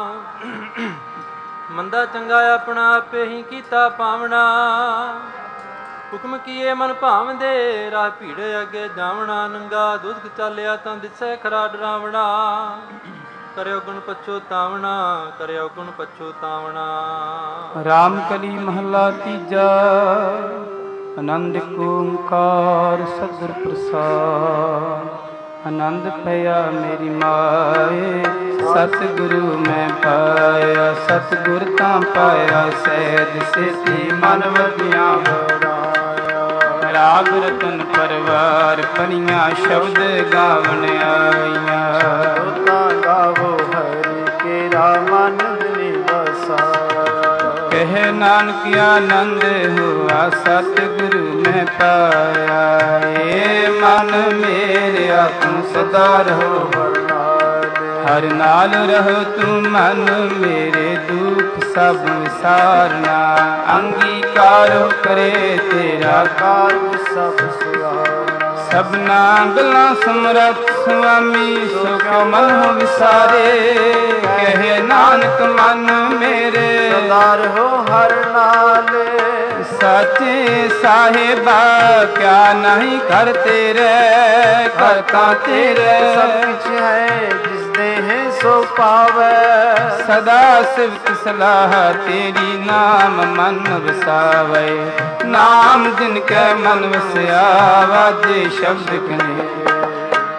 ਮੰਦਾ ਚੰਗਾ ਆਪਣਾ ਆਪੇ ਹੀ ਕੀਤਾ ਪਾਵਣਾ। ਹੁਕਮ ਕੀਏ ਮਨ ਭਾਵਦੇ ਰਾਹ ਭੀੜੇ ਅੱਗੇ ਜਾਵਣਾ। ਨੰਗਾ ਦੁੱਧ ਚਾਲਿਆ ਤਾਂ ਦਿਸੈ ਖਰਾ ਡਰਾਵਣਾ। ਕਰਿਓ ਗੁਣ ਪਛੋਤਾਵਣਾ ਕਰਿਓ ਗੁਣ ਪਛੋਤਾਵਣਾ। ਰਾਮ ਕਲੀ ਮਹੱਲਾ ਤੀਜਾ। ਆਨੰਦ ਓੰਕਾਰ ਸਤਿਗੁਰ ਪ੍ਰਸਾਦਿ। ਆਨੰਦ ਪਿਆ ਮੇਰੀ ਮਾਏ ਸਤਿਗੁਰੂ ਮੈਂ ਪਾਇਆ। ਸਤਿਗੁਰ ਤਾਂ ਪਾਇਆ ਸਹਿਜ ਸੇਤੀ ਮਨ ਵਧੀਆਂ ਵਰਾਇਆ। ਰਾਗ ਰਤਨ ਪਰਵਾਰ ਪਨੀਆਂ ਸ਼ਬਦ ਗਾਵਣ ਆਈਆਂ। ਤਾਂ ਗਾਵੋ ਹਰਿ ਕੇਰਾ ਮਨ ਨਿਵਾਸਾ। ਕਹਿ ਨਾਨਕ ਆਨੰਦ ਹੋਆ ਸਤਿਗੁਰੂ ਮੈਂ ਪਾਇਆ। ਏ ਮਨ ਮੇਰੇ ਆਪਨ ਸਦਾ ਰਹੋ ਹਰ ਨਾਲ ਰਹੋ ਤੂੰ। ਮਨ ਮੇਰੇ ਦੁੱਖ ਸਭ ਵਿਸਾਰਨਾ। ਅੰਗੀਕਾਰੋ ਕਰੇ ਤੇਰਾ ਕਾਰਜ ਸਭ ਸੁਆਰਨਾ। ਸਭਨਾ ਗੱਲਾਂ ਸਮਰੱਥ ਸੁਆਮੀ ਸੋ ਕਿਉ ਮਨ ਹੋ ਵਿਸਾਰੇ। ਕਹੇ ਨਾਨਕ ਮਨ ਮੇਰੇ ਸਦਾ ਰਹੋ ਹਰ ਨਾਲ। ਸਾਚੇ ਸਾਹਿਬਾ ਕਿਆ ਨਹੀਂ ਕਰ ਤੇਰੇ ਕਰਤਾ ਤੇਰੇ। ਸਭ ਕੁਛ ਹੈ ਜਿਸ ਦੇ ਹੈ ਸੋ ਪਾਵੈ। ਸਦਾ ਸਿਵਤ ਸਲਾਹ ਤੇਰੀ ਨਾਮ ਮਨ ਵਸਾਵੇ। ਨਾਮ ਜਿਨ ਕੈ ਮਨ ਵਸਿਆ ਵਾਜੇ ਸ਼ਬਦ ਕਨੇ।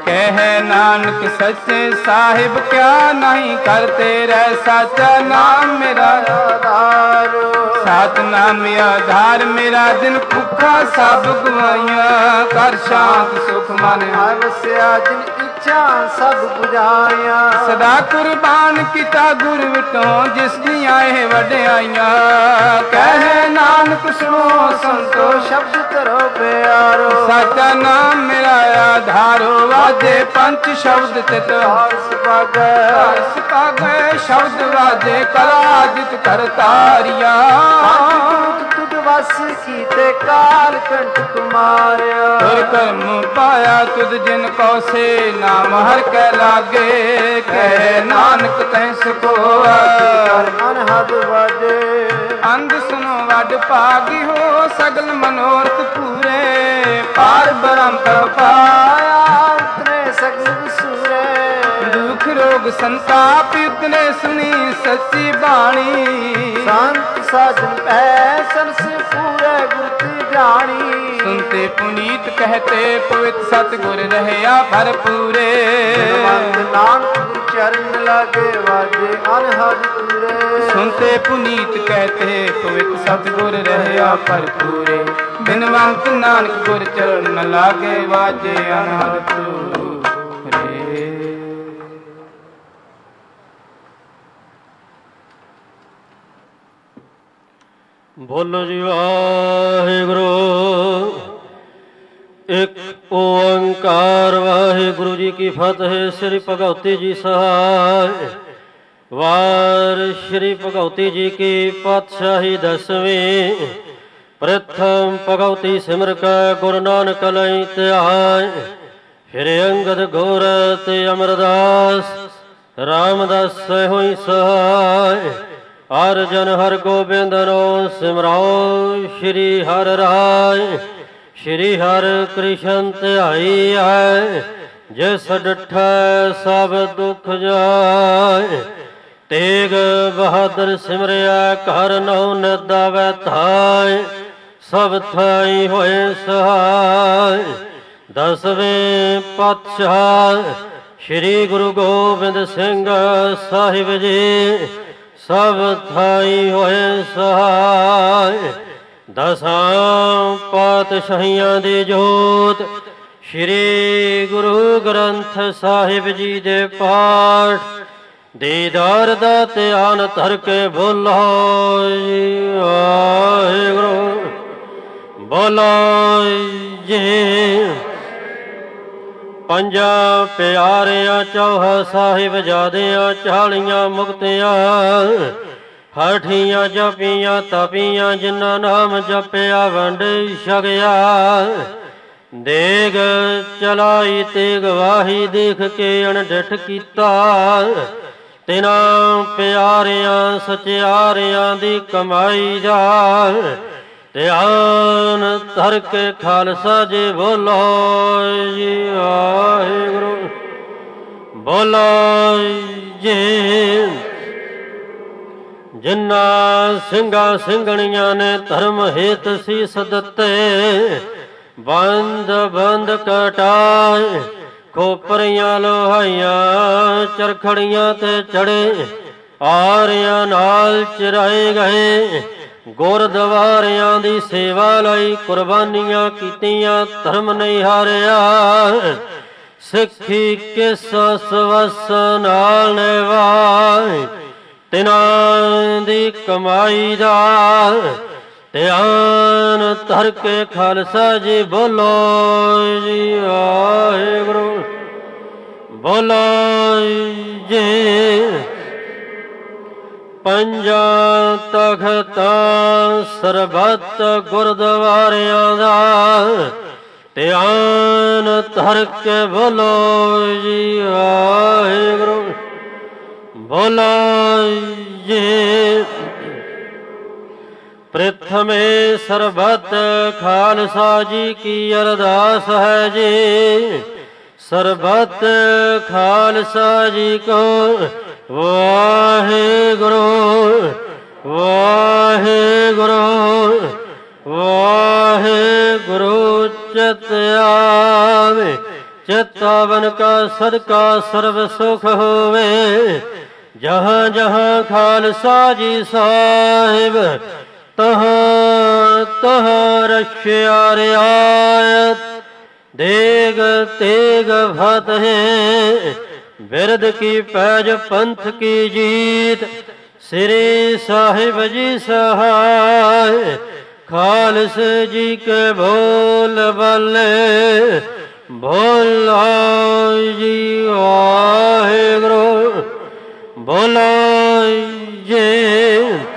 ਕਹੈ ਨਾਨਕ ਸੱਚੇ ਸਾਹਿਬ ਕਿਆ ਨਹੀਂ ਕਰਤੇ ਰਹਿ ਸਾਚਾ ਨਾਮ ਮੇਰਾ ਆਧਾਰ। ਸਤਿਨਾਮ ਆਧਾਰ ਮੇਰਾ ਦਿਨ ਭੁੱਖਾ ਸਭ ਗਵਾਈਆਂ ਕਰ ਸ਼ਾਂਤ ਸੁਖ ਮਨ ਵਸਿਆ ਜਿਨ ਇੱਛਾ ਸਭ 부ਝਾਈਆਂ। ਸਦਾ ਕੁਰਬਾਨ ਕੀਤਾ ਗੁਰ ਵਿਟੋਂ ਜਿਸ ਦੀਆਂ ਇਹ ਵਡਿਆਈਆਂ। ਕਹੈ ਨਾਨਕ ਸੁਣੋ ਸੰਤੋ ਸ਼ਬਦ ਧਰੋ ਪਿਆਰੋ। ਸਾਚਾ ਨਾਮ ਮੇਰਾ ਆਧਾਰੋ ਵਾਜੇ ਪੰਚ ਸ਼ਬਦ ਤਿਤ ਸੁਭਾਗੈ ਸ਼ਬਦ ਵਾਜੇ ਕਲਾ ਜਿਤ ਕਰਤਾਰੀਆ। ਤੁਧ ਵਸ ਕੀਤੇ ਕਾਲ ਕੰਠ ਮਾਰਿਆ। ਤੁਰ ਕਰਮ ਪਾਇਆ ਤੁਧ ਜਿਨ ਕੋ ਸੇ ਨਾਮ ਹਰ ਕੈ ਲਾਗੇ। ਕਹਿ ਨਾਨਕ ਤੈ ਸਕੋ ਅਨਹਦ ਵਾਜੇ। ਅੰਧ ਸੁਨੋ ਵੱਡ ਭਾਗੀ ਹੋ ਸਗਲ ਮਨੋਰਥ ਪੂਰੇ। ਪਾਰ ਬ੍ਰਹਮ ਪ੍ਰਭ ਪਾਇਆ ਉਤਰੇ ਸਗਲ ਵਿਸੂਰੇ। ਦੁਖ ਰੋਗ ਸੰਤਾਪ ਉਤਨੇ ਸੁਣੀ ਸੱਚੀ ਬਾਣੀ। ਸੰਤ ਸਾਜਨ ਪੈ ਸਰਸ ਪੂਰੇ ਗੁਰ ਕੀ ਜਾਣੀ। ਸੁਨਤੇ ਪੁਨੀਤ ਕਹਤੇ ਪਵਿੱਤ ਸਤਿਗੁਰ ਰਹਿਆ ਭਰਪੂਰੇ। ਨਾਨਕ ਗੁਰ ਚਰਨ ਲਾਗੇ ਵਾਜੇ ਅਨਹਦ ਪੂਰੇ। ਸੁਨਤੇ ਪੁਨੀਤ ਕਹਤੇ ਪਵਿੱਤ ਸਤਿਗੁਰ ਰਹਿਆ ਭਰਪੂਰੇ। ਬਿਨਵੰਤ ਨਾਨਕ ਗੁਰ ਚਰਨ ਲਾਗੇ ਵਾਜੇ ਅਨਹਦ ਪੂਰੇ। ਬੋਲੋ ਜੀ ਵਾਹਿਗੁਰੂ। ਇੱਕ ਓੰਕਾਰ ਵਾਹਿਗੁਰੂ ਜੀ ਕੀ ਫਤਿਹ। ਸ੍ਰੀ ਭਗਉਤੀ ਜੀ ਸਹਾਇ। ਵਾਰ ਸ੍ਰੀ ਭਗਉਤੀ ਜੀ ਕੀ ਪਾਤਸ਼ਾਹੀ ਦਸਵੀਂ। ਪ੍ਰਥਮ ਭਗਉਤੀ ਸਿਮਰ ਕੈ ਗੁਰੂ ਨਾਨਕ ਲਈ ਧਿਆਇ। ਫਿਰ ਅੰਗਦ ਗੌਰ ਤੇ ਅਮਰਦਾਸ ਰਾਮਦਾਸ ਹੋਈ ਸਹਾਇ। ਹਰ ਜਨ ਹਰ ਗੋਬਿੰਦ ਨੋ ਸਿਮਰਾਓ। ਸ਼੍ਰੀ ਹਰਿ ਰਾਇ ਸ਼੍ਰੀ ਹਰਿ ਕ੍ਰਿਸ਼ਨ ਧਿਆਈ ਹੈ। ਜਿਸ ਡਿਠੈ ਸਭ ਦੁਖ ਜਾਏ। ਤੇਗ ਬਹਾਦਰ ਸਿਮਰਿਆ ਘਰ ਨਹੁ ਨਿਦਾਵੈ ਥਾਇ। ਸਭ ਥਾਈ ਹੋਏ ਸਹਾਇ। ਦਸਵੇਂ ਪਾਤਸ਼ਾਹ ਸ਼੍ਰੀ ਗੁਰੂ ਗੋਬਿੰਦ ਸਿੰਘ ਸਾਹਿਬ ਜੀ ਸਭ ਥਾਈ ਹੋਏ ਸਹਾਇ। ਦਸਾਂ ਪਾਤਸ਼ਾਹੀਆਂ ਦੀ ਜੋਤ ਸ਼੍ਰੀ ਗੁਰੂ ਗ੍ਰੰਥ ਸਾਹਿਬ ਜੀ ਦੇ ਪਾਠ ਦੀਦਾਰ ਦਾ ਧਿਆਨ ਧਰ ਕੇ ਬੋਲੋ ਜੀ ਵਾਹਿਗੁਰੂ। ਬੋਲੋ ਜੀ। ਪੰਜਾਂ ਪਿਆਰਿਆਂ ਚੌਹਾਂ ਸਾਹਿਬਜ਼ਾਦਿਆਂ 40 ਮੁਕਤਿਆਂ ਹਾਠੀਆਂ ਜਪੀਆਂ ਤਪੀਆਂ ਜਿਨ੍ਹਾਂ ਨਾਮ ਜਪਿਆ ਵੰਡ ਛਕਿਆ। ਦੇਗ ਚਲਾਈ ਤੇ ਗਵਾਹੀ ਦੇਖ ਕੇ ਅਣਡਿਠ ਕੀਤਾ। ਤਿਨਾਂ ਪਿਆਰਿਆਂ ਸਚਿਆਰਿਆਂ ਦੀ ਕਮਾਈ ਦਾ ਧਿਆਨ ਧਰ ਕੇ ਖਾਲਸਾ ਜੀ ਬੋਲੋ ਜੀ ਵਾਹਿਗੁਰੂ। ਬੋਲੋ ਜੀ। ਜਿਨ੍ਹਾਂ ਸਿੰਘਾਂ ਸਿੰਘਣੀਆਂ ਨੇ ਧਰਮ ਹੇਤ ਸੀਸ ਦਿੱਤੇ। ਬੰਦ ਬੰਦ ਕਟਾਏ ਖੋਪਰੀਆਂ ਲੋਹਾਈਆਂ ਚਰਖੜੀਆਂ ਤੇ ਚੜੇ। ਆਰਿਆਂ ਨਾਲ ਚਰਾਏ ਗਏ। ਗੁਰਦੁਆਰਿਆਂ ਦੀ ਸੇਵਾ ਲਈ ਕੁਰਬਾਨੀਆਂ ਕੀਤੀਆਂ। ਧਰਮ ਨਹੀਂ ਹਾਰਿਆ। ਸਿੱਖੀ ਕਿਸ ਸਵਸ ਨਾਲ ਨਿਭਾਏ। ਤਿਨਾਂ ਦੀ ਕਮਾਈ ਦਾ ਧਿਆਨ ਧਰ ਕੇ ਖਾਲਸਾ ਜੀ ਬੋਲੋ ਜੀ ਵਾਹਿਗੁਰੂ। ਬੋਲੋ ਜੀ। ਪੰਜਾਂ ਤਖ਼ਤਾਂ ਸਰਬੱਤ ਗੁਰਦੁਆਰਿਆਂ ਦਾ ਧਿਆਨ ਧਰ ਕੇ ਬੋਲੋ ਜੀ ਵਾਹਿਗੁਰੂ। ਬੋਲੋ ਜੀ। ਪ੍ਰਥਮੇ ਸਰਬੱਤ ਖਾਲਸਾ ਜੀ ਕੀ ਅਰਦਾਸ ਹੈ ਜੀ। ਸਰਬੱਤ ਖਾਲਸਾ ਜੀ ਕੋ ਵਾਹਿਗੁਰੂ ਵਾਹਿਗੁਰੂ ਵਾਹਿਗੁਰੂ ਚਿਤ ਆਵੇ। ਚਿਤਾਵਨ ਕਾ ਸਦਕਾ ਸਰਬ ਸੁਖ ਹੋਵੇ। ਜਹਾਂ ਜਹਾਂ ਖਾਲਸਾ ਜੀ ਸਾਹਿਬ ਤਹਾਂ ਤਹਾਂ ਰਖਿਆ ਰਿਆਇਤ। ਦੇਗ ਤੇਗ ਫਤਿਹ ਬਿਰਦ ਕੀ ਪੈਜ ਪੰਥ ਕੀ ਜੀਤ। ਸ੍ਰੀ ਸਾਹਿਬ ਜੀ ਸਹਾਇ ਖਾਲਸ ਜੀ ਕੇ ਬੋਲ ਬੱਲੇ। ਬੋਲਾ ਜੀ ਵਾਹਿਗੁਰੂ ਬੋਲਾ ਜੀ।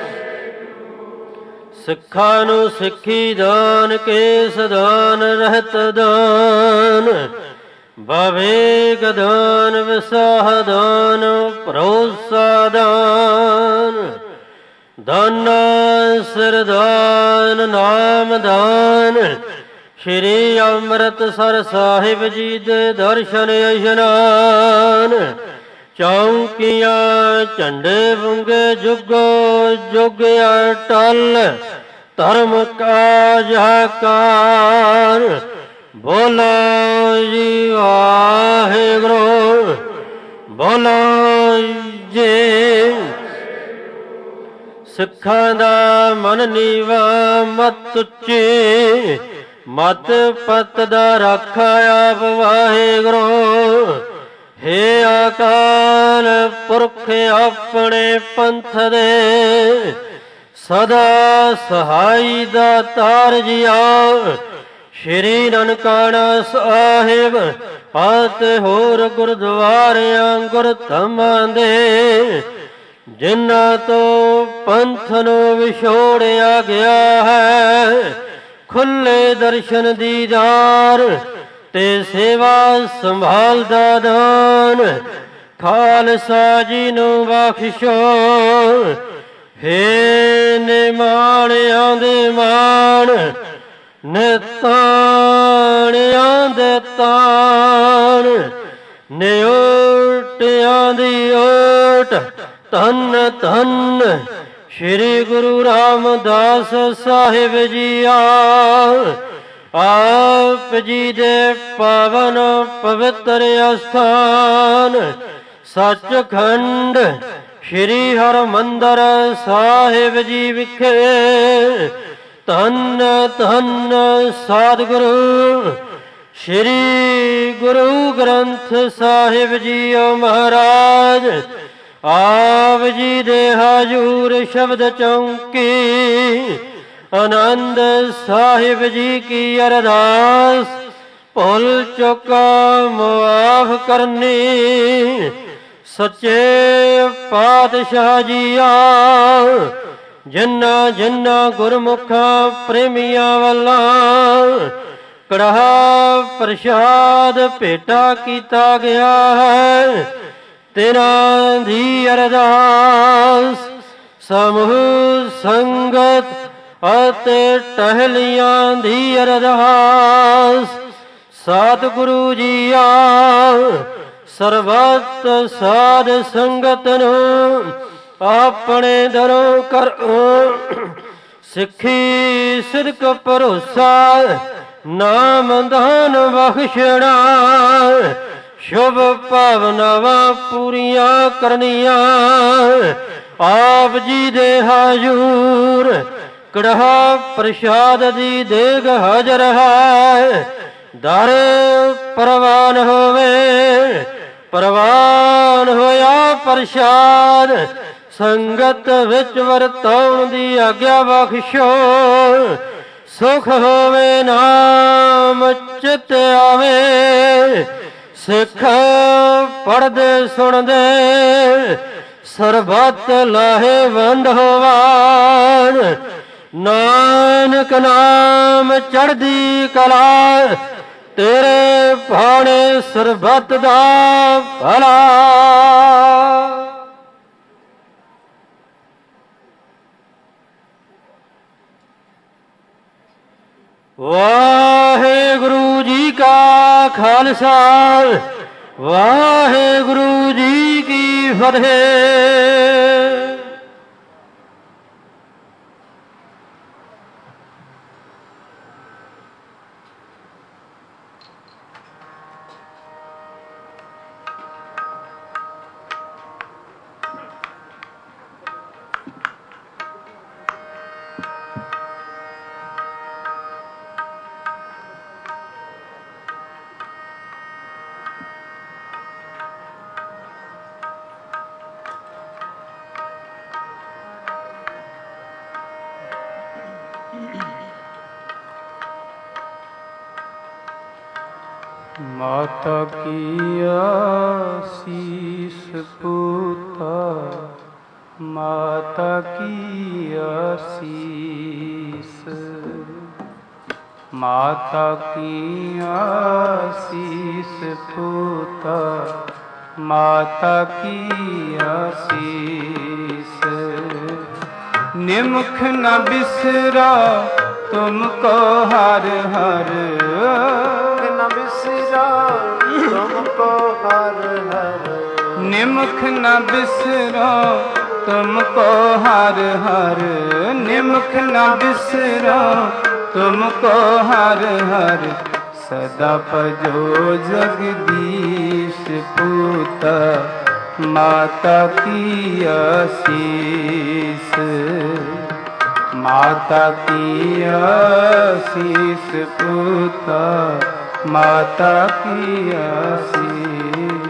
ਸਿੱਖਾਂ ਨੂੰ ਸਿੱਖੀ ਦਾਨ ਕੇਸ ਦਾਨ ਰਹਿਤ ਦਾਨ। ਵਿਵੇਕ ਦਾਨ ਵਿਸਾਹ ਦਾਨ ਭਰੋਸਾ ਦਾਨ। ਦਾਨਾ ਸਿਰ ਦਾਨ ਨਾਮ ਦਾਨ। ਸ਼੍ਰੀ ਅੰਮ੍ਰਿਤਸਰ ਸਾਹਿਬ ਜੀ ਦੇ ਦਰਸ਼ਨ ਇਸ਼ਨਾਨ। ਚੌਂਕੀਆਂ ਝੰਡੇ ਵੰਗੇ ਜੁਗੋ ਜੁਗ ਅਟਲ। ਧਰਮ ਕਾ ਜਹਕਾਰ ਬੋਲੋ ਜੀ ਵਾਹਿਗੁਰੂ ਬੋਲੋ ਜੀ। ਸਿੱਖਾਂ ਦਾ ਮਨ ਨੀਵਾ ਮਤ ਉੱਚੀ। ਮਤ ਪਤ ਦਾ ਰਾਖਾ ਆਪ ਵਾਹਿਗੁਰੂ। ਹੇ ਅਕਾਲ ਪੁਰਖ ਆਪਣੇ ਪੰਥ ਦੇ ਸਦਾ ਸਹਾਈ ਦਾਤਾਰ ਜੀਆ। ਸ਼੍ਰੀ ਨਨਕਾਣਾ ਸਾਹਿਬ ਅਤੇ ਹੋਰ ਗੁਰਦੁਆਰਿਆਂ ਗੁਰਧਾਮਾਂ ਦੇ ਜਿਨ੍ਹਾਂ ਤੋਂ ਪੰਥ ਨੂੰ ਵਿਛੋੜਿਆ ਗਿਆ ਹੈ ਖੁੱਲੇ ਦਰਸ਼ਨ ਦੀਦਾਰ ਤੇ ਸੇਵਾ ਸੰਭਾਲ ਦਾ ਦਾਨ ਖਾਲਸਾ ਜੀ ਨੂੰ ਬਖਸ਼ੋ। ਹੇ ਨਿਮਾਣਿਆਂ ਦੇ ਮਾਣ ਨਿਤਾਣਿਆਂ ਦੇ ਤਾਣ। ਨਿਓਟਿਆਂ ਦੀ ਓਟ ਧੰਨ ਧੰਨ ਸ਼੍ਰੀ ਗੁਰੂ ਰਾਮਦਾਸ ਸਾਹਿਬ ਜੀ ਆਪ ਜੀ ਦੇ ਪਾਵਨ ਪਵਿੱਤਰ ਅਸਥਾਨ ਸੱਚਖੰਡ ਸ਼੍ਰੀ ਹਰਿਮੰਦਰ ਸਾਹਿਬ ਜੀ ਵਿਖੇ ਧੰਨ ਧੰਨ ਸਤਿਗੁਰੂ ਸ਼੍ਰੀ ਗੁਰੂ ਗ੍ਰੰਥ ਸਾਹਿਬ ਜੀ ਮਹਾਰਾਜ ਆਪ ਜੀ ਦੇ ਹਜੂਰ ਸ਼ਬਦ ਚੌਂਕੀ ਆਨੰਦ ਸਾਹਿਬ ਜੀ ਕੀ ਅਰਦਾਸ ਭੁੱਲ ਚੁੱਕ ਮੁਆਫ ਕਰਨੀ। ਸੱਚੇ ਪਾਤਸ਼ਾਹ ਜੀਆ ਜਿਨ੍ਹਾਂ ਜਿਨ੍ਹਾਂ ਗੁਰਮੁਖਾਂ ਪ੍ਰੇਮੀਆਂ ਵੱਲੋਂ ਕੜਾਹ ਪ੍ਰਸ਼ਾਦ ਭੇਟਾ ਕੀਤਾ ਗਿਆ ਹੈ ਤਿਨਾਂ ਦੀ ਅਰਦਾਸ ਸਮੂਹ ਸੰਗਤ ਅਤੇ ਟਹਿਲੀਆਂ ਦੀ ਅਰਦਾਸ ਸਤਿਗੁਰੂ ਜੀ ਸਰਬੱਤ ਸਾਧ ਸੰਗਤ ਨੂੰ ਆਪਣੇ ਦਰੋਂ ਕਰੋ। ਸਿੱਖੀ ਸਿਦਕ ਭਰੋਸਾ ਨਾਮ ਦਾਨ ਬਖਸ਼ਣਾ ਸ਼ੁਭ ਭਾਵਨਾਵਾਂ ਪੂਰੀਆਂ ਕਰਨੀਆਂ ਆਪ ਜੀ ਦੇ ਹਜੂਰ ਕੜਾਹ ਪ੍ਰਸ਼ਾਦ ਦੀ ਦੇਗ ਹਾਜ਼ਰ ਹੈ। ਦਰ ਪ੍ਰਵਾਨ ਹੋਵੇ ਪ੍ਰਵਾਨ ਹੋਇਆ ਪ੍ਰਸ਼ਾਦ ਸੰਗਤ ਵਿੱਚ ਵਰਤਾਉਣ ਦੀ ਆਗਿਆ ਬਖਸ਼ੋ। ਸੁਖ ਹੋਵੇ ਨਾਮ ਚਿਤ ਆਵੇ ਸਿੱਖ ਪੜ੍ਹਦੇ ਸੁਣਦੇ ਸਰਬੱਤ ਲਾਹੇਵੰਦ ਹੋਵਣ। ਨਾਨਕ ਨਾਮ ਚੜ੍ਹਦੀ ਕਲਾ ਤੇਰੇ ਭਾਣੇ ਸਰਬੱਤ ਦਾ ਭਲਾ। ਵਾਹਿਗੁਰੂ ਜੀ ਕਾ ਖਾਲਸਾ ਵਾਹਿਗੁਰੂ ਜੀ ਕੀ ਫਤਿਹ। माता की आशीष पूता, माता की आशीष, माता की आशीष पूता, माता की आशीष। निमुख न बिसरा तुमको हर हर, न बिसरा तुमको हर हर, निमुख न बिसरा तुमको हर हर, निमुख न बिसरा तुमको हर हर। सदा भजो जगदीश पूता, माता की आशीष, माता की आशीष पूता, माता की आशीष।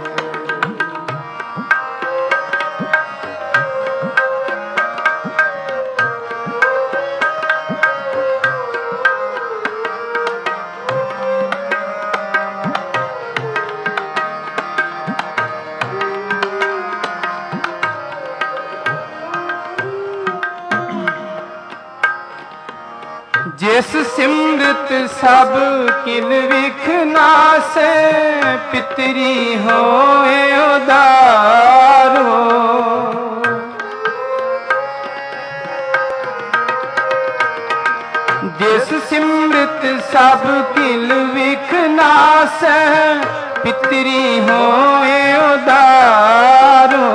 जिस सिमरत सब किल विखना से, पितरी होए उदारो। जिस सिमरत सब किल विखना से, पितरी होए उदारो।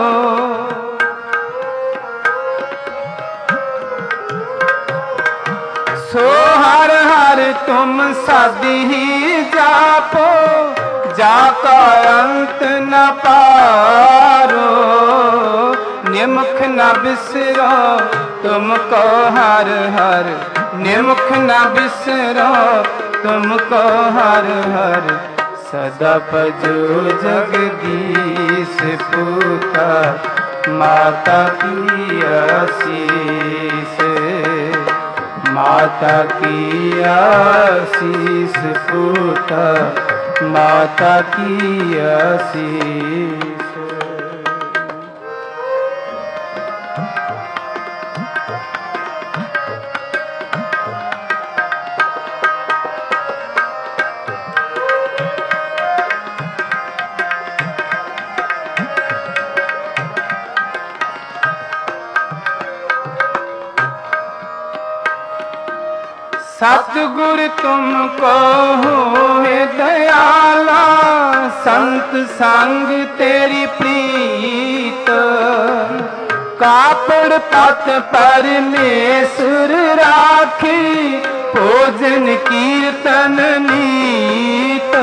सो हर हर तुम सदी ही जापो, जाका अंत न पारो। निमुख न बिसरो तुमको हर हर, निमुख न बिसरो तुमको हर हर। सदा भजो जगदीश पूता, माता की आशीष, माता की आशीष पूता, माता की आशीष। सतगुर तुमको होए दयाला, संत संग तेरी प्रीत। कापड़ पत परमेश्वर राखी, भोजन कीर्तन नीत।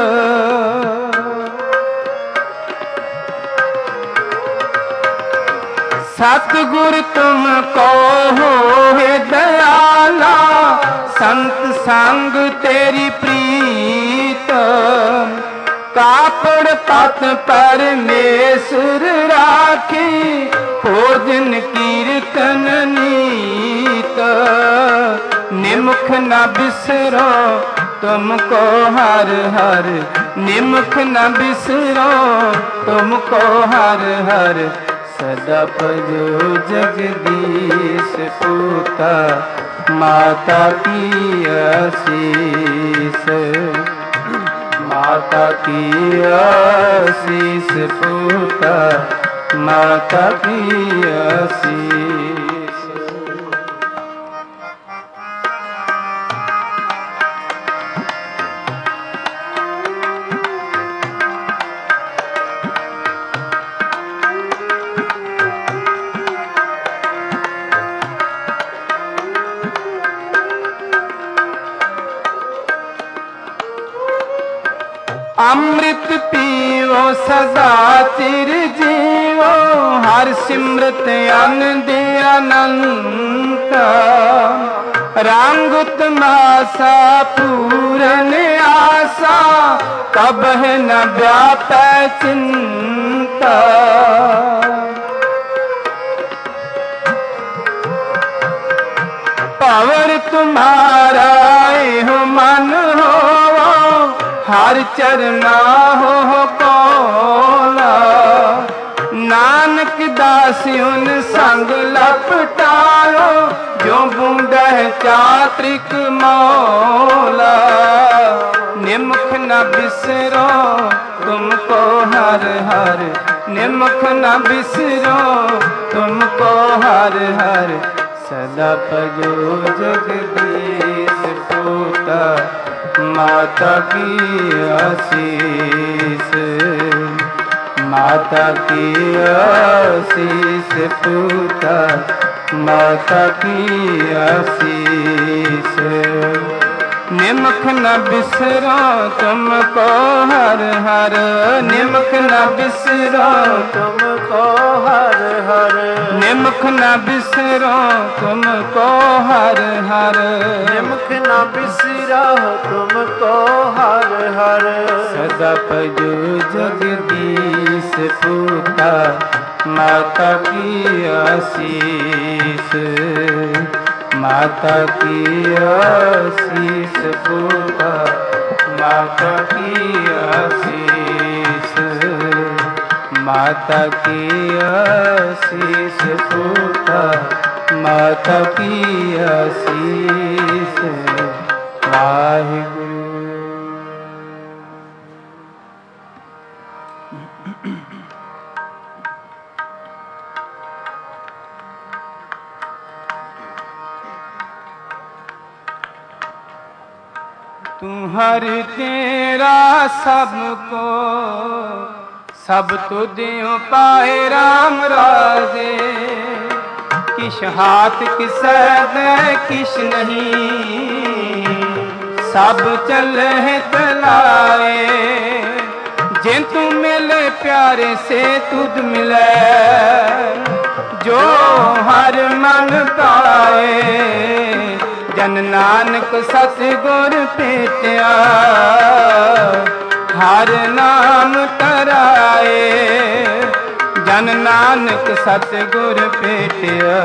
सतगुर तुमको होए दयाला, संत संग तेरी प्रीत। कापड़ पत परमेश्वर राखी, भोजन कीर्तन नीत। निमुख न बिसरो तुमको हर हर, निमुख न बिसरो तुमको हर हर। सदा भजो जगदीश पूता, माता की आशीष, माता की आशीष पूता, माता की आशीष। अमृत पीवो सदा चिर जीवो, हर सिमरत आनंद अनंत। रंग तमाशा पूरन आशा, कबह न व्यापै चिंता। पवर तुम्हारा हो मन हो, ਹਰ ਚਰਨਾ ਹੋ ਕੋਲਾ ਨਾਨਕ ਦਾਸ ਉਨ ਸੰਗ ਲਪਟਾਇਓ ਜੋ ਬੂੰਦੈ ਚਾਤ੍ਰਿਕ ਮੌਲਾ ਨਿਮਖ ਨ ਬਿਸਰੋ ਤੁਮਕੋ ਹਰ ਹਰ ਨਿਮਖ ਨ ਬਿਸਰੋ ਤੁਮਕੋ ਹਰ ਹਰ ਸਦਾ ਭਜੋ ਜਗਦੀਸ਼ ਪੂਤਾ ਮਾਤਾ ਕੀ ਆਸੀਸ माता की आशीष पूता माता की आशीष निमख न बिसरो तुमको हर हर निमख न बिसरो तुमको हर हर निमख न बिसरो तुमको हर हर निमख न बिसरो तुमको हर हर सदा भजो जगदीश पूता माता की आशीष माता की आशीष पूता माता की आशीष माता की आशीष पूता माता की आशीष वाहिगुरु। तुम्हारी तेरा सबको सब तो दियो पाए राम राजे किश हाथ किस दे किश नहीं सब चले तलाए जिन तू मिले प्यारे से तुझ मिले जो हर मन पाए जन नानक सतगुर भेटिया हर नाम तराए जन नानक सतगुर भेटिया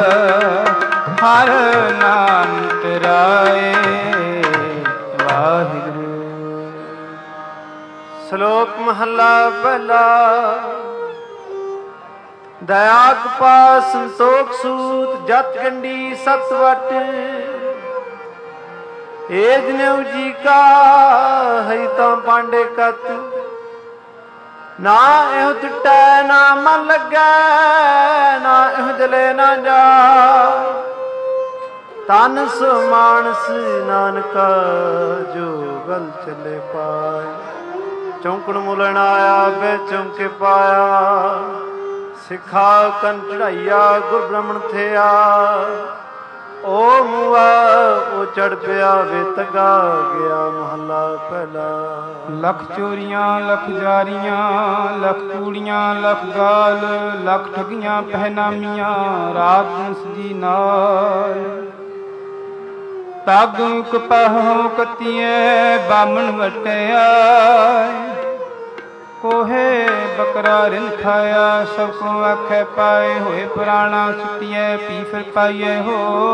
हर नाम तराए। वाहिगुरु। श्लोक महला पहला। दया कृपा संतोख सूत जत गंडी सतवट ए जनेऊ जी का हई तो पांडे कत ना एहो टुटै ना मन लगे ना एहो जले ना जा तन सो मानस नानका जो गल चले पाए चौंकण मुलन आया बे चौंके पाया सिखा कन चढ़ाइया गुर ब्रह्मण थिया ओ मुआ ओ चढ़ पिया वे तगा गया महला पहला। लख चोरियां लख जारियां लख कूड़ियां लख गाल लख ठगियां पहनामियां रात हंस दी नाल तग कपहो कतिए बामण वटिया कोहे बकरा रिन खाया सबको आखे पाए होए पुराना सुतिए पी फिर पाइए हो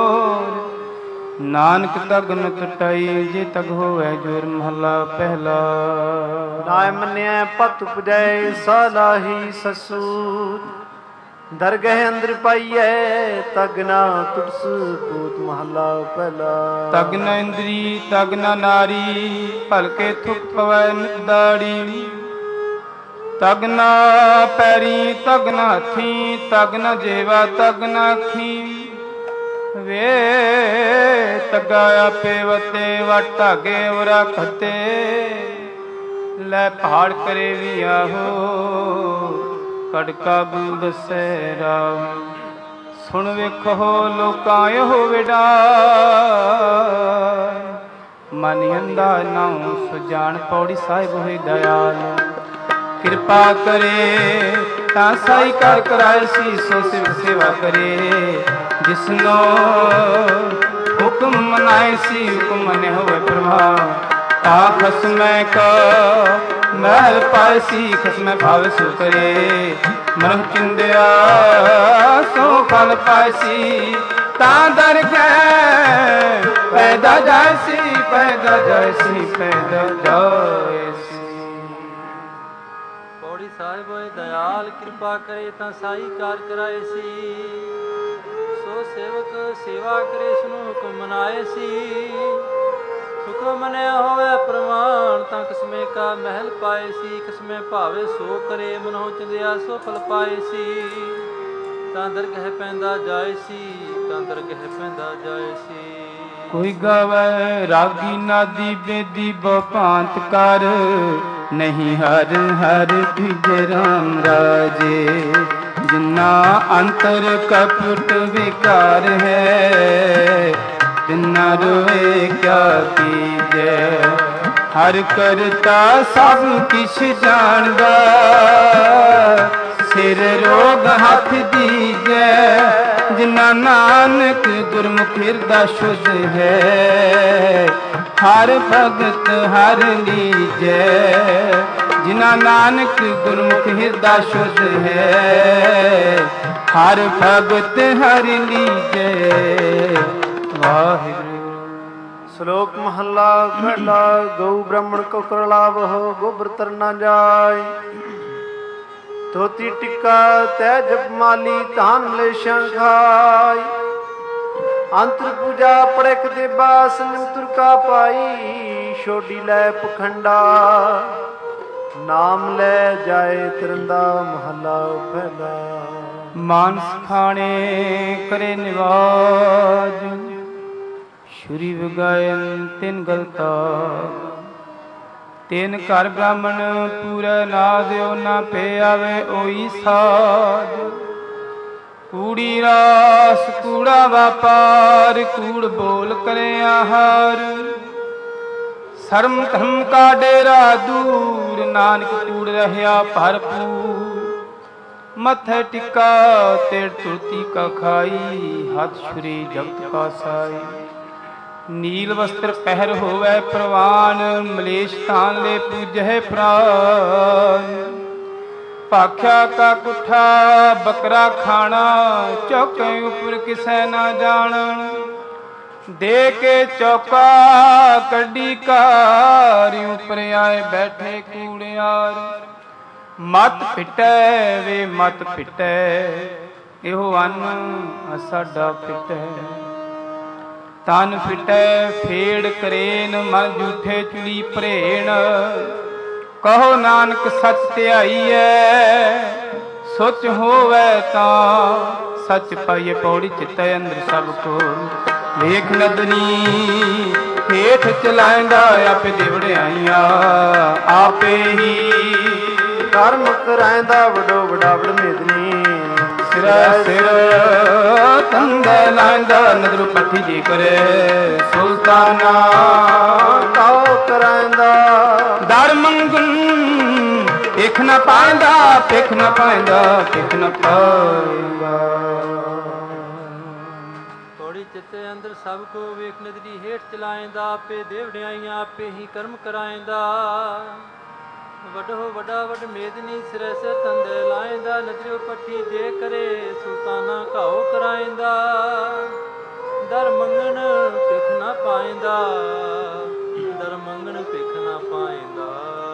नानक तग न टटाई जे तग होए जोर महला पहला। नाय मन्या पत उपजाए सालाही ससूत दरगह अंदर पाइए तग ना तुटस पूत महला पहला। तग न इंद्री तग न नारी भलके थुक पवै दाड़ी तग न पैरी तग न हथी तग न जेवा तग न अखी वे तगा आपे वते वट धागे उरा खते लै पहाड़ करे भी आहो कड़का बूद सहरा सुन वेखो लोकां एहो विड़ा मन अंधा नाऊ सुजान पौड़ी साहिब होई दयाल कृपा करे ता साई कर कराए सी सो सिव सेवा करे जिसनो हुक्म मनाए सी हुक्म मने होवे प्रभाव ता खसमै का महल पाए सी खसमै भाव सो करे मन चिंदिया सो फल पाए सी ता दर गए पैदा जाए सी पैदा जाए सी पैदा जाए। ਗੁਰਮੁਖੀ ਸਾਹਿਬ ਹੋਏ ਦਇਆਲ ਕਿਰਪਾ ਕਰੇ ਤਾਂ ਸਾਈ ਕਾਰ ਕਰਾਏ ਸੀ। ਸੋ ਸੇਵਕ ਸੇਵਾ ਕਰੇ ਸੁਨੂੰ ਹੁਕਮ ਮਨਾਏ ਸੀ। ਹੁਕਮ ਮੰਨਿਆ ਹੋਵੇ ਪ੍ਰਮਾਣ ਤਾਂ ਕਿਸਮੇ ਕਾ ਮਹਿਲ ਪਾਏ ਸੀ। ਕਿਸਮੇ ਭਾਵੇ ਸੋ ਕਰੇ ਮਨੋ ਚੰਦਿਆ ਸੋ ਫਲ ਪਾਏ ਸੀ। ਤਾਂ ਦਰਗਹਿ ਪੈਂਦਾ ਜਾਏ ਸੀ, ਤਾਂ ਦਰਗਹਿ ਪੈਂਦਾ ਜਾਏ ਸੀ। ਕੋਈ ਗਾਵੇ ਰਾਗੀ ਨਾਦੀ ਬੇਦੀ ਬਹੁ ਭਾਂਤ ਕਰ, ਨਹੀਂ ਹਰ ਹਰ ਵਿਜੈ ਰਾਮ ਰਾਜੇ। ਜਿਨਾ ਅੰਤਰ ਕਪਟ ਵਿਕਾਰ ਹੈ, ਤਿਨਾ ਰੋਏ ਕਿਆ ਕੀਜੈ। ਹਰ ਕਰਤਾ ਸਭ ਕਿਛ ਜਾਣਦਾ, ਸਿਰ ਰੋਗ ਹੱਥ ਦੀਜੈ। ਜਿਨਾ ਨਾਨਕ ਗੁਰਮੁਖ ਹਿਰਦਾ ਸ਼ੁੱਧ ਹੈ, ਹਰ ਭਗਤ ਹਰ ਲੀਜੈ। ਜਿਨਾ ਨਾਨਕ ਗੁਰਮੁਖ ਹਿਰਦਾ ਸ਼ੁੱਧ ਹੈ, ਹਰ ਭਗਤ ਹਰ ਲੀਜੈ। ਵਾਹਿਗੁਰੂ। ਸ਼ਲੋਕ ਮਹੱਲਾ ਪਹਿਲਾ। ਗਊ ਬ੍ਰਾਹਮਣ ਕੋ ਕਰ ਲਾਵਹੁ, ਗੋਬਰ ਤਰ ਨਾ ਜਾਏ। ਧੋਤੀ ਟਿੱਕਾ ਤੈ ਜਪ ਮਾਲੀ, ਧਾਨ ਲੇਸ਼ਾਂ ਖਾਈ। ਅੰਤਰ ਪੂਜਾ ਪੜਕ ਦੇਬਾ, ਸੰਜਮ ਤੁਰਕਾ ਪਾਈ। ਛੋਡੀ ਲੈ ਪਖੰਡਾ, ਨਾਮ ਲੈ ਜਾਏ ਤਿਰੰਦਾ। ਮਹੱਲਾ ਪਹਿਲਾ। ਮਾਨਸ ਖਾਣੇ ਕਰੇ ਨਿਵਾਜ, ਸ਼ੁਰੀ ਵਿਗਾਇਨ ਤਿਨ ਗਲਤਾ। ਤਿਨ ਘਰ ਬ੍ਰਾਹਮਣ ਪੂਰੇ ਨਾ ਦਿਓ, ਨਾ ਪੇ ਆਵੇ ਓਈ ਸਾਜ। ਕੂੜੀ ਰਾਸ ਕੂੜਾ ਵਾਪਾਰ, ਕੂੜ ਬੋਲ ਕਰੇ ਆਹਾਰ। ਸਰਮ ਧਰਮ ਕਾ ਡੇਰਾ ਦੂਰ, ਨਾਨਕ ਕੂੜ ਰਹਿਆ ਭਰਪੂਰ। ਮੱਥੇ ਟਿੱਕਾ ਤੇੜ ਤੁਰਤੀ ਕਾ ਖਾਈ, ਹੱਥ ਛੁਰੀ ਜਗਤ ਕਾ ਸਾਈ। ਨੀਲ ਵਸਤਰ ਪਹਿਰ ਹੋਵੇ ਪ੍ਰਵਾਨ, ਮਲੇਸ਼ ਥਾਨ ਲੈ ਪੂਜੈ ਪ੍ਰਾਨ। ਭਾਖਿਆ ਕਾ ਕੁੱਠਾ ਬੱਕਰਾ ਖਾਣਾ, ਚੌਕੇ ਉਪਰ ਕਿਸੈ ਨਾ ਜਾਣਨ। ਦੇ ਕੇ ਚੌਕਾ ਕੱਢੀ ਕਾਰ, ਉਪਰ ਆਏ ਬੈਠੇ ਕੂੜਿਆਰ। ਮਤ ਫਿਟੈ ਵੇ ਮਤ ਫਿਟੈ, ਇਹੋ ਅੰਨ ਸਾਡਾ ਫਿਟੈ। ਤਨ ਫਿਟੈ ਫੇੜ ਕਰੇਨ, ਮਨ ਝੂਠੇ ਚੁਲੀ ਭਰੇਣ। ਕਹੋ ਨਾਨਕ ਸੱਚ ਧਿਆਈਐ, ਸੁਚ ਹੋਵੇ ਤਾਂ ਸੱਚ ਪਾਈਏ। ਪੌੜੀ ਚਿੱਤੈ ਅੰਦਰ ਸਭ ਕੋ ਵੇਖ ਨਦਨੀ, ਹੇਠ ਚਲਾਇਂਦਾ ਆਪੇ ਦੇ ਵਡਿਆਈਆਂ। ਆਪੇ ਹੀ ਕਰਮ ਕਰਾਇਂਦਾ ਵਡੋ ਵਡਾਵੜ ਮੇਦਨੀ। ਸਿਰ ਸਿਰ ਤੰਦੇ ਲਾਇਂਦਾ, ਨਦਰ ਪੱਠੀ ਜੀ ਕਰੇ ਸੁਲਤਾਨਾ। ਕਾਉ ਕਰਾਇਂਦਾ ਦਰ ਮੰਗਨ, ਭਿਖ ਨ ਪਾਇਂਦਾ, ਭਿਖ ਨ ਪਾਇਂਦਾ, ਭਿਖ ਨ ਪਾਇਂਦਾ। ਥੋੜੀ ਚਿੱਤੇ ਅੰਦਰ ਸਭ ਕੋ ਵੇਖ ਨਦਰੀ, ਹੇਠ ਚਲਾਇਂਦਾ ਆਪੇ ਦੇ ਵਡਿਆਈਆਂ। ਆਪੇ ਹੀ ਕਰਮ ਕਰਾਇਂਦਾ ਵੱਡੋ ਵੱਡਾ ਵੱਡ ਮੇਦਨੀ। ਸਿਰੇ ਸਿਰ ਤੰਦੇ ਲਾਇਂਦਾ, ਨਦਰਿਓ ਪੱਠੀ ਜੇ ਕਰੇ ਸੁਲਤਾਨਾ। ਘਾਉ ਕਰਾਇਂਦਾ ਦਰ ਮੰਗਣ, ਭਿਖ ਨਾ ਪਾਇਂਦਾ, ਦਰ ਮੰਗਣ ਭਿਖ ਨਾ ਪਾਇਂਦਾ।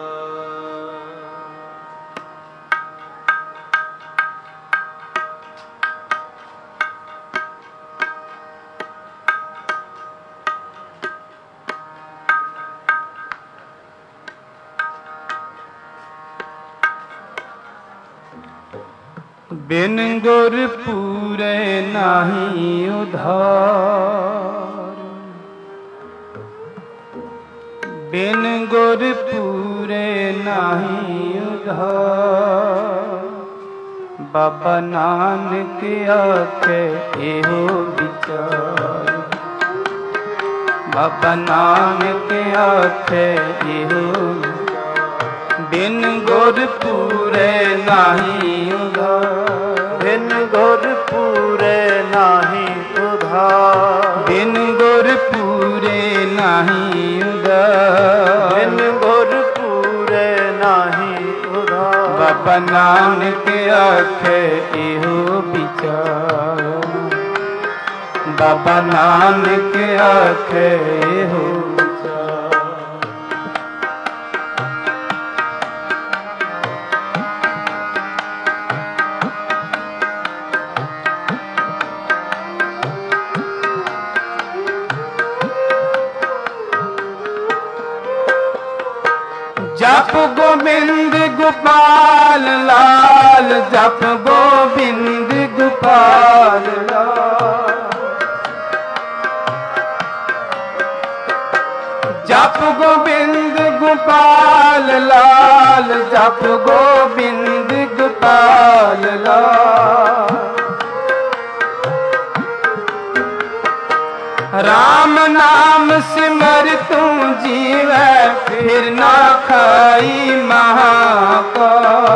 ਬਿਨ ਗੁਰ ਪੂਰੇ ਨਾਹੀ ਉਧਾਰ। ਬਿਨ ਗੁਰ ਪੂਰੇ ਨਾਹੀ ਉਧਾਰ। ਬਾਬਾ ਨਾਨਕ ਆਖੇ ਇਹੋ ਵਿਚਾਰ। ਬਾਬਾ ਨਾਨਕ ਆਖੇ ਇਹੋ, ਬਿਨ ਗੁਰ ਪੂਰੇ ਨਾਹੀ ਉਧਾਰ। ਬਿਨ ਗੁਰ ਪੂਰੇ ਨਾਹੀ ਉਧਾਰ। ਬਿਨ ਗੁਰ ਪੂਰੇ ਨਾਹੀ ਉਧਾਰ। ਬਿਨ ਗੁਰ ਪੂਰੇ ਨਾਹੀ ਉਧਾਰ। ਬਾਬਾ ਨਾਨਕ ਆਖੇ ਇਹੋ ਵਿਚਾਰ। ਬਾਬਾ ਨਾਨਕ ਆਖੇ ਇਹੋ ਵਿਚਾਰ। गोविंद गोपाल लाल, जप गोविंद गोपाल लाल। जप गोविंद गोपाल लाल, जप गोविंद गोपाल लाल। राम नाम सिमर तू जीवै, फिर ना खाई महाको।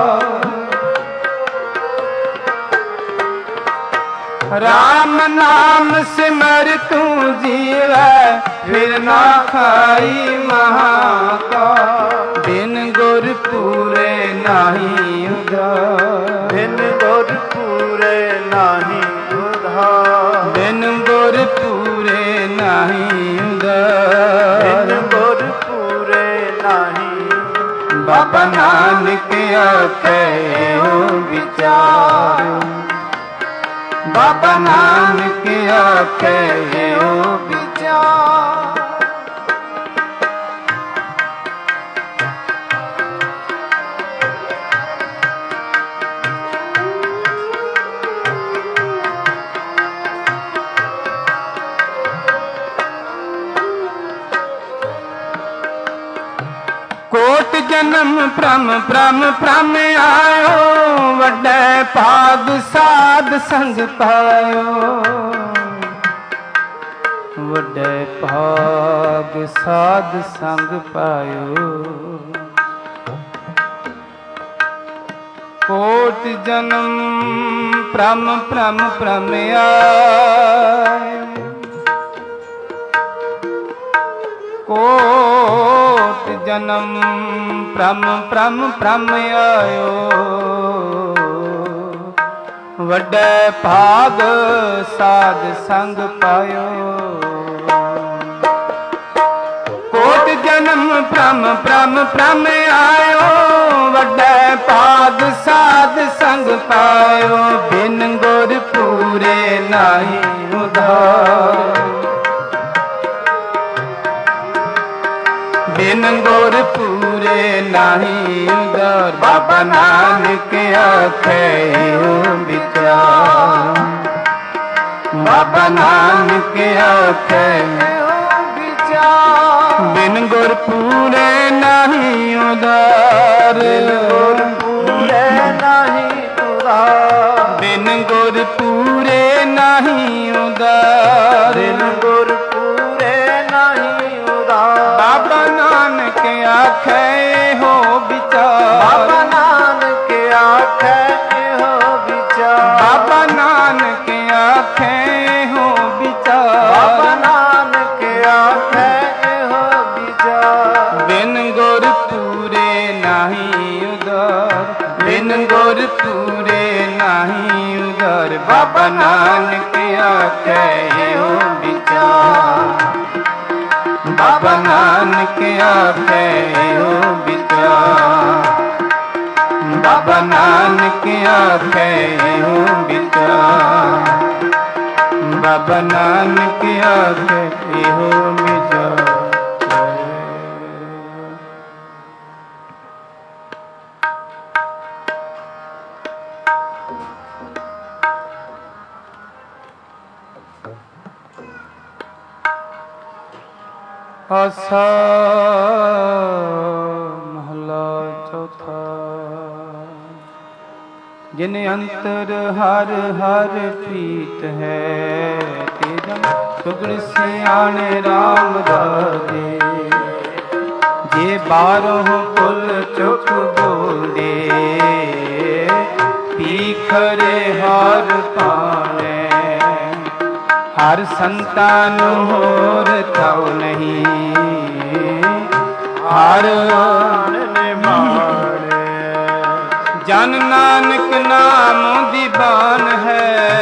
राम नाम सिमर तू जीवै, फिर ना खाई महाको। बिन गुर पूरे नाही उधार, बिन गुर पूरे नाही उधार। बिन गुर पूरे नाही उधार, बिन गुर पूरे नाही। बाबा नानक आखे हो विचार, बाबा नानक आखे हो विचार। कोट जन्म भ्रम भ्रम भ्रम आयो, वड्डे भाग साध संग पायो। वड्डे भाग साध संग पायो। कोट जन्म भ्रम भ्रम भ्रम आयो, कोट जन्म भ्रम भ्रम भ्रम आयो। वड्डे भाग साध संग पायो। कोट जन्म भ्रम भ्रम भ्रम आयो, वड्डे भाग साध संग पायो। बिन गुर पूरे नाही उधार, बिन गुर पूरे नाही उधार। बाबा नानक आखे हो विचार, बाबा नानक आखे हो विचार। बिन गुर पूरे नाही उधार, गुर पूरे नाही उधार। बिन गुर पूरे नाही उधार, बिन गुर पूरे नाही उधार। बाबा नानक आखे हो विचार, बाबा नानक आखे हो विचार। बाबा नानक आखे हो विचार, बाबा नानक आखे हो विचार। बिन गुर पूरे नाही उधार, बिन गुर पूरे नाही उधार। बाबा नानक आखे हो विचार, बाबा नानक आखे हो विचार। बाबा नानक आखे हो विचार, बाबा नानक आखे हो विचार। आसा महला चौथा। जिन अंतर हर हर प्रीत है, तेजम सुगड़ सियाने राम राजे। जे बारों कुल चुप बोले, पीखरे हार पाने। हर संतान होर तव नहीं, हर निमाणे। जन नानक नाम दीवान है,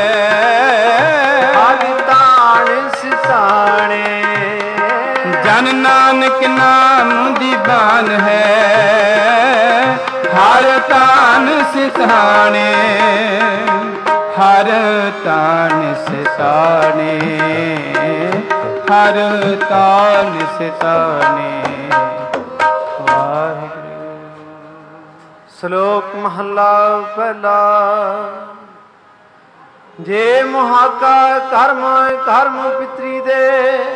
हर ताण सिसाणे। जन नानक नाम दीवान है, हर तान सिसाणे। हर तान सिसाणे, हर तान सिसाणे। वाहिगुरू। ਸ਼ਲੋਕ ਮਹੱਲਾ ਪਹਿਲਾ। ਜੇ ਮੁਹਾਕਾ ਕਰਮ ਕਰਮ ਪਿਤਰੀ ਦੇ,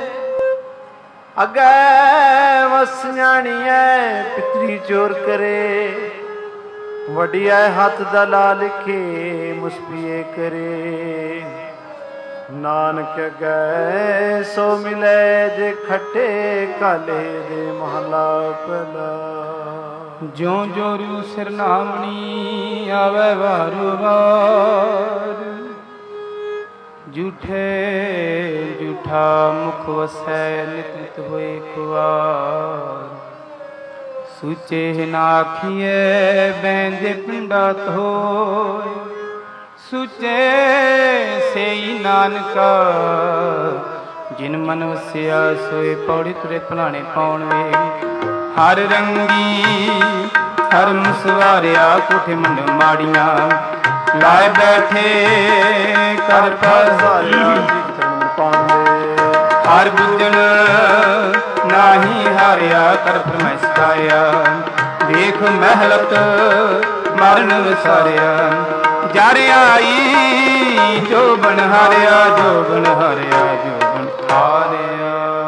ਅੱਗੇ ਵਸ ਜਾਣੀਐ ਪਿਤਰੀ ਚੋਰ ਕਰੇ। ਵਡਿਆ ਹੱਥ ਦਾ ਲਾ ਲਿਖੇ ਮੁਸਪੀਏ ਕਰੇ। ਨਾਨਕ ਗਏ ਸੋ ਮਿਲੇ ਜੇ ਖੱਟੇ ਕਾਲੇ ਦੇ। ਮਹੱਲਾ ਪਹਿਲਾ। ਜਿਉ ਜੋ ਰੂ ਸਿਰ ਨਾਮਣੀ ਆਵੇ ਵਾਰੂ ਵਾਰ। ਝੂਠੇ ਝੂਠਾ ਮੁਖ ਵਸੈ ਨਿਤ ਨਿਤ ਹੋਏ ਖੁਆਰ। ਸੂਚੇ ਨਾ ਆਖੀਐ ਬੈਂਦੇ ਪਿੰਡਾ ਧੋਏ। ਸੂਚੇ ਸੇਈ ਨਾਨਕਾ ਜਿਨ ਮਨ ਵਸਿਆ ਸੋਏ। ਪੌੜੀ ਤੁਰੇ ਭਲਾਣੇ ਪਾਉਣ ਵੇ ਹਰ ਰੰਗੀ ਹਰਮ ਸਵਾਰਿਆ। ਕੋਠੇ ਮੰਡ ਮਾੜੀਆਂ ਲਾਏ ਬੈਠੇ ਕਰ ਪਸਾਰਿਆ। ਹਰ ਬੁੱਝਣ ਨਾਹੀ ਹਾਰਿਆ ਕਰ ਫਰਮਾਇਸ਼ ਕਾਇਆ। ਵੇਖ ਮਹਿਲਤ ਮਰਨ ਵਿਸਾਰਿਆ। ਜਰ ਆਈ ਜੋ ਬਨ ਹਾਰਿਆ ਜੋ ਬਨ ਹਾਰਿਆ ਜੋ ਬਨ ਹਾਰਿਆ।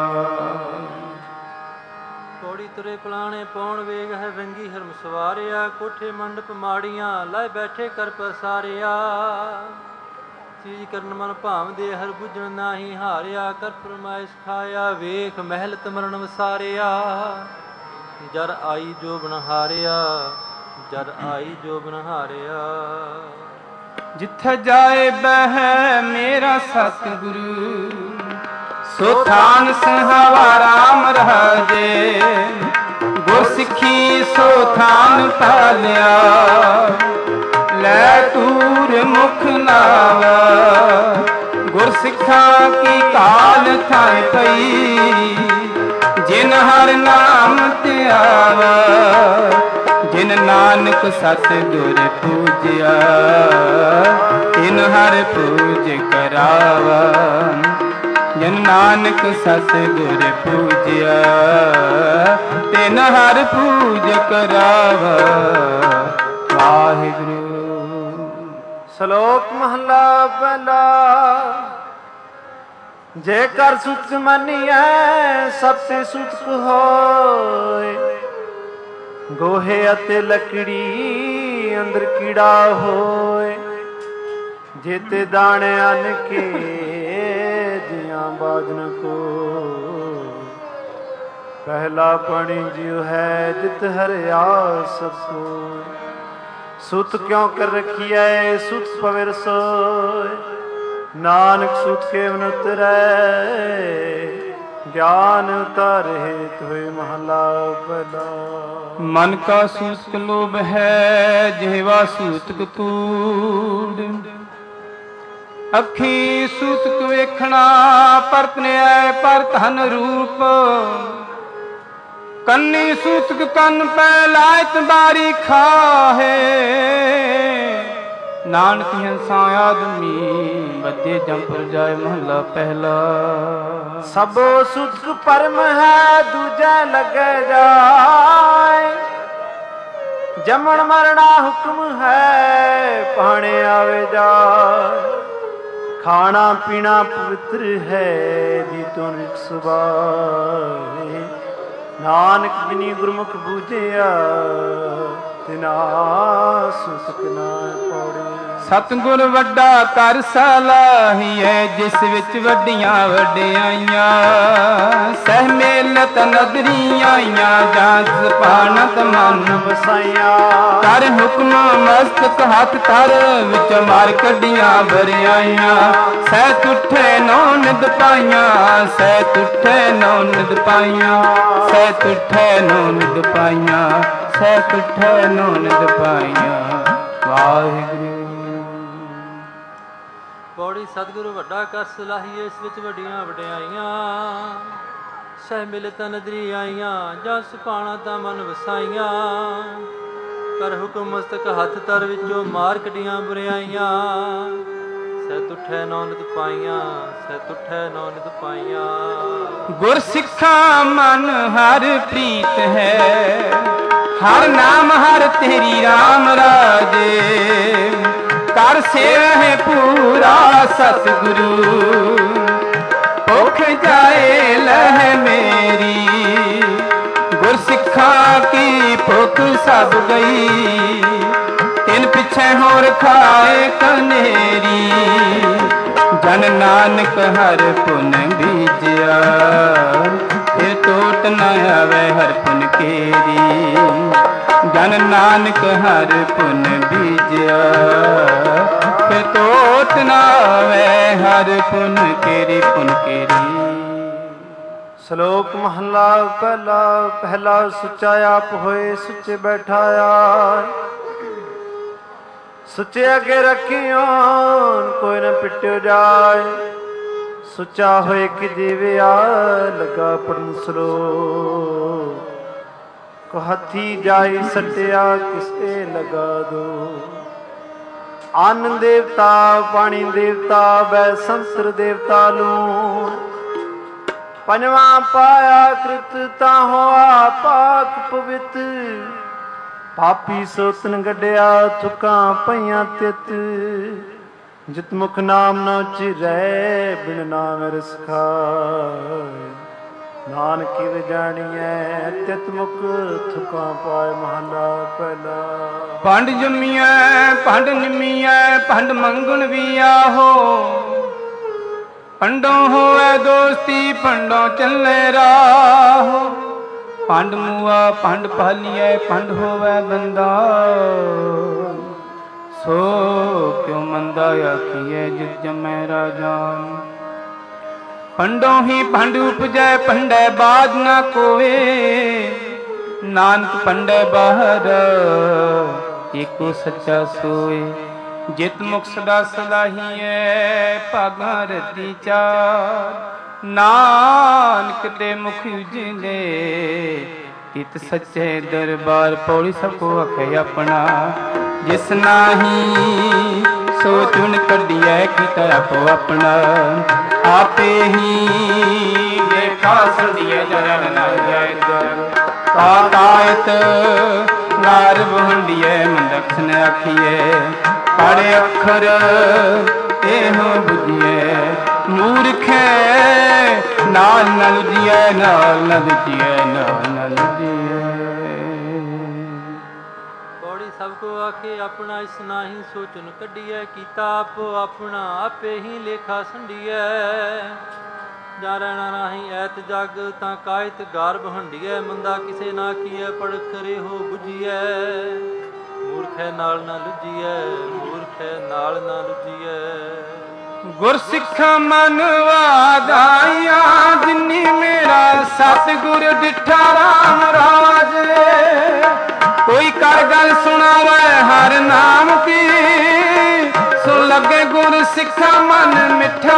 ਪੌੜੀ ਤੁਰੇ ਪਲਾਣੇ ਪਾਉਣ ਵੇਗ ਹੈ ਰੰਗੀ ਹਰਮ ਸਵਾਰਿਆ। ਕੋਠੇ ਮੰਡਪ ਮਾੜੀਆਂ ਲਾਏ ਬੈਠੇ ਕਰ ਪਸਾਰਿਆ। ਚੀਜ਼ ਕਰਨ ਮਨ ਭਾਵਦੇ ਹਰ ਬੁੱਝਣ ਨਾਹੀ ਹਾਰਿਆ। ਕਰ ਫਰਮਾਇਸ਼ ਖਾਇਆ ਵੇਖ ਮਹਿਲਤ ਮਰਨ ਵਸਾਰਿਆ। ਜਰ ਆਈ ਜੋ ਬਨ ਹਾਰਿਆ ਜਰ ਆਈ ਜੋ ਬਨ ਹਾਰਿਆ। ਜਿੱਥੇ ਜਾਏ ਬਹਿ ਮੇਰਾ ਸਤਿਗੁਰੂ। ਸੋ ਥਾਨ ਸੰਹਾਵਾ ਰਾਮ ਰਾਜੇ। ਗੁਰ ਸਿੱਖੀ ਸੋ ਥਾਨ ਪਾਲਿਆ। ਲੈ ਤੂਰ ਮੁਖ ਨਾਵਾ। ਗੁਰ ਸਿੱਖਾਂ ਕੀ ਕਾਲ ਥਾਏ ਪਈ। ਜਿਨ ਹਰ ਨਾਮ ਧਿਆਵਾ। ਜਿਨ ਨਾਨਕ ਸਤਿਗੁਰ ਪੂਜਿਆ। ਤਿਨ ਹਰ ਪੂਜ ਕਰਾਵਾ। ਜਿਨ ਨਾਨਕ ਸਤਿਗੁਰ ਪੂਜਿਆ। ਤਿਨ ਹਰ ਪੂਜ ਕਰਾਵਾ। ਵਾਹਿਗੁਰੂ। ਸ਼ਲੋਕ ਮਹੱਲਾ ਪਹਿਲਾ। ਜੇ ਕਰ ਸੁਤ ਮੰਨੀਐ ਸਭ ਤੇ ਸੁਤ ਹੋਏ। ਗੋਹੇ ਅਤੇ ਲੱਕੜੀ ਅੰਦਰ ਕੀੜਾ ਹੋਏ। ਜੇਤੇ ਦਾਣੇ ਅੰਨ ਕੇ ਜੀਆਂ ਬਾਜਨ ਕੋ। ਪਹਿਲਾ ਪਾਣੀ ਜਿਉ ਹੈ ਜਿਤ ਹਰਿਆ ਸਭ ਕੋਇ। ਸੁਤ ਕਿਉ ਕਰ ਰਖੀਐ ਸੁਤ ਪਵਿਰ ਸੋਇ। ਨਾਨਕ ਸੁਤ ਕੇ ਮਨ ਉਤਰੈ। ਗਿਆਨ ਉਤਾਰੇ ਤੋਏ। ਮਹਲਾ ਪਹਿਲਾ। ਮਨ ਕਾ ਸੂਤਕ ਲੋਭ ਹੈ ਜਿਹਵਾ ਸੂਤਕ ਕੂੜ। ਅੱਖੀ ਸੂਤਕ ਵੇਖਣਾ ਪਰਤਨਿਐ ਪਰ ਧਨ ਰੂਪ। ਕੰਨੀ ਸੂਤਕ ਕੰਨ ਪੈ ਲਾਇਤ ਬਾਰੀ ਖਾਹੇ। ਨਾਨਕ ਹੰਸਾ ਆਦਮੀ ਬੱਜੇ ਜੰਪਰ ਜਾਏ। ਮਹੱਲਾ ਪਹਿਲਾ। ਸਭੋ ਸੁਤਕ ਪਰਮ ਹੈ ਦੂਜਾ ਲੱਗੇ ਜਾਏ। ਜੰਮਣ ਮਰਣਾ ਹੁਕਮ ਹੈ ਪਾਣੇ ਆਵੇ ਜਾਏ। ਖਾਣਾ ਪੀਣਾ ਪਵਿੱਤਰ ਹੈ ਜੀ ਤੋਂ ਰਿਕ ਸੁਭਾਏ। ਨਾਨਕ ਜਿਨੀ ਗੁਰਮੁਖ ਬੂਝਿਆ ਤਿਨਾ ਸੁਸਕ ਨਾ ਪੌੜੇ। ਸਤਿਗੁਰ ਵੱਡਾ ਕਰ ਸਲਾਹੀਐ ਜਿਸ ਵਿੱਚ ਵੱਡੀਆਂ ਵਡਿਆਈਆਂ। ਸਹਿ ਮੇਲਤ ਨਦਰੀ ਆਈਆਂ ਜਾਂ ਪਾਣਤ ਮਨ ਵਸਾਈਆਂ। ਕਰ ਹੁਕਮ ਮਸਤਕ ਹੱਥ ਧਰ ਵਿੱਚ ਮਾਰ ਕੱਢੀਆਂ ਬਰਿਆਈਆਂ। ਸਹਿ ਤੁਠੇ ਨੌ ਨਿਦ ਪਾਈਆਂ ਸਹਿ ਤੁਠੇ ਨੌ ਨਿਦ ਪਾਈਆਂ। ਸਹਿ ਤੁਠੇ ਨੌ ਨਿਦ ਪਾਈਆਂ ਸਹਿ ਤੁਠੇ ਨੌ ਨਿਦ ਪਾਈਆਂ। ਵਾਹਿਗੁਰੂ। ਪੌੜੀ ਸਤਿਗੁਰੂ ਵੱਡਾ ਕਰ ਸਲਾਹੀਏ ਇਸ ਵਿੱਚ ਵੱਡੀਆਂ ਵਡਿਆਈਆਂ। ਸਹਿ ਮਿਲਤ ਨਦਰੀ ਆਈਆਂ ਜਾਂ ਸੁਪਾਣਾ ਤਾਂ ਮਨ ਵਸਾਈਆਂ। ਕਰ ਹੁਕਮ ਮਸਤਕ ਹੱਥ ਧਰ ਵਿੱਚੋਂ ਮਾਰ ਕੱਢੀਆਂ ਬੁਰਿਆਈਆਂ। ਸਹਿ ਤੁਠੈ ਨੌ ਨਿਤ ਪਾਈਆਂ ਸਹਿ ਤੁਠੈ ਨੌ ਨਿਤ ਪਾਈਆਂ। ਗੁਰ ਸਿੱਖਾ ਮਨ ਹਰ ਪ੍ਰੀਤ ਹੈ ਹਰ ਨਾਮ ਹਰ ਤੇਰੀ ਰਾਮ ਰਾਜੇ, ਕਰ ਸੇਵਾ ਹੈ ਪੂਰਾ ਸਤਿਗੁਰੂ, ਭੁੱਖ ਜਾਏ ਲਹਿ ਮੇਰੀ, ਗੁਰ ਸਿੱਖਾਂ ਕੀ ਭੁੱਖ ਸਭ ਗਈ, ਤਿਨ ਪਿੱਛੇ ਹੋਰ ਖਾਏ ਕਨੇਰੀ, ਜਨ ਨਾਨਕ ਹਰ ਪੁਨ ਬੀਜਿਆ, ਫਿਰ ਟੋਟ ਨ ਆਵੇ ਹਰ ਪੁਨ ਕੇਰੀ, ਜਨ ਨਾਨਕ ਹਰ ਪੁਨ ਬੀਜਿਆ, ਫਿਰ ਟੋਟ ਨ ਆਵੇ ਹਰ ਪੁਨ ਕੇਰੀ, ਪੁਨ ਕੇਰੀ। ਸ਼ਲੋਕ ਮਹਲਾ ਪਹਿਲਾ। ਪਹਿਲਾ ਸੁੱਚਾ ਆਪ ਹੋਏ ਸੁੱਚੇ ਬੈਠਾਇਆ, ਸੁੱਚੇ ਅੱਗੇ ਰੱਖਿਓ ਕੋਈ ਨਾ ਪਿੱਟਿਓ ਜਾਏ, ਸੁੱਚਾ ਹੋਏ ਕਿ ਜੀਵਿਆ ਲੱਗਾ ਪੜਨ ਸਲੋਕ, ਕੋ ਹੱਥੀ ਜਾਈ ਸੱਟਿਆ ਕਿਸੇ ਲਗਾ ਦੋ, ਅੰਨ ਦੇਵਤਾ ਪਾਣੀ ਦੇਵਤਾ ਬੈ ਸੰਸਰ ਦੇਵਤਾ ਲੂਣ, ਪੰਜਵਾਂ ਪਾਇਆ ਕ੍ਰਿਤ ਤਾਹੋ ਪਾਕ ਪਵਿੱਤ, ਪਾਪੀ ਸੋਤਨ ਗੱਡਿਆ ਥੁਕਾਂ ਪਈਆਂ ਤਿਤ, ਜਿਤ ਮੁਖ ਨਾਮ ਨਾ ਉਚਰੈ ਬਿਨ ਨਾਮ ਰਸ ਖਾਏ, ਨਾਨਕ ਕਿਵ ਜਾਣੀਐ ਤਿਤ ਮੁਖ ਥੁਕਾਂ ਪਾਏ। ਮਹਲਾ ਪਹਿਲਾ। ਭੰਡ ਜੰਮੀਐ ਭੰਡ ਨਿਮੀਐ ਭੰਡ ਮੰਗਣ ਵੀ ਆਹੋ, ਭੰਡੋਂ ਹੋਵੇ ਦੋਸਤੀ ਭੰਡੋਂ ਚੱਲੇ ਰਾਹ, ਭੰਡ ਮੂਆ ਭੰਡ ਪਾਲੀਐ ਭੰਡ ਹੋਵੇ ਬੰਦਾ, ਸੋ ਕਿਉ ਮੰਦਾ ਆਖੀਐ ਜਿਤ ਜਮੈ ਰਾਜਾਨ, ਭੰਡੋਂ ਹੀ ਭੰਡ ਉਪਜੈ ਭੰਡੈ ਬਾਦ ਨਾ ਕੋਏ, ਨਾਨਕ ਭੰਡੈ ਬਾਹਰ ਏਕੋ ਸੱਚਾ ਸੋਏ, ਜਿਤ ਮੁਖ ਸਦਾ ਸਲਾਹੀਐ ਭਾਗਾਂ ਰੱਤੀ ਚਾਰ, ਨਾਨਕ ਤੇ ਮੁਖ ਉਜਲੇ ਤਿਤ ਸੱਚੇ ਦਰਬਾਰ, ਪੌੜੀ ਸਭ ਕੋ ਆਖੇ ਆਪਣਾ, ਜਿਸ ਨਾਹੀ ਸੋ ਚੁਣ ਕੱਢੀਐ ਕੀਤਾ ਆਪੋ ਆਪਣਾ, ਆਪੇ ਹੀ ਦੇਖਾ ਸੰਧੀਐ ਜਰਨ ਨਾ ਜਾਇ ਦਰ, ਤਾਇਤ ਨਾਰ ਬਹੰਡੀਐ ਮੰਦਖਨ ਆਖੀਐ, ਪੜ੍ਹ ਅੱਖਰ ਇਹੋ ਬੁਝੀਐ, ਮੂਰਖੈ ਨਾਲ ਨਾ ਲੁਝੀਐ, ਨਾਲ ਨਾ ਲੁਝੀਐ, ਨਾਲ ਨਾ ਲੁਝੀਐ। ਪੌੜੀ ਸਭ ਕੋ ਆਖੇ ਆਪਣਾ, ਇਸ ਨਾਹੀ ਸੋਚਨ ਕੱਢੀਐ, ਕੀਤਾ ਆਪੋ ਆਪਣਾ, ਆਪੇ ਹੀ ਲੇਖਾ ਸੰਡੀਐ, ਜਾ ਰਹਿਣਾ ਨਾਹੀ ਐਤ ਜਗ ਤਾਂ ਕਾਇਤ ਗਾਰਬ ਹੰਡੀਐ, ਮੰਦਾ ਕਿਸੇ ਨਾ ਕੀਐ ਪੜ੍ਹ ਕਰੇ ਹੋ ਬੁਝੀਐ, ਮੂਰਖੈ ਨਾਲ ਨਾ ਲੁਝੀਐ, ਮੂਰਖੈ ਨਾਲ ਨਾ ਲੁਝੀਐ। ਗੁਰ ਸਿੱਖਾਂ ਮਨ ਵਾਦਾਈਆਂ, ਜਿਨੀ ਮੇਰਾ ਸਤਿਗੁਰ ਡਿਠਾ ਰਾਮ ਰਾਜੇ, ਕੋਈ ਕਰ ਗੱਲ ਸੁਣਾਵੇ ਹਰ ਨਾਮ ਕੀ, ਸੋ ਲੱਗੇ ਗੁਰ ਸਿੱਖਾਂ ਮਨ ਮਿੱਠਾ,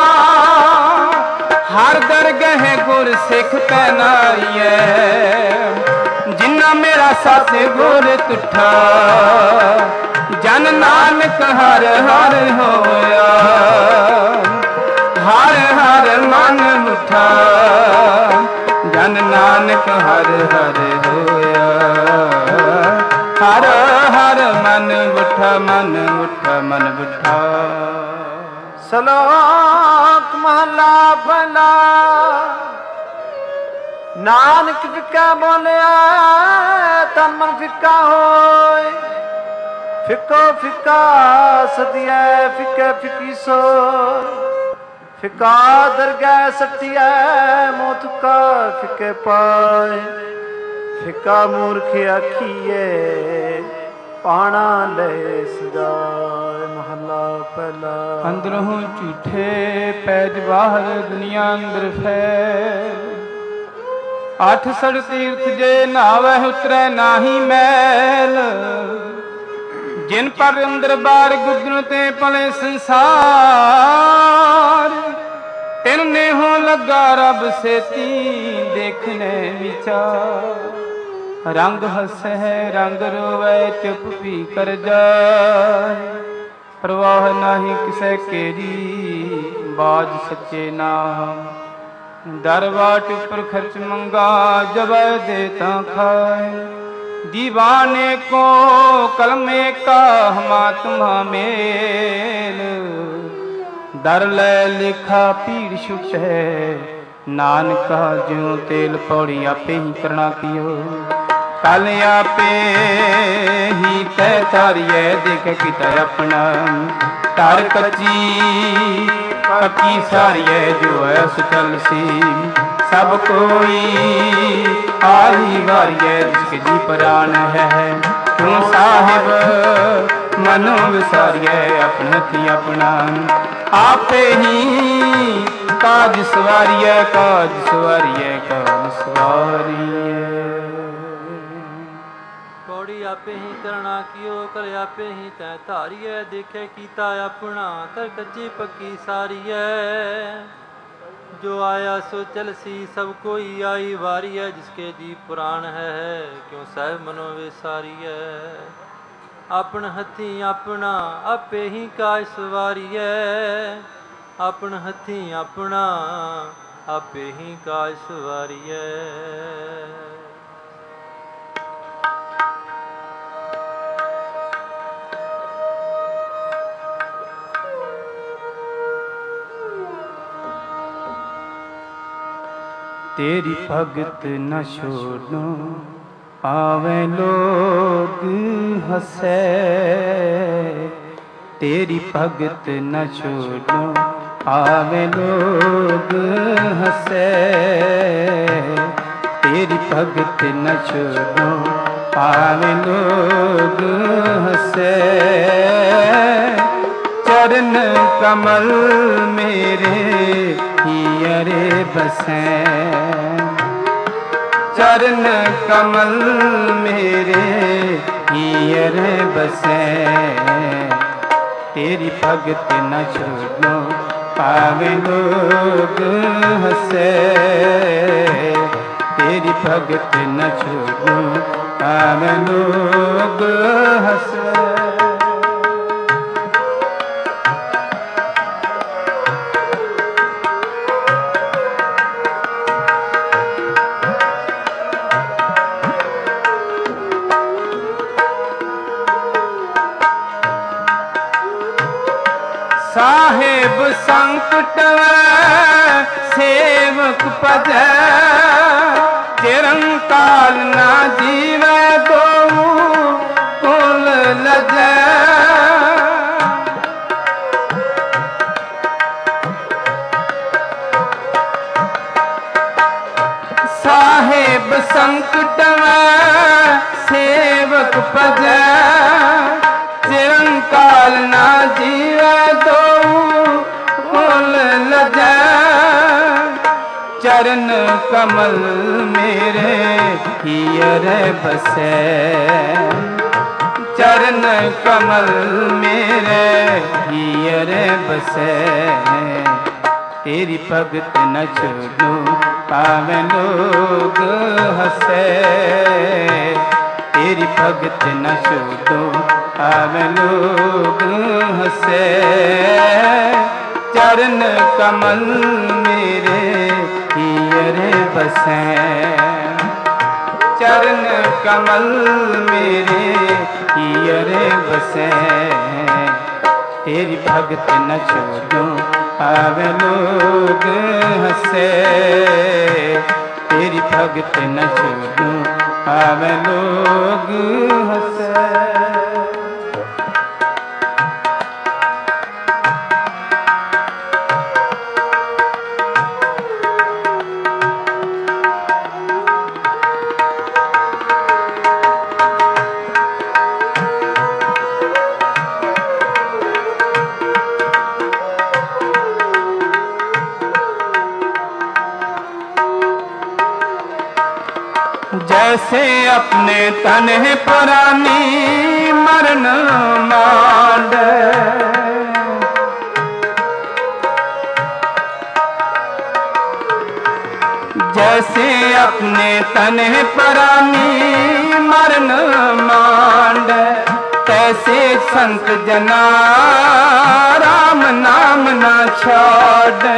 ਹਰ ਦਰਗਹਿ ਗੁਰ ਸਿੱਖ ਪਹਿਨਾਈਐ, ਜਿਨਾ ਮੇਰਾ ਸਤਿਗੁਰ ਤੁਠਾ, ਜਨ ਨਾਨਕ ਹਰ ਹਰ ਹੋਇਆ, ਹਰ ਹਰ ਮਨ ਮੁਠਾ, ਜਨ ਨਾਨਕ ਹਰ ਹਰ ਹੋਇਆ, ਹਰ ਹਰ ਮਨ ਮੁਠਾ, ਮਨ ਮੁਠਾ, ਮਨ ਮੁਠਾ। ਸ਼ਲੋਕ ਮਹਲਾ ਪਹਿਲਾ। ਨਾਨਕ ਫਿੱਕਾ ਬੋਲਿਆ ਤਨ ਮਨ ਫਿੱਕਾ ਹੋਏ, ਫਿੱਕੋ ਫਿੱਕਾ ਸਦੀਐ ਫਿੱਕੇ ਫਿੱਕੀ ਸੋਏ, ਫਿੱਕਾ ਦਰਗਹਿ ਸੱਟੀਐ ਮੋਤੁਕਾ ਫਿੱਕੇ ਪਾਏ, ਫਿੱਕਾ ਮੂਰਖ ਆਖੀਏ ਪਾਣਾ ਲੈ ਸਜਾਏ। ਮਹਲਾ ਪਹਿਲਾ। ਅੰਦਰੋਂ ਝੂਠੇ ਪੈਜ ਬਾਹਰ ਦੁਨੀਆ ਅੰਦਰ ਫੈਲ, ਅੱਠ ਸੜ ਤੀਰਥ ਜੇ ਨਾਵੈ ਉਤਰੈ ਨਾਹੀ ਮੈਲ, ਜਿਨ ਪਰ ਅੰਦਰ ਬਾਰ ਗੁਜਰਨ ਤੇ ਭਲੇ ਸੰਸਾਰ, ਤਿਨ ਨੇਹੋਂ ਲੱਗਾ ਰੱਬ ਸੇਤੀ ਦੇਖਣੇ ਵਿਚਾਰ, ਰੰਗ ਹੱਸੈ ਰੰਗ ਰੋਵੈ ਚੁੱਪ ਵੀ ਕਰ ਜਾਏ, ਪ੍ਰਵਾਹ ਨਾਹੀ ਕਿਸੈ ਕੇਰੀ ਬਾਜ ਸੱਚੇ ਨਾਮ, ਦਰ ਬਾਟ ਉੱਪਰ ਖਰਚ ਮੰਗਾ ਜਬੈ ਦੇ ਤਾਂ ਖਾਏ, दीवाने को कलमे का हमा तुम्हा मेल, दर ले लिखा पीड़ छुट है, नानका ज्यों तेल पौड़ी आपे ही करना पियो। कल आपे ही तय तारिए देख किता अपना, तार कच्ची पक्की सारिए जो है सुचल सी। सब कोई आही वारिए जिसके जी प्राण है, क्यों साहिब मनो विसारिए अपने थी अपना। आपे ही काज सवारिए काज सवारिए काज सवारिए। आपे ही करना कियो कर आपे ही तै धारिए, देखे कीता अपना कर कच्ची पक्की सारिए। जो आया सो चलसी सब कोई आई वारी है, जिसके जी पुराण है क्यों सहब मनो विसारी है। अपन हथी अपना आपे ही काज सवारी है, अपन हथी अपना आपे ही काज सवारी है। तेरी भगत न छोड़ो पावे लोग हंसे, तेरी भगत न छोड़ो पावे लोग हंसे। तेरी भगत न छोड़ो पावे लोग हंसे। चरण कमल मेरे हियरे बसे, चरण कमल मेरे हियरे बसे। तेरी भगत न छोड़ो पावे लोग हंसे, तेरी भगत न छोड़ो पावे लोग हंसे। साहेब संकट सेवक पद, चिरंकाल ना जीवे दो कुल लज। साहेब संकट सेवक पद, चिरंकाल ना जीवे दो कुल लज। चरण कमल मेरे हियरे बसे, चरण कमल मेरे हियरे बसे। तेरी भगत न छोड़ो पावे लोग हंसे, तेरी भगत न छोड़ो पावे लोग हंसे। चरण कमल मेरे हियरे बसे, चरण कमल मेरे हियरे बसे। तेरी भगत न छोड़ो पावे लोग हंसे, तेरी भगत न छोड़ो पावे लोग हंसे। जैसे अपने तन पुरानी मरण मांड, जैसे अपने तन पुरानी मरण मांड। तैसे संत जना राम नाम ना छोड़,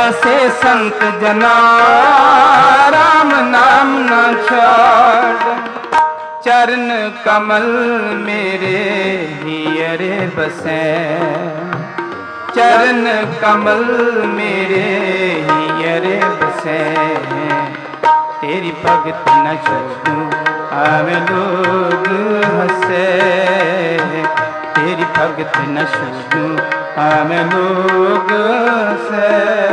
बसे संत जना राम नाम न छोड़ चरण कमल मेरे हियरे बसे चरण कमल मेरे हियरे बसे तेरी भगत न छोड़ूं आवे लोग हंसे तेरी भगत न छोड़ूं आवे लोग हंसे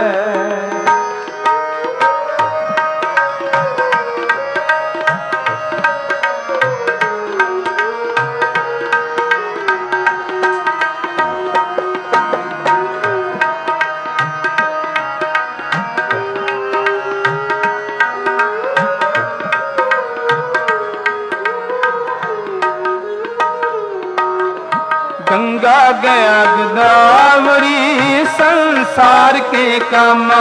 गंगा गया गोदावरी संसार के कामा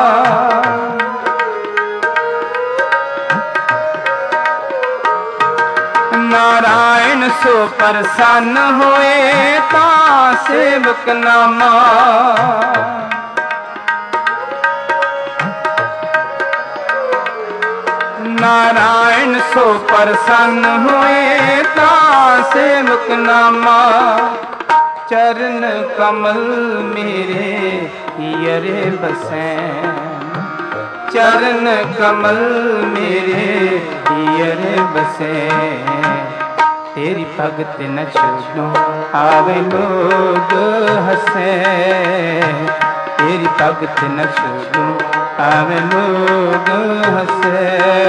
नारायण सो प्रसन्न होए ता सेवक नामा नारायण सो प्रसन्न हुए ता सेवक नामा चरण कमल मेरे हियरे बसे चरण कमल मेरे हियरे बसे तेरी भगत न छोड़ूं आवे लोग हंसे तेरी भगत न छोड़ूं आवे लोग हंसे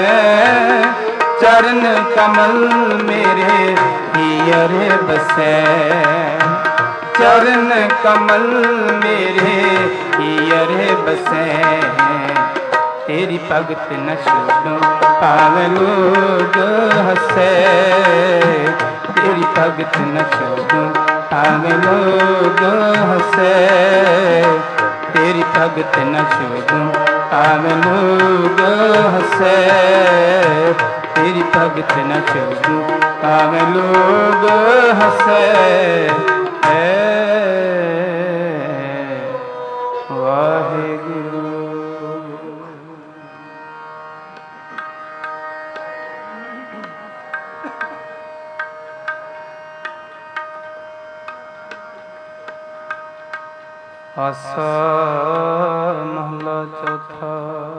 चरण कमल मेरे हियरे बसे चरण कमल मेरे हियरे बसे तेरी भगत न छोड़ूं आवे लोग हंसे तेरी भगत न छोड़ूं आवे लोग हंसे तेरी भगत न छोड़ूं आवे लोग हंसे तेरी भगत न छोड़ूं आवे लोग हंसे वाहेगुरु आसा महला चौथा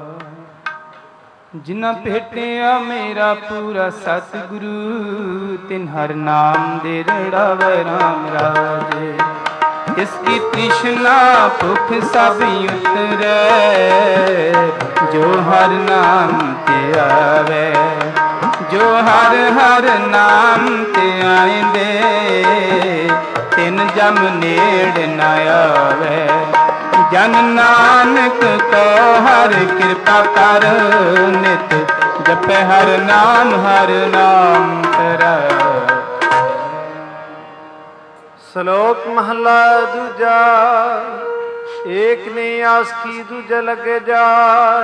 जिन्ना भेटिया मेरा पूरा सतगुरु तिन हर नाम दे रड़ावे राम राजे इसकी तृष्णा भुख सब उतरे जो हर नाम ते आवे जो हर हर नाम ते आएंदे तिन जम नेड़ न आवे जन नानक को हर कृपा कर नित जपे हर नाम तेरा। श्लोक महला दूजा एक ने आस की दूजा लगे जाय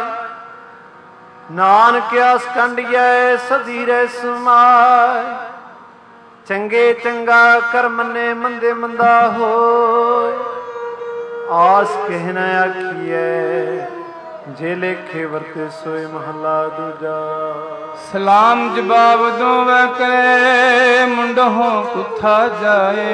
नानक आस कंडिया सदी रे समाय चंगे चंगा कर मने मंदे मंदा होय आस कहना आखिए जे लेखे वर्ते सोए महला दूजा। सलाम जवाब दोवे करे मुंडहों कुथा जाए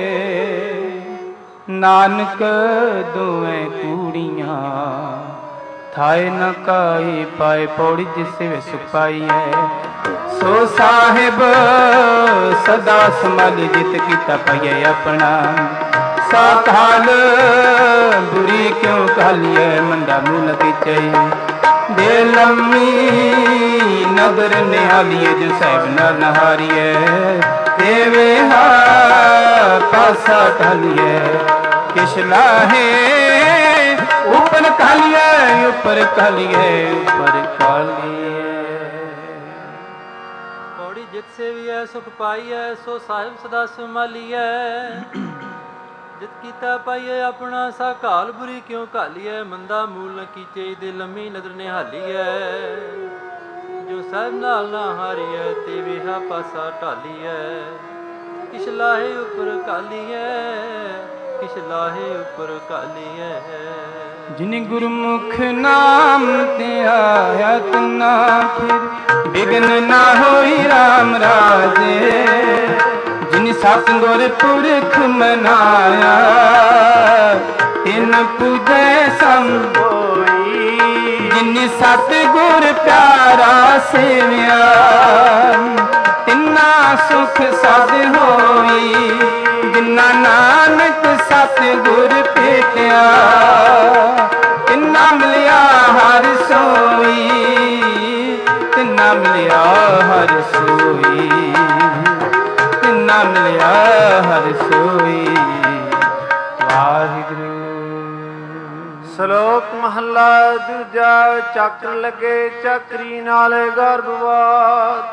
नानक दोवे कूड़ियां थाए न काई पाए पौड़ी जिसे वे सुपाई है सो साहिब सदा संभाली जित किता पाइए अपना साकाल बुरी क्यों कालिए मंदा मूल की चाहिए दे लम्मी नगर निहालिए जो साहिब न नहारिए देवे हा पासा ढालिए किश लाहे ऊपर कालिए ऊपर कालिए ऊपर कालिए पौड़ी जित से भी है सुख पाई है सो साहिब सदा संभालिए जित कीता पाइए अपना सा घाल बुरी क्यों घालिए मंदा मूल न कीचे दे लम्मी नदर निहाली है जो साहिब नाल ना हारी है ते वेहा पासा ढाली है किश लाहे ऊपर काली है किश लाहे ऊपर काली है। जिन गुरमुख नाम ते आया तना फिर बिघ्न ना होई राम राजे। जिन सतगुर पुरख मनाया तिन पूजै सब होई। जिन सतगुर प्यारा सेविया तिन्ना सुख सद होई। जिन्ना नानक सतगुर भेटिया तिन्ना मिलिया हर सोई। तिन्ना मिलिया हर सोई। तिन्ना मिलिया हर सोई। वाहिगुरू। ਸ਼ਲੋਕ ਮਹੱਲਾ ਦੂਜਾ। ਚੱਕਰ ਲੱਗੇ ਚੱਕਰੀ ਨਾਲ ਗਰਭਵਾਤ।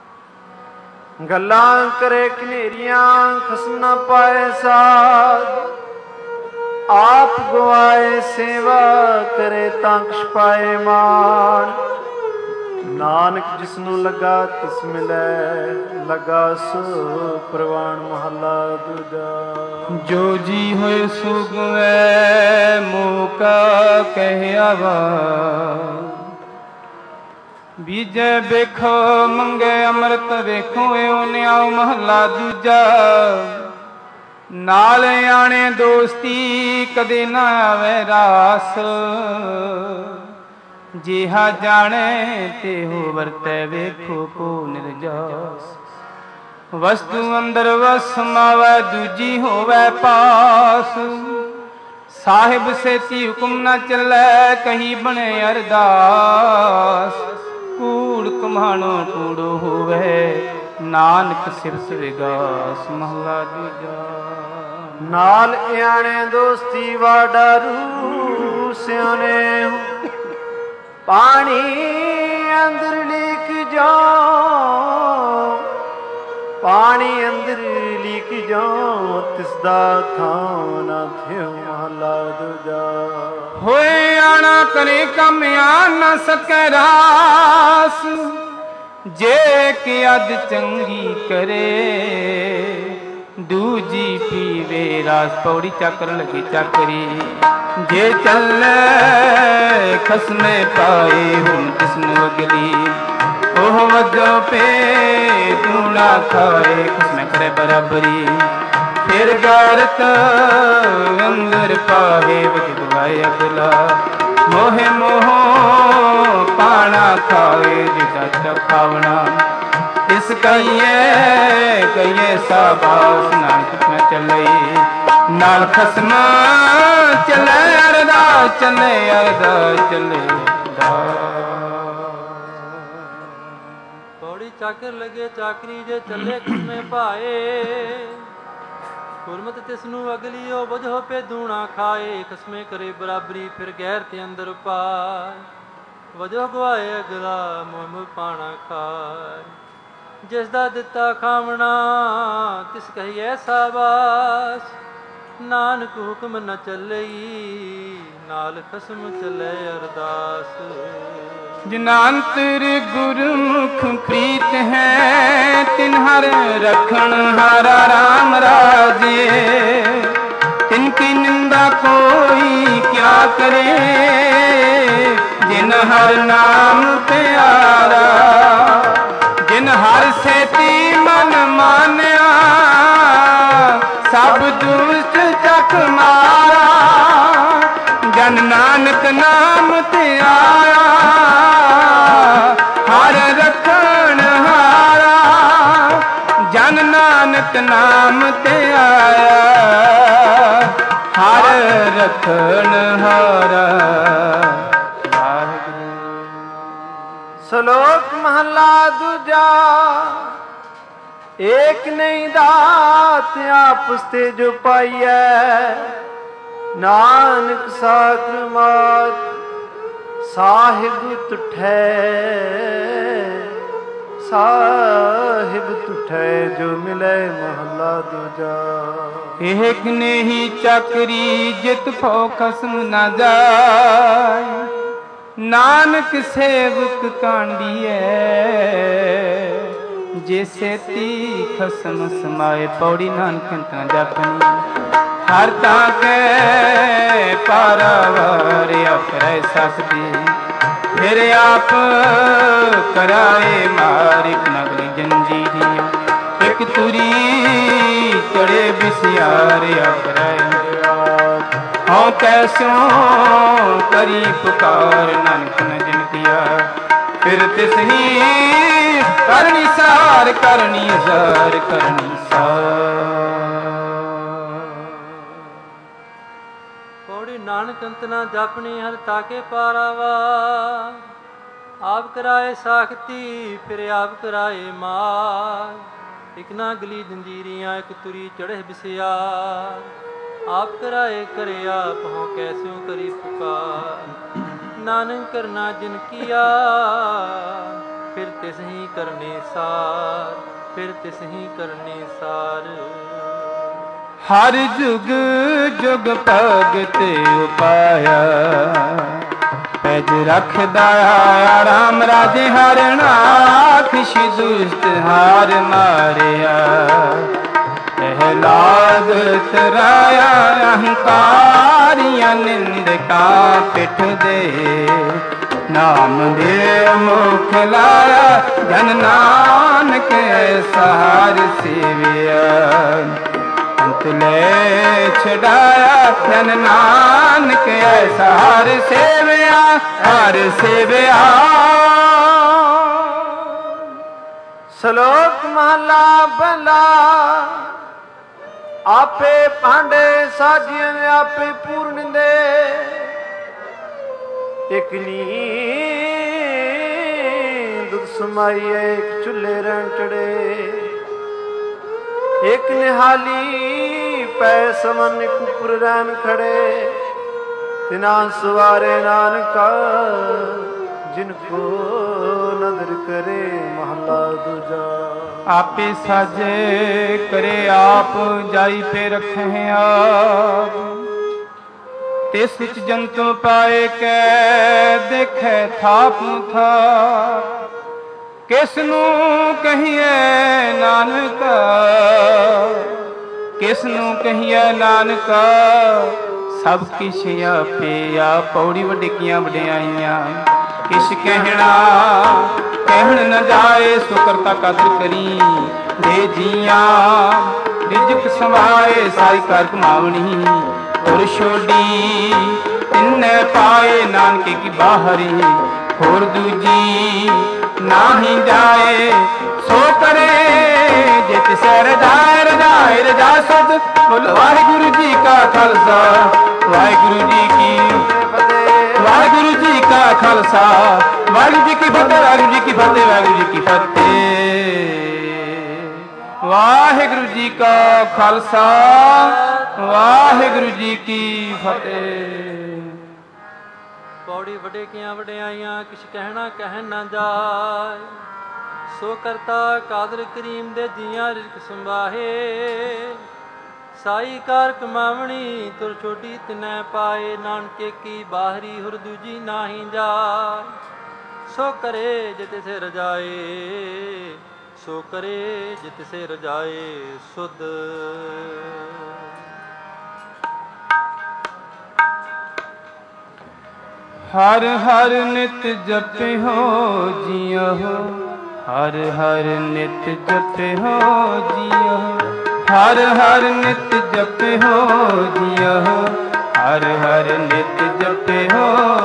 ਗੱਲਾਂ ਕਰੇ ਕਨੇਰੀਆਂ ਖਸਮ ਨਾ ਪਾਏ ਸਾਧ। ਆਪ ਗਵਾਏ ਸੇਵਾ ਕਰੇ ਤਾਂ ਕਛ ਪਾਏ ਮਾਨ। ਨਾਨਕ ਜਿਸਨੂੰ ਲੱਗਾ ਤਿਸ ਮਿਲੈ ਲੱਗਾ ਸੋ ਪ੍ਰਵਾਨ। ਮਹੱਲਾ ਦੂਜਾ। ਜੋ ਜੀ ਹੋਏ ਸੋ ਗਵੈ ਮੋਕਾ ਕਹਿਆ ਵਾ। ਬੀਜੈ ਵੇਖੋ ਮੰਗੇ ਅੰਮ੍ਰਿਤ ਵੇਖੋ ਏਉ ਨਿਆਉ। ਮਹੱਲਾ ਦੂਜਾ। ਨਾਲ ਆਣੇ ਦੋਸਤੀ ਕਦੇ ਨਾ ਆਵੇ ਰਾਸ। ਜਿਹਾ ਜਾਣੇ ਤੇ ਹੋ ਵਰਤੈ ਵੇਖੋ ਕੋ ਨਿਰਜਾਸ। ਵਸਤੂ ਅੰਦਰ ਵਸ ਮਾਵੈ ਦੂਜੀ ਹੋਵੈ ਪਾਸ। ਸਾਹਿਬ ਸੇਤੀ ਹੁਕਮ ਨਾ ਚੱਲੈ ਕਹੀ ਬਣੇ ਅਰਦਾਸ। ਕੂੜ ਕੁਮਾਣੋ ਕੂੜੋ ਹੋਵੇ ਨਾਨਕ ਸਿਰਸ ਵਿਗਾਸ। ਮਹਲਾ ਦੂਜਾ। ਨਾਲ ਆਣੇ ਦੋਸਤੀ ਵਾਡਾਰੂ ਸਿਆਣੇ। ਪਾਣੀ ਅੰਦਰ ਲੀਕ ਜਾਓ। ਪਾਣੀ ਅੰਦਰ ਲੀਕ ਜਾਓ ਤਿਸ ਦਾ ਥਾਂ ਨਾ ਥਿਓ। ਮਹਲਾ ਦੂਜਾ। ਹੋਏ ਆਣਾ ਕਰੇ ਕੰਮ ਆ ਨਾ ਸਕੈ ਰਾਸ। ਜੇ ਕਿ ਅਦ ਚੰਗੀ ਕਰੇ ਦੂਜੀ ਪੀਵੇ ਰਾਸ। ਪੌੜੀ ਚੱਕਰ ਲੱਗੀ ਚੱਕਰੀ। ਜੇ ਚੱਲੇ ਖਸਮੇ ਪਾਏ ਹੁਣ ਕਿਸਨੂੰ ਅਗਲੀ। ਉਹ ਵਜੋਂ ਪੇ ਦੂਣਾ ਖਾਏ ਖਸਮੇ ਕਰੇ ਬਰਾਬਰੀ। ਫਿਰ ਗਾਰਤ ਅੰਦਰ ਪਾਵੇ ਵਜ ਗਵਾਏ ਅਗਲਾ। ਮੋਹਿ ਮੋਹ ਪਾਣਾ ਖਾਏ ਜਿਦਾ ਚਖਾਵਣਾ। ਇਸ ਕਹੀਏ ਕਹੀਏ ਸਾਬਾਸ ਨਾਨਕ ਮੈਂ ਚੱਲਈ। ਨਾਲ ਖਸਮ ਚੱਲੇ ਅਰਦਾਸ ਚੱਲੇ ਅਰਦਾਸ ਚੱਲੇ। ਪੌੜੀ ਚੱਕਰ ਲੱਗੇ ਚਾਕਰੀ ਜੇ ਚੱਲੇ ਖਸਮੇ ਭਾਏ। ਗੁਰਮਤਿ ਤਿਸ ਨੂੰ ਅਗਲੀ ਉਹ ਵਜੋ ਪੇ ਦੂਣਾ ਖਾਏ। ਖਸਮੇ ਕਰੇ ਬਰਾਬਰੀ ਫਿਰ ਗੈਰ ਤੇ ਅੰਦਰ ਪਾਏ। ਵਜੋ ਗਵਾਏ ਅਗਲਾ ਮੋਹ ਪਾਣਾ ਖਾਏ। ਜਿਸ ਦਾ ਦਿੱਤਾ ਖਾਵਣਾ ਤਿਸ ਕਹੀਏ ਸਾਬਾਸ। ਨਾਨਕ ਹੁਕਮ ਨ ਚੱਲਈ ਨਾਲ ਖਸਮ ਚੱਲੇ ਅਰਦਾਸ। ਜਿਨਾ ਅੰਤਰ ਗੁਰਮੁਖ ਪ੍ਰੀਤ ਹੈ ਤਿਨ ਹਰ ਰਖਣ ਹਾਰਾ ਰਾਮ ਰਾਜੇ। ਤਿਨ ਕੀ ਨਿੰਦਾ ਕੋਈ ਕਿਆ ਕਰੇ ਜਿਨ ਹਰ ਨਾਮ ਪਿਆਰਾ। ਜਿਨ ਹਰ ਸੇਤੀ ਮਨ ਮਾਨਿਆ ਸਭ ਦੁਸ਼ਟ ਚੱਕ ਮਾਰਾ। ਜਨ ਨਾਨਕ ਨਾਮ ਤੇ ਆਇਆ ਹਰ ਰਖਣ ਹਾਰਾ। ਜਨ ਨਾਨਕ ਨਾਮ ਤੇ ਆਇਆ ਹਰ ਰਖਣ ਹਾਰਾ। ਸ਼ਲੋਕ ਮਹੱਲਾ ਦੂਜਾ। ਏਕ ਨਹੀਂ ਦਾਤ ਆਪਸ ਤੇ ਜੋ ਪਾਈਐ। ਨਾਨਕ ਸਾਕਰ ਮਾਤ ਸਾਹਿਬ ਤੁਠੈ। ਸਾਹਿਬ ਤੁਠੈ ਜੋ ਮਿਲੇ। ਮਹੱਲਾ ਦੂਜਾ। ਏਕ ਨਹੀਂ ਚਾਕਰੀ ਜਿਤ ਫੋ ਖਸਮ ਨਾ ਜਾਏ। ਨਾਨਕ ਸੇਵਕ ਕਾਂਡੀਐ ਜੇ ਸੇਤੀ ਖਸਮ ਸਮਾਏ। ਪੌੜੀ ਨਾਨਕ ਤਾਂ ਜਪਨੀ ਹਰ ਤਾਕੇ ਪਾਰਾਵਾਰ ਅਕਰੇ ਸਸਤੀ ਫਿਰ ਆਪ ਕਰਾਏ ਮਾਰ ਇੱਕ ਨਗਲੀ ਜੰਜੀਰੀਆਂ ਇੱਕ ਤੁਰੀ ਚੜੇ ਬਿਸਿਆਰ ਅਕਰੇ ਹਉ ਕੈਸੋਂ ਕਰੀ ਪੁਕਾਰ ਨਾਨਕ ਨ ਜਿਨ ਕੀਆ ਫਿਰ ਤਿਸਹੀ ਕਰਨੀ ਸਾਰ ਕਰਨੀ ਜ਼ਾਰ ਕਰਨੀ ਸਾਰ। ਪੌੜੀ ਨਾਨਕ ਅੰਤ ਨਾ ਜਾਪਣੀ ਹਰ ਤਾਕੇ ਪਾਰਾਵਾ ਆਪ ਕਰਾਏ ਸਾਖਤੀ ਫਿਰ ਆਪ ਕਰਾਏ ਮਾਰ ਇੱਕ ਨਾ ਗਲੀ ਜੰਜੀਰੀਆਂ ਇੱਕ ਤੁਰੀ ਚੜ੍ਹੇ ਬਿਸਿਆਰ ਆਪ ਕਰਾਏ ਕਰੇ ਆਪ ਹੋ ਕੈਸਿਓ ਕਰੀ ਪੁਕਾਰ ਨਾਨਕ ਕਰਨਾ ਜਿਨ ਕੀਆ ਫਿਰ ਤਿਸਹੀ ਕਰਨੇ ਸਾਰ ਫਿਰ ਤਿਸਹੀ ਕਰਨੇ ਸਾਰ। ਹਰ ਜੁਗ ਜੁਗ ਭਗਤ ਉਪਾਇਆ ਪੈਜ ਰੱਖਦਾ ਰਾਮ ਰਾਜੇ ਹਰਣਾ ਖਿਸ਼ ਦੁਸ਼ਟ ਹਾਰ ਮਾਰਿਆ ਪ੍ਰਹਿਲਾਦ ਤਰਾਇਆ ਅਹੰਕਾਰੀਆਂ ਨਿੰਦਕਾ ਪਿੱਠ ਦੇ ਨਾਮ ਦੇ ਮੁਖ ਲਾਇਆ ਜਨ ਨਾਨਕ ਸਹਾਰ ਸੇਵਿਆ ਅੰਤ ਲੈ ਛਡਾਇਆ ਜਨ ਨਾਨਕ ਸਹਾਰ ਸੇਵਿਆ ਹਰ ਸੇਵਿਆ। ਸ਼ਲੋਕ ਮਹਲਾ ਪਹਿਲਾ ਆਪੇ ਭਾਂਡੇ ਸਾਜੀਆਂ ਆਪੇ ਪੂਰਨ ਦੇ ਇੱਕ ਨੀਂਦ ਸਮਾਈਏ ਇੱਕ ਚੁੱਲ੍ਹੇ ਰਹਿਣ ਚੜੇ ਇੱਕ ਨਿਹਾਲੀ ਪੈ ਸਮਨ ਇੱਕ ਉੱਪਰ ਰਹਿਣ ਖੜੇ ਤਿਨਾ ਸਵਾਰੇ ਨਾਨਕਾ ਜਿਨ ਕੋ ਨਦਰ ਕਰੇ ਮਹਲਾ ਦੂਜਾ। ਆਪੇ ਸਾਜੇ ਕਰੇ ਆਪ ਜਾਈ ਪੇ ਰਖੇ ਆਪ ਤਿਸ ਵਿੱਚ ਜੰਤੂ ਪਾਏ ਕੈ ਦੇਖੈ ਥਾਪ ਥਾਪ ਕਿਸ ਨੂੰ ਕਹੀਏ ਨਾਨਕ ਕਿਸ ਨੂੰ ਕਹੀਏ ਨਾਨਕ ਸਭ ਕਿਛ ਆਪੇ ਆ। ਪੌੜੀ ਵਡਿੱਕੀਆਂ ਵਡਿਆਈਆਂ ਕਿਛ ਕਹਿਣ ਨ ਜਾਏ ਸੋ ਕਰਤਾ ਕਦਰ ਕਰੀ ਦੇ ਜੀਆਂ ਰਿਜਕ ਸਮਾਏ ਸਾਰੀ ਕਰ ਕਮਾਵਣੀ ਔਰ ਛੋਡੀ ਤਿੰਨੇ ਪਾਏ ਨਾਨਕੇ ਕੀ ਬਾਹਰੀ ਹੋਰ ਦੂਜੀ ਨਾਹੀ ਜਾਏ ਸੋ ਕਰੇ ਜੇ ਤਿਸੈ ਰਜਾਏ ਰਜਾਏ ਰਜਾ ਸਦ ਬੋਲੋ ਵਾਹਿਗੁਰੂ ਜੀ ਕਾ ਖਾਲਸਾ ਵਾਹਿਗੁਰੂ ਜੀ ਕੀ ਫਤਿਹ ਵਾਹਿਗੁਰੂ ਜੀ ਕਾ ਖਾਲਸਾ ਵਾਹਿਗੁਰੂ ਜੀ ਕੀ ਫਤਿਹ ਵਾਹਿਗੁਰੂ ਜੀ ਕੀ ਫਤਿਹ ਵਾਹਿਗੁਰੂ ਜੀ ਕੀ ਫਤਿਹ ਵਾਹਿਗੁਰੂ ਜੀ ਕਾ ਖਾਲਸਾ ਵਾਹਿਗੁਰੂ ਜੀ ਕੀ ਫਤਿਹ। ਪੌੜੀ ਵਡੇਕੀਆਂ ਵਡਿਆਈਆਂ ਕਿਛ ਕਹਿਣ ਨਾ ਜਾਏ ਸੋ ਕਰਤਾ ਕਾਦਰ ਕਰੀਮ ਦੇ ਜੀਆਂ ਰਿਜ਼ਕ ਸੰਭਾਹੇ ਸਾਈ ਕਾਰ ਕਮਾਵਣੀ ਤੁਰ ਛੋਟੀ ਤਿਨੈ ਪਾਏ ਨਾਨਕੇ ਕੀ ਬਾਹਰੀ ਹੁਰ ਦੂਜੀ ਨਾਹੀ ਜਾਏ ਸੋ ਕਰੇ ਜਿਤ ਸੇ ਰਜਾਏ ਸੋ ਕਰੇ ਜਿਤ ਸੇ ਰਜਾਏ ਸੁਧ। ਹਰ ਹਰ ਨਿਤ ਜਪਿਓ ਜੀਓ ਹਰ ਹਰ ਨਿਤ ਜਪਿਓ ਜੀਓ ਹਰ ਹਰ ਨਿਤ ਜਪਿਓ ਜੀਓ ਹਰ ਹਰ ਨਿਤ ਜਪਿਓ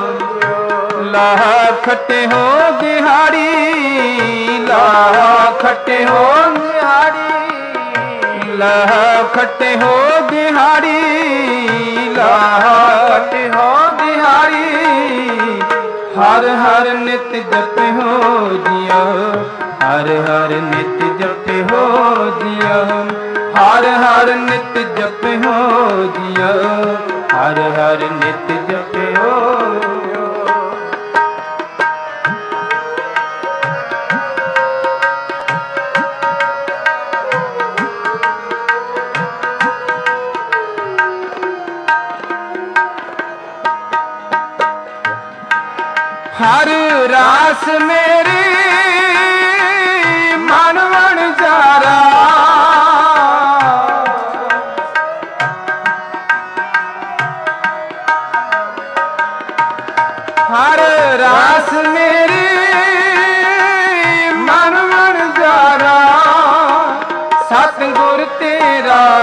ਲਾਹ ਖਟੇ ਹੋ ਦਿਹਾੜੀ ਲਾਹ ਖਟੇ ਹੋ ਦਿਹਾੜੀ ਲਾਹ ਖਟੇ ਹੋ ਦਿਹਾੜੀ ਲਾਹ ਖਟੇ ਹੋ ਦਿਹਾੜੀ ਹਰ ਹਰ ਨਿਤ ਜਪਿਓ ਜੀਓ ਹਰ ਹਰ ਨਿਤ ਜਪਿਓ ਜੀਓ ਹਰ ਹਰ ਨਿਤ ਜਪਿਓ ਜੀਓ ਹਰ ਹਰ ਨਿਤ ਜਪਿਓ। ਹਰ ਰਾਸ ਮੇਰੀ ਮਨ ਵਣ ਜਾਰਾ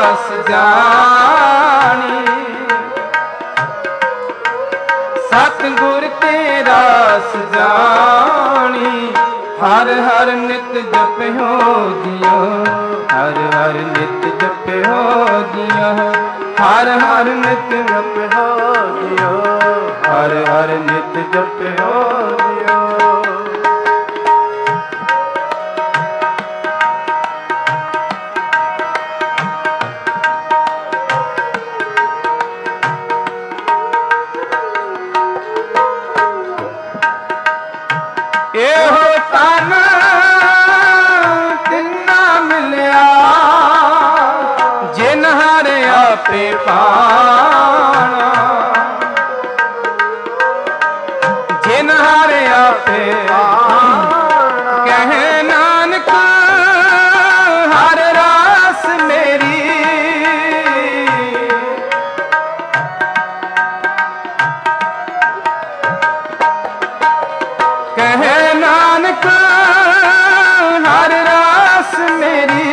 ਰਾਸ ਜਾਣੀ, ਸਤਿਗੁਰ ਤੇ ਰਾਸ ਜਾਣੀ। ਹਰ ਹਰ ਨਿਤ ਜਪਿਓ ਜੀਓ, ਹਰ ਹਰ ਨਿਤ ਜਪਿਓ ਜੀਓ, ਹਰ ਹਰ ਨਿਤ ਜਪਿਓ ਜੀਓ, ਹਰ ਹਰ ਨਿਤ ਜਪਿਓ ਜੀਓ। ਇਹੋ ਤਨ ਤਿੰਨਾ ਮਿਲਿਆ, ਜਿਨ ਹਰ ਆਪੇ ਪਾਣਾ, ਜਿਨ ਹਰ ਆਪੇ ਪਾਣਾ। ਕਹੇ ਨਾਨਕ ਹਰ ਰਾਸ ਮੇਰੀ, ਕਹੇ ਨਾਨਕ ਹਰ ਰਾਸ ਮੇਰੀ।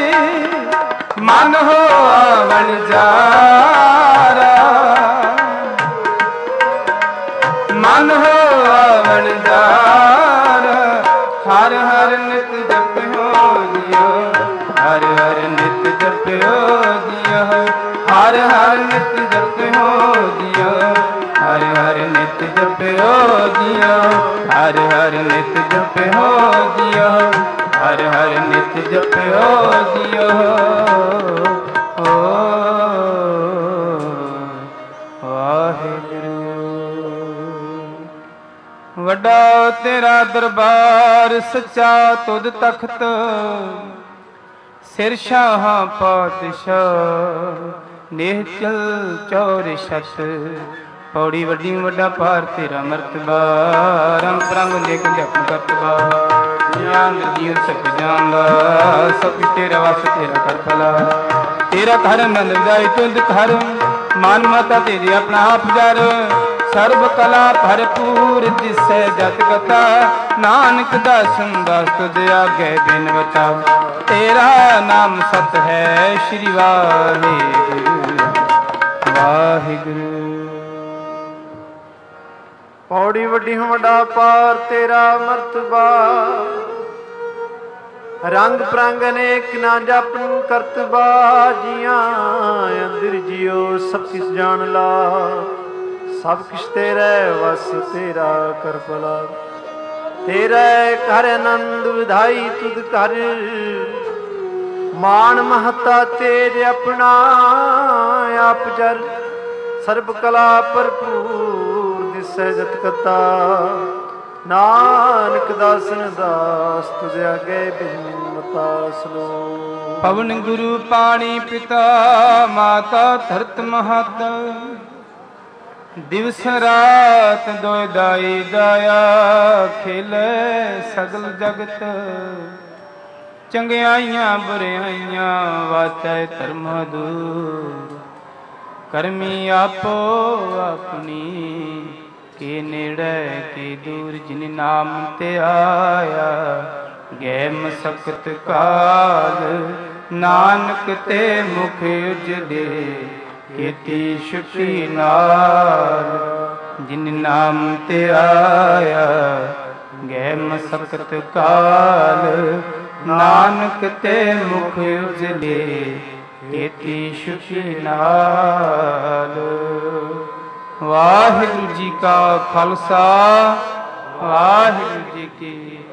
ਮਨ ਹੋ ਆਵਣ ਜਾਰਾ, ਮਨ ਹੋ ਆਵਣ ਜਾਰਾ। ਹਰ ਹਰ ਨਿਤ ਜਪਿਓ ਜੀਓ, ਹਰ ਹਰ ਨਿਤ ਜਪਿਓ ਜੀਓ, ਹਰ ਹਰ ਨਿਤ ਜਪਿਓ ਜੀਓ, ਹਰ ਹਰ ਨਿਤ ਜਪਿਓ ਜੀਓ, ਹਰ ਹਰ ਨਿਤ ਜਪਿਓ ਜੀਓ, ਹਰ ਹਰ ਨਿਤ ਜਪਿਓ ਜੀਓ। ਵਾਹਿਗੁਰੂ। ਵੱਡਾ ਤੇਰਾ ਦਰਬਾਰ ਸੱਚਾ ਤੁਧ ਤਖਤ, ਸਿਰ ਸ਼ਾਹਾਂ ਪਾਤਸ਼ਾਹ ਨਿਹਚਲ ਚੌਰ ਛਤ। ਪੌੜੀ ਵੱਡੀ ਵੱਡਾ ਭਾਰ ਤੇਰਾ ਮਰਤਬਾ, ਰੰਗ ਪ੍ਰੰਗ ਦੇਖ ਜਪ ਕਰਤਬਾ। ਜਿਆਨ ਜੀਵ ਸਭ ਜਾਣਦਾ, ਸਭ ਤੇਰਾ ਵਸ ਤੇਰਾ ਕਰ ਭਲਾ। ਤੇਰਾ ਘਰ ਨੰਦ ਜਾਇ ਤੁਧ ਘਰ, ਮਨ ਮਤਾ ਤੇਰੇ ਆਪਣਾ ਆਪ ਜਰ। ਸਰਬ ਕਲਾ ਭਰਪੂਰ ਦਿਸੈ ਜਤ ਗਤਾ, ਨਾਨਕ ਦਾਸਨ ਦਾਸ ਤੁਧ ਆਗੇ ਬਿਨ ਵਚਾ। ਤੇਰਾ ਨਾਮ ਸਤ ਹੈ ਸ਼੍ਰੀ ਵਾਹਿਗੁਰੂ ਵਾਹਿਗੁਰੂ। ਪੌੜੀ ਵੱਡੀ ਵੱਡਾ ਪਾਰ ਤੇਰਾ ਮਰਤਬਾ, ਰੰਗ ਪ੍ਰੰਗ ਅਨੇਕ ਨਾ ਜਪਨ ਕਰਤਬਾ। ਜੀਆਂ ਅੰਦਰ ਜਿਉ ਸਭ ਕਿਸ ਜਾਣ ਲਾ, ਸਭ ਕਿਛ ਤੇਰੇ ਵਸ ਤੇਰਾ ਕਰ ਭਲਾ। ਤੇਰੇ ਘਰ ਆਨੰਦ ਵਿਧਾਈ ਤੁਧ ਕਰ, ਮਾਨ ਮਹਤਾ ਤੇਜ ਆਪਣਾ ਆਪ ਜਰ। ਸਰਬ ਕਲਾ ਭਰਪੂਰ ਦਿਸੈ ਜਤ ਕਤਾ, ਨਾਨਕ ਦਾਸਨ ਦਾਸ ਤੁਝ ਆਗੇ ਬਿਨਮਤਾ ਸਲੋ। ਪਵਨ ਗੁਰੂ ਪਾਣੀ ਪਿਤਾ, ਮਾਤਾ ਧਰਤ ਮਹਤ। ਦਿਵਸ ਰਾਤ ਦੋਇ ਦਾਈ ਦਾਇਆ, ਖੇਲੇ ਸਗਲ ਜਗਤ। ਚੰਗਿਆਈਆਂ ਬੁਰਿਆਈਆਂ ਵਾਚੈ ਧਰਮ ਦੂਰ। ਕਰਮੀ ਆਪੋ ਆਪਣੀ, ਕੇ ਨੇੜੇ ਕੇ ਦੂਰ। ਜਿਨ ਨਾਮ ਤੇ ਆਇਆ ਗੈ ਮਸਕਤ ਕਾਲ, ਨਾਨਕ ਤੇ ਮੁਖ ਉਜਲੇ ਕੀਤੀ ਛੁਟੀ ਨਾਲ। ਜਿਨ ਨਾਮ ਤੇ ਆਇਆ ਗੈ ਮਸਕਤ ਕਾਲ, ਨਾਨਕ ਤੇ ਮੁਖ ਉਜਲੇ ਕੀਤੀ ਛੁਟੀ ਨਾਲ। ਵਾਹਿਗੁਰੂ ਜੀ ਕਾ ਖਾਲਸਾ, ਵਾਹਿਗੁਰੂ ਜੀ ਕੀ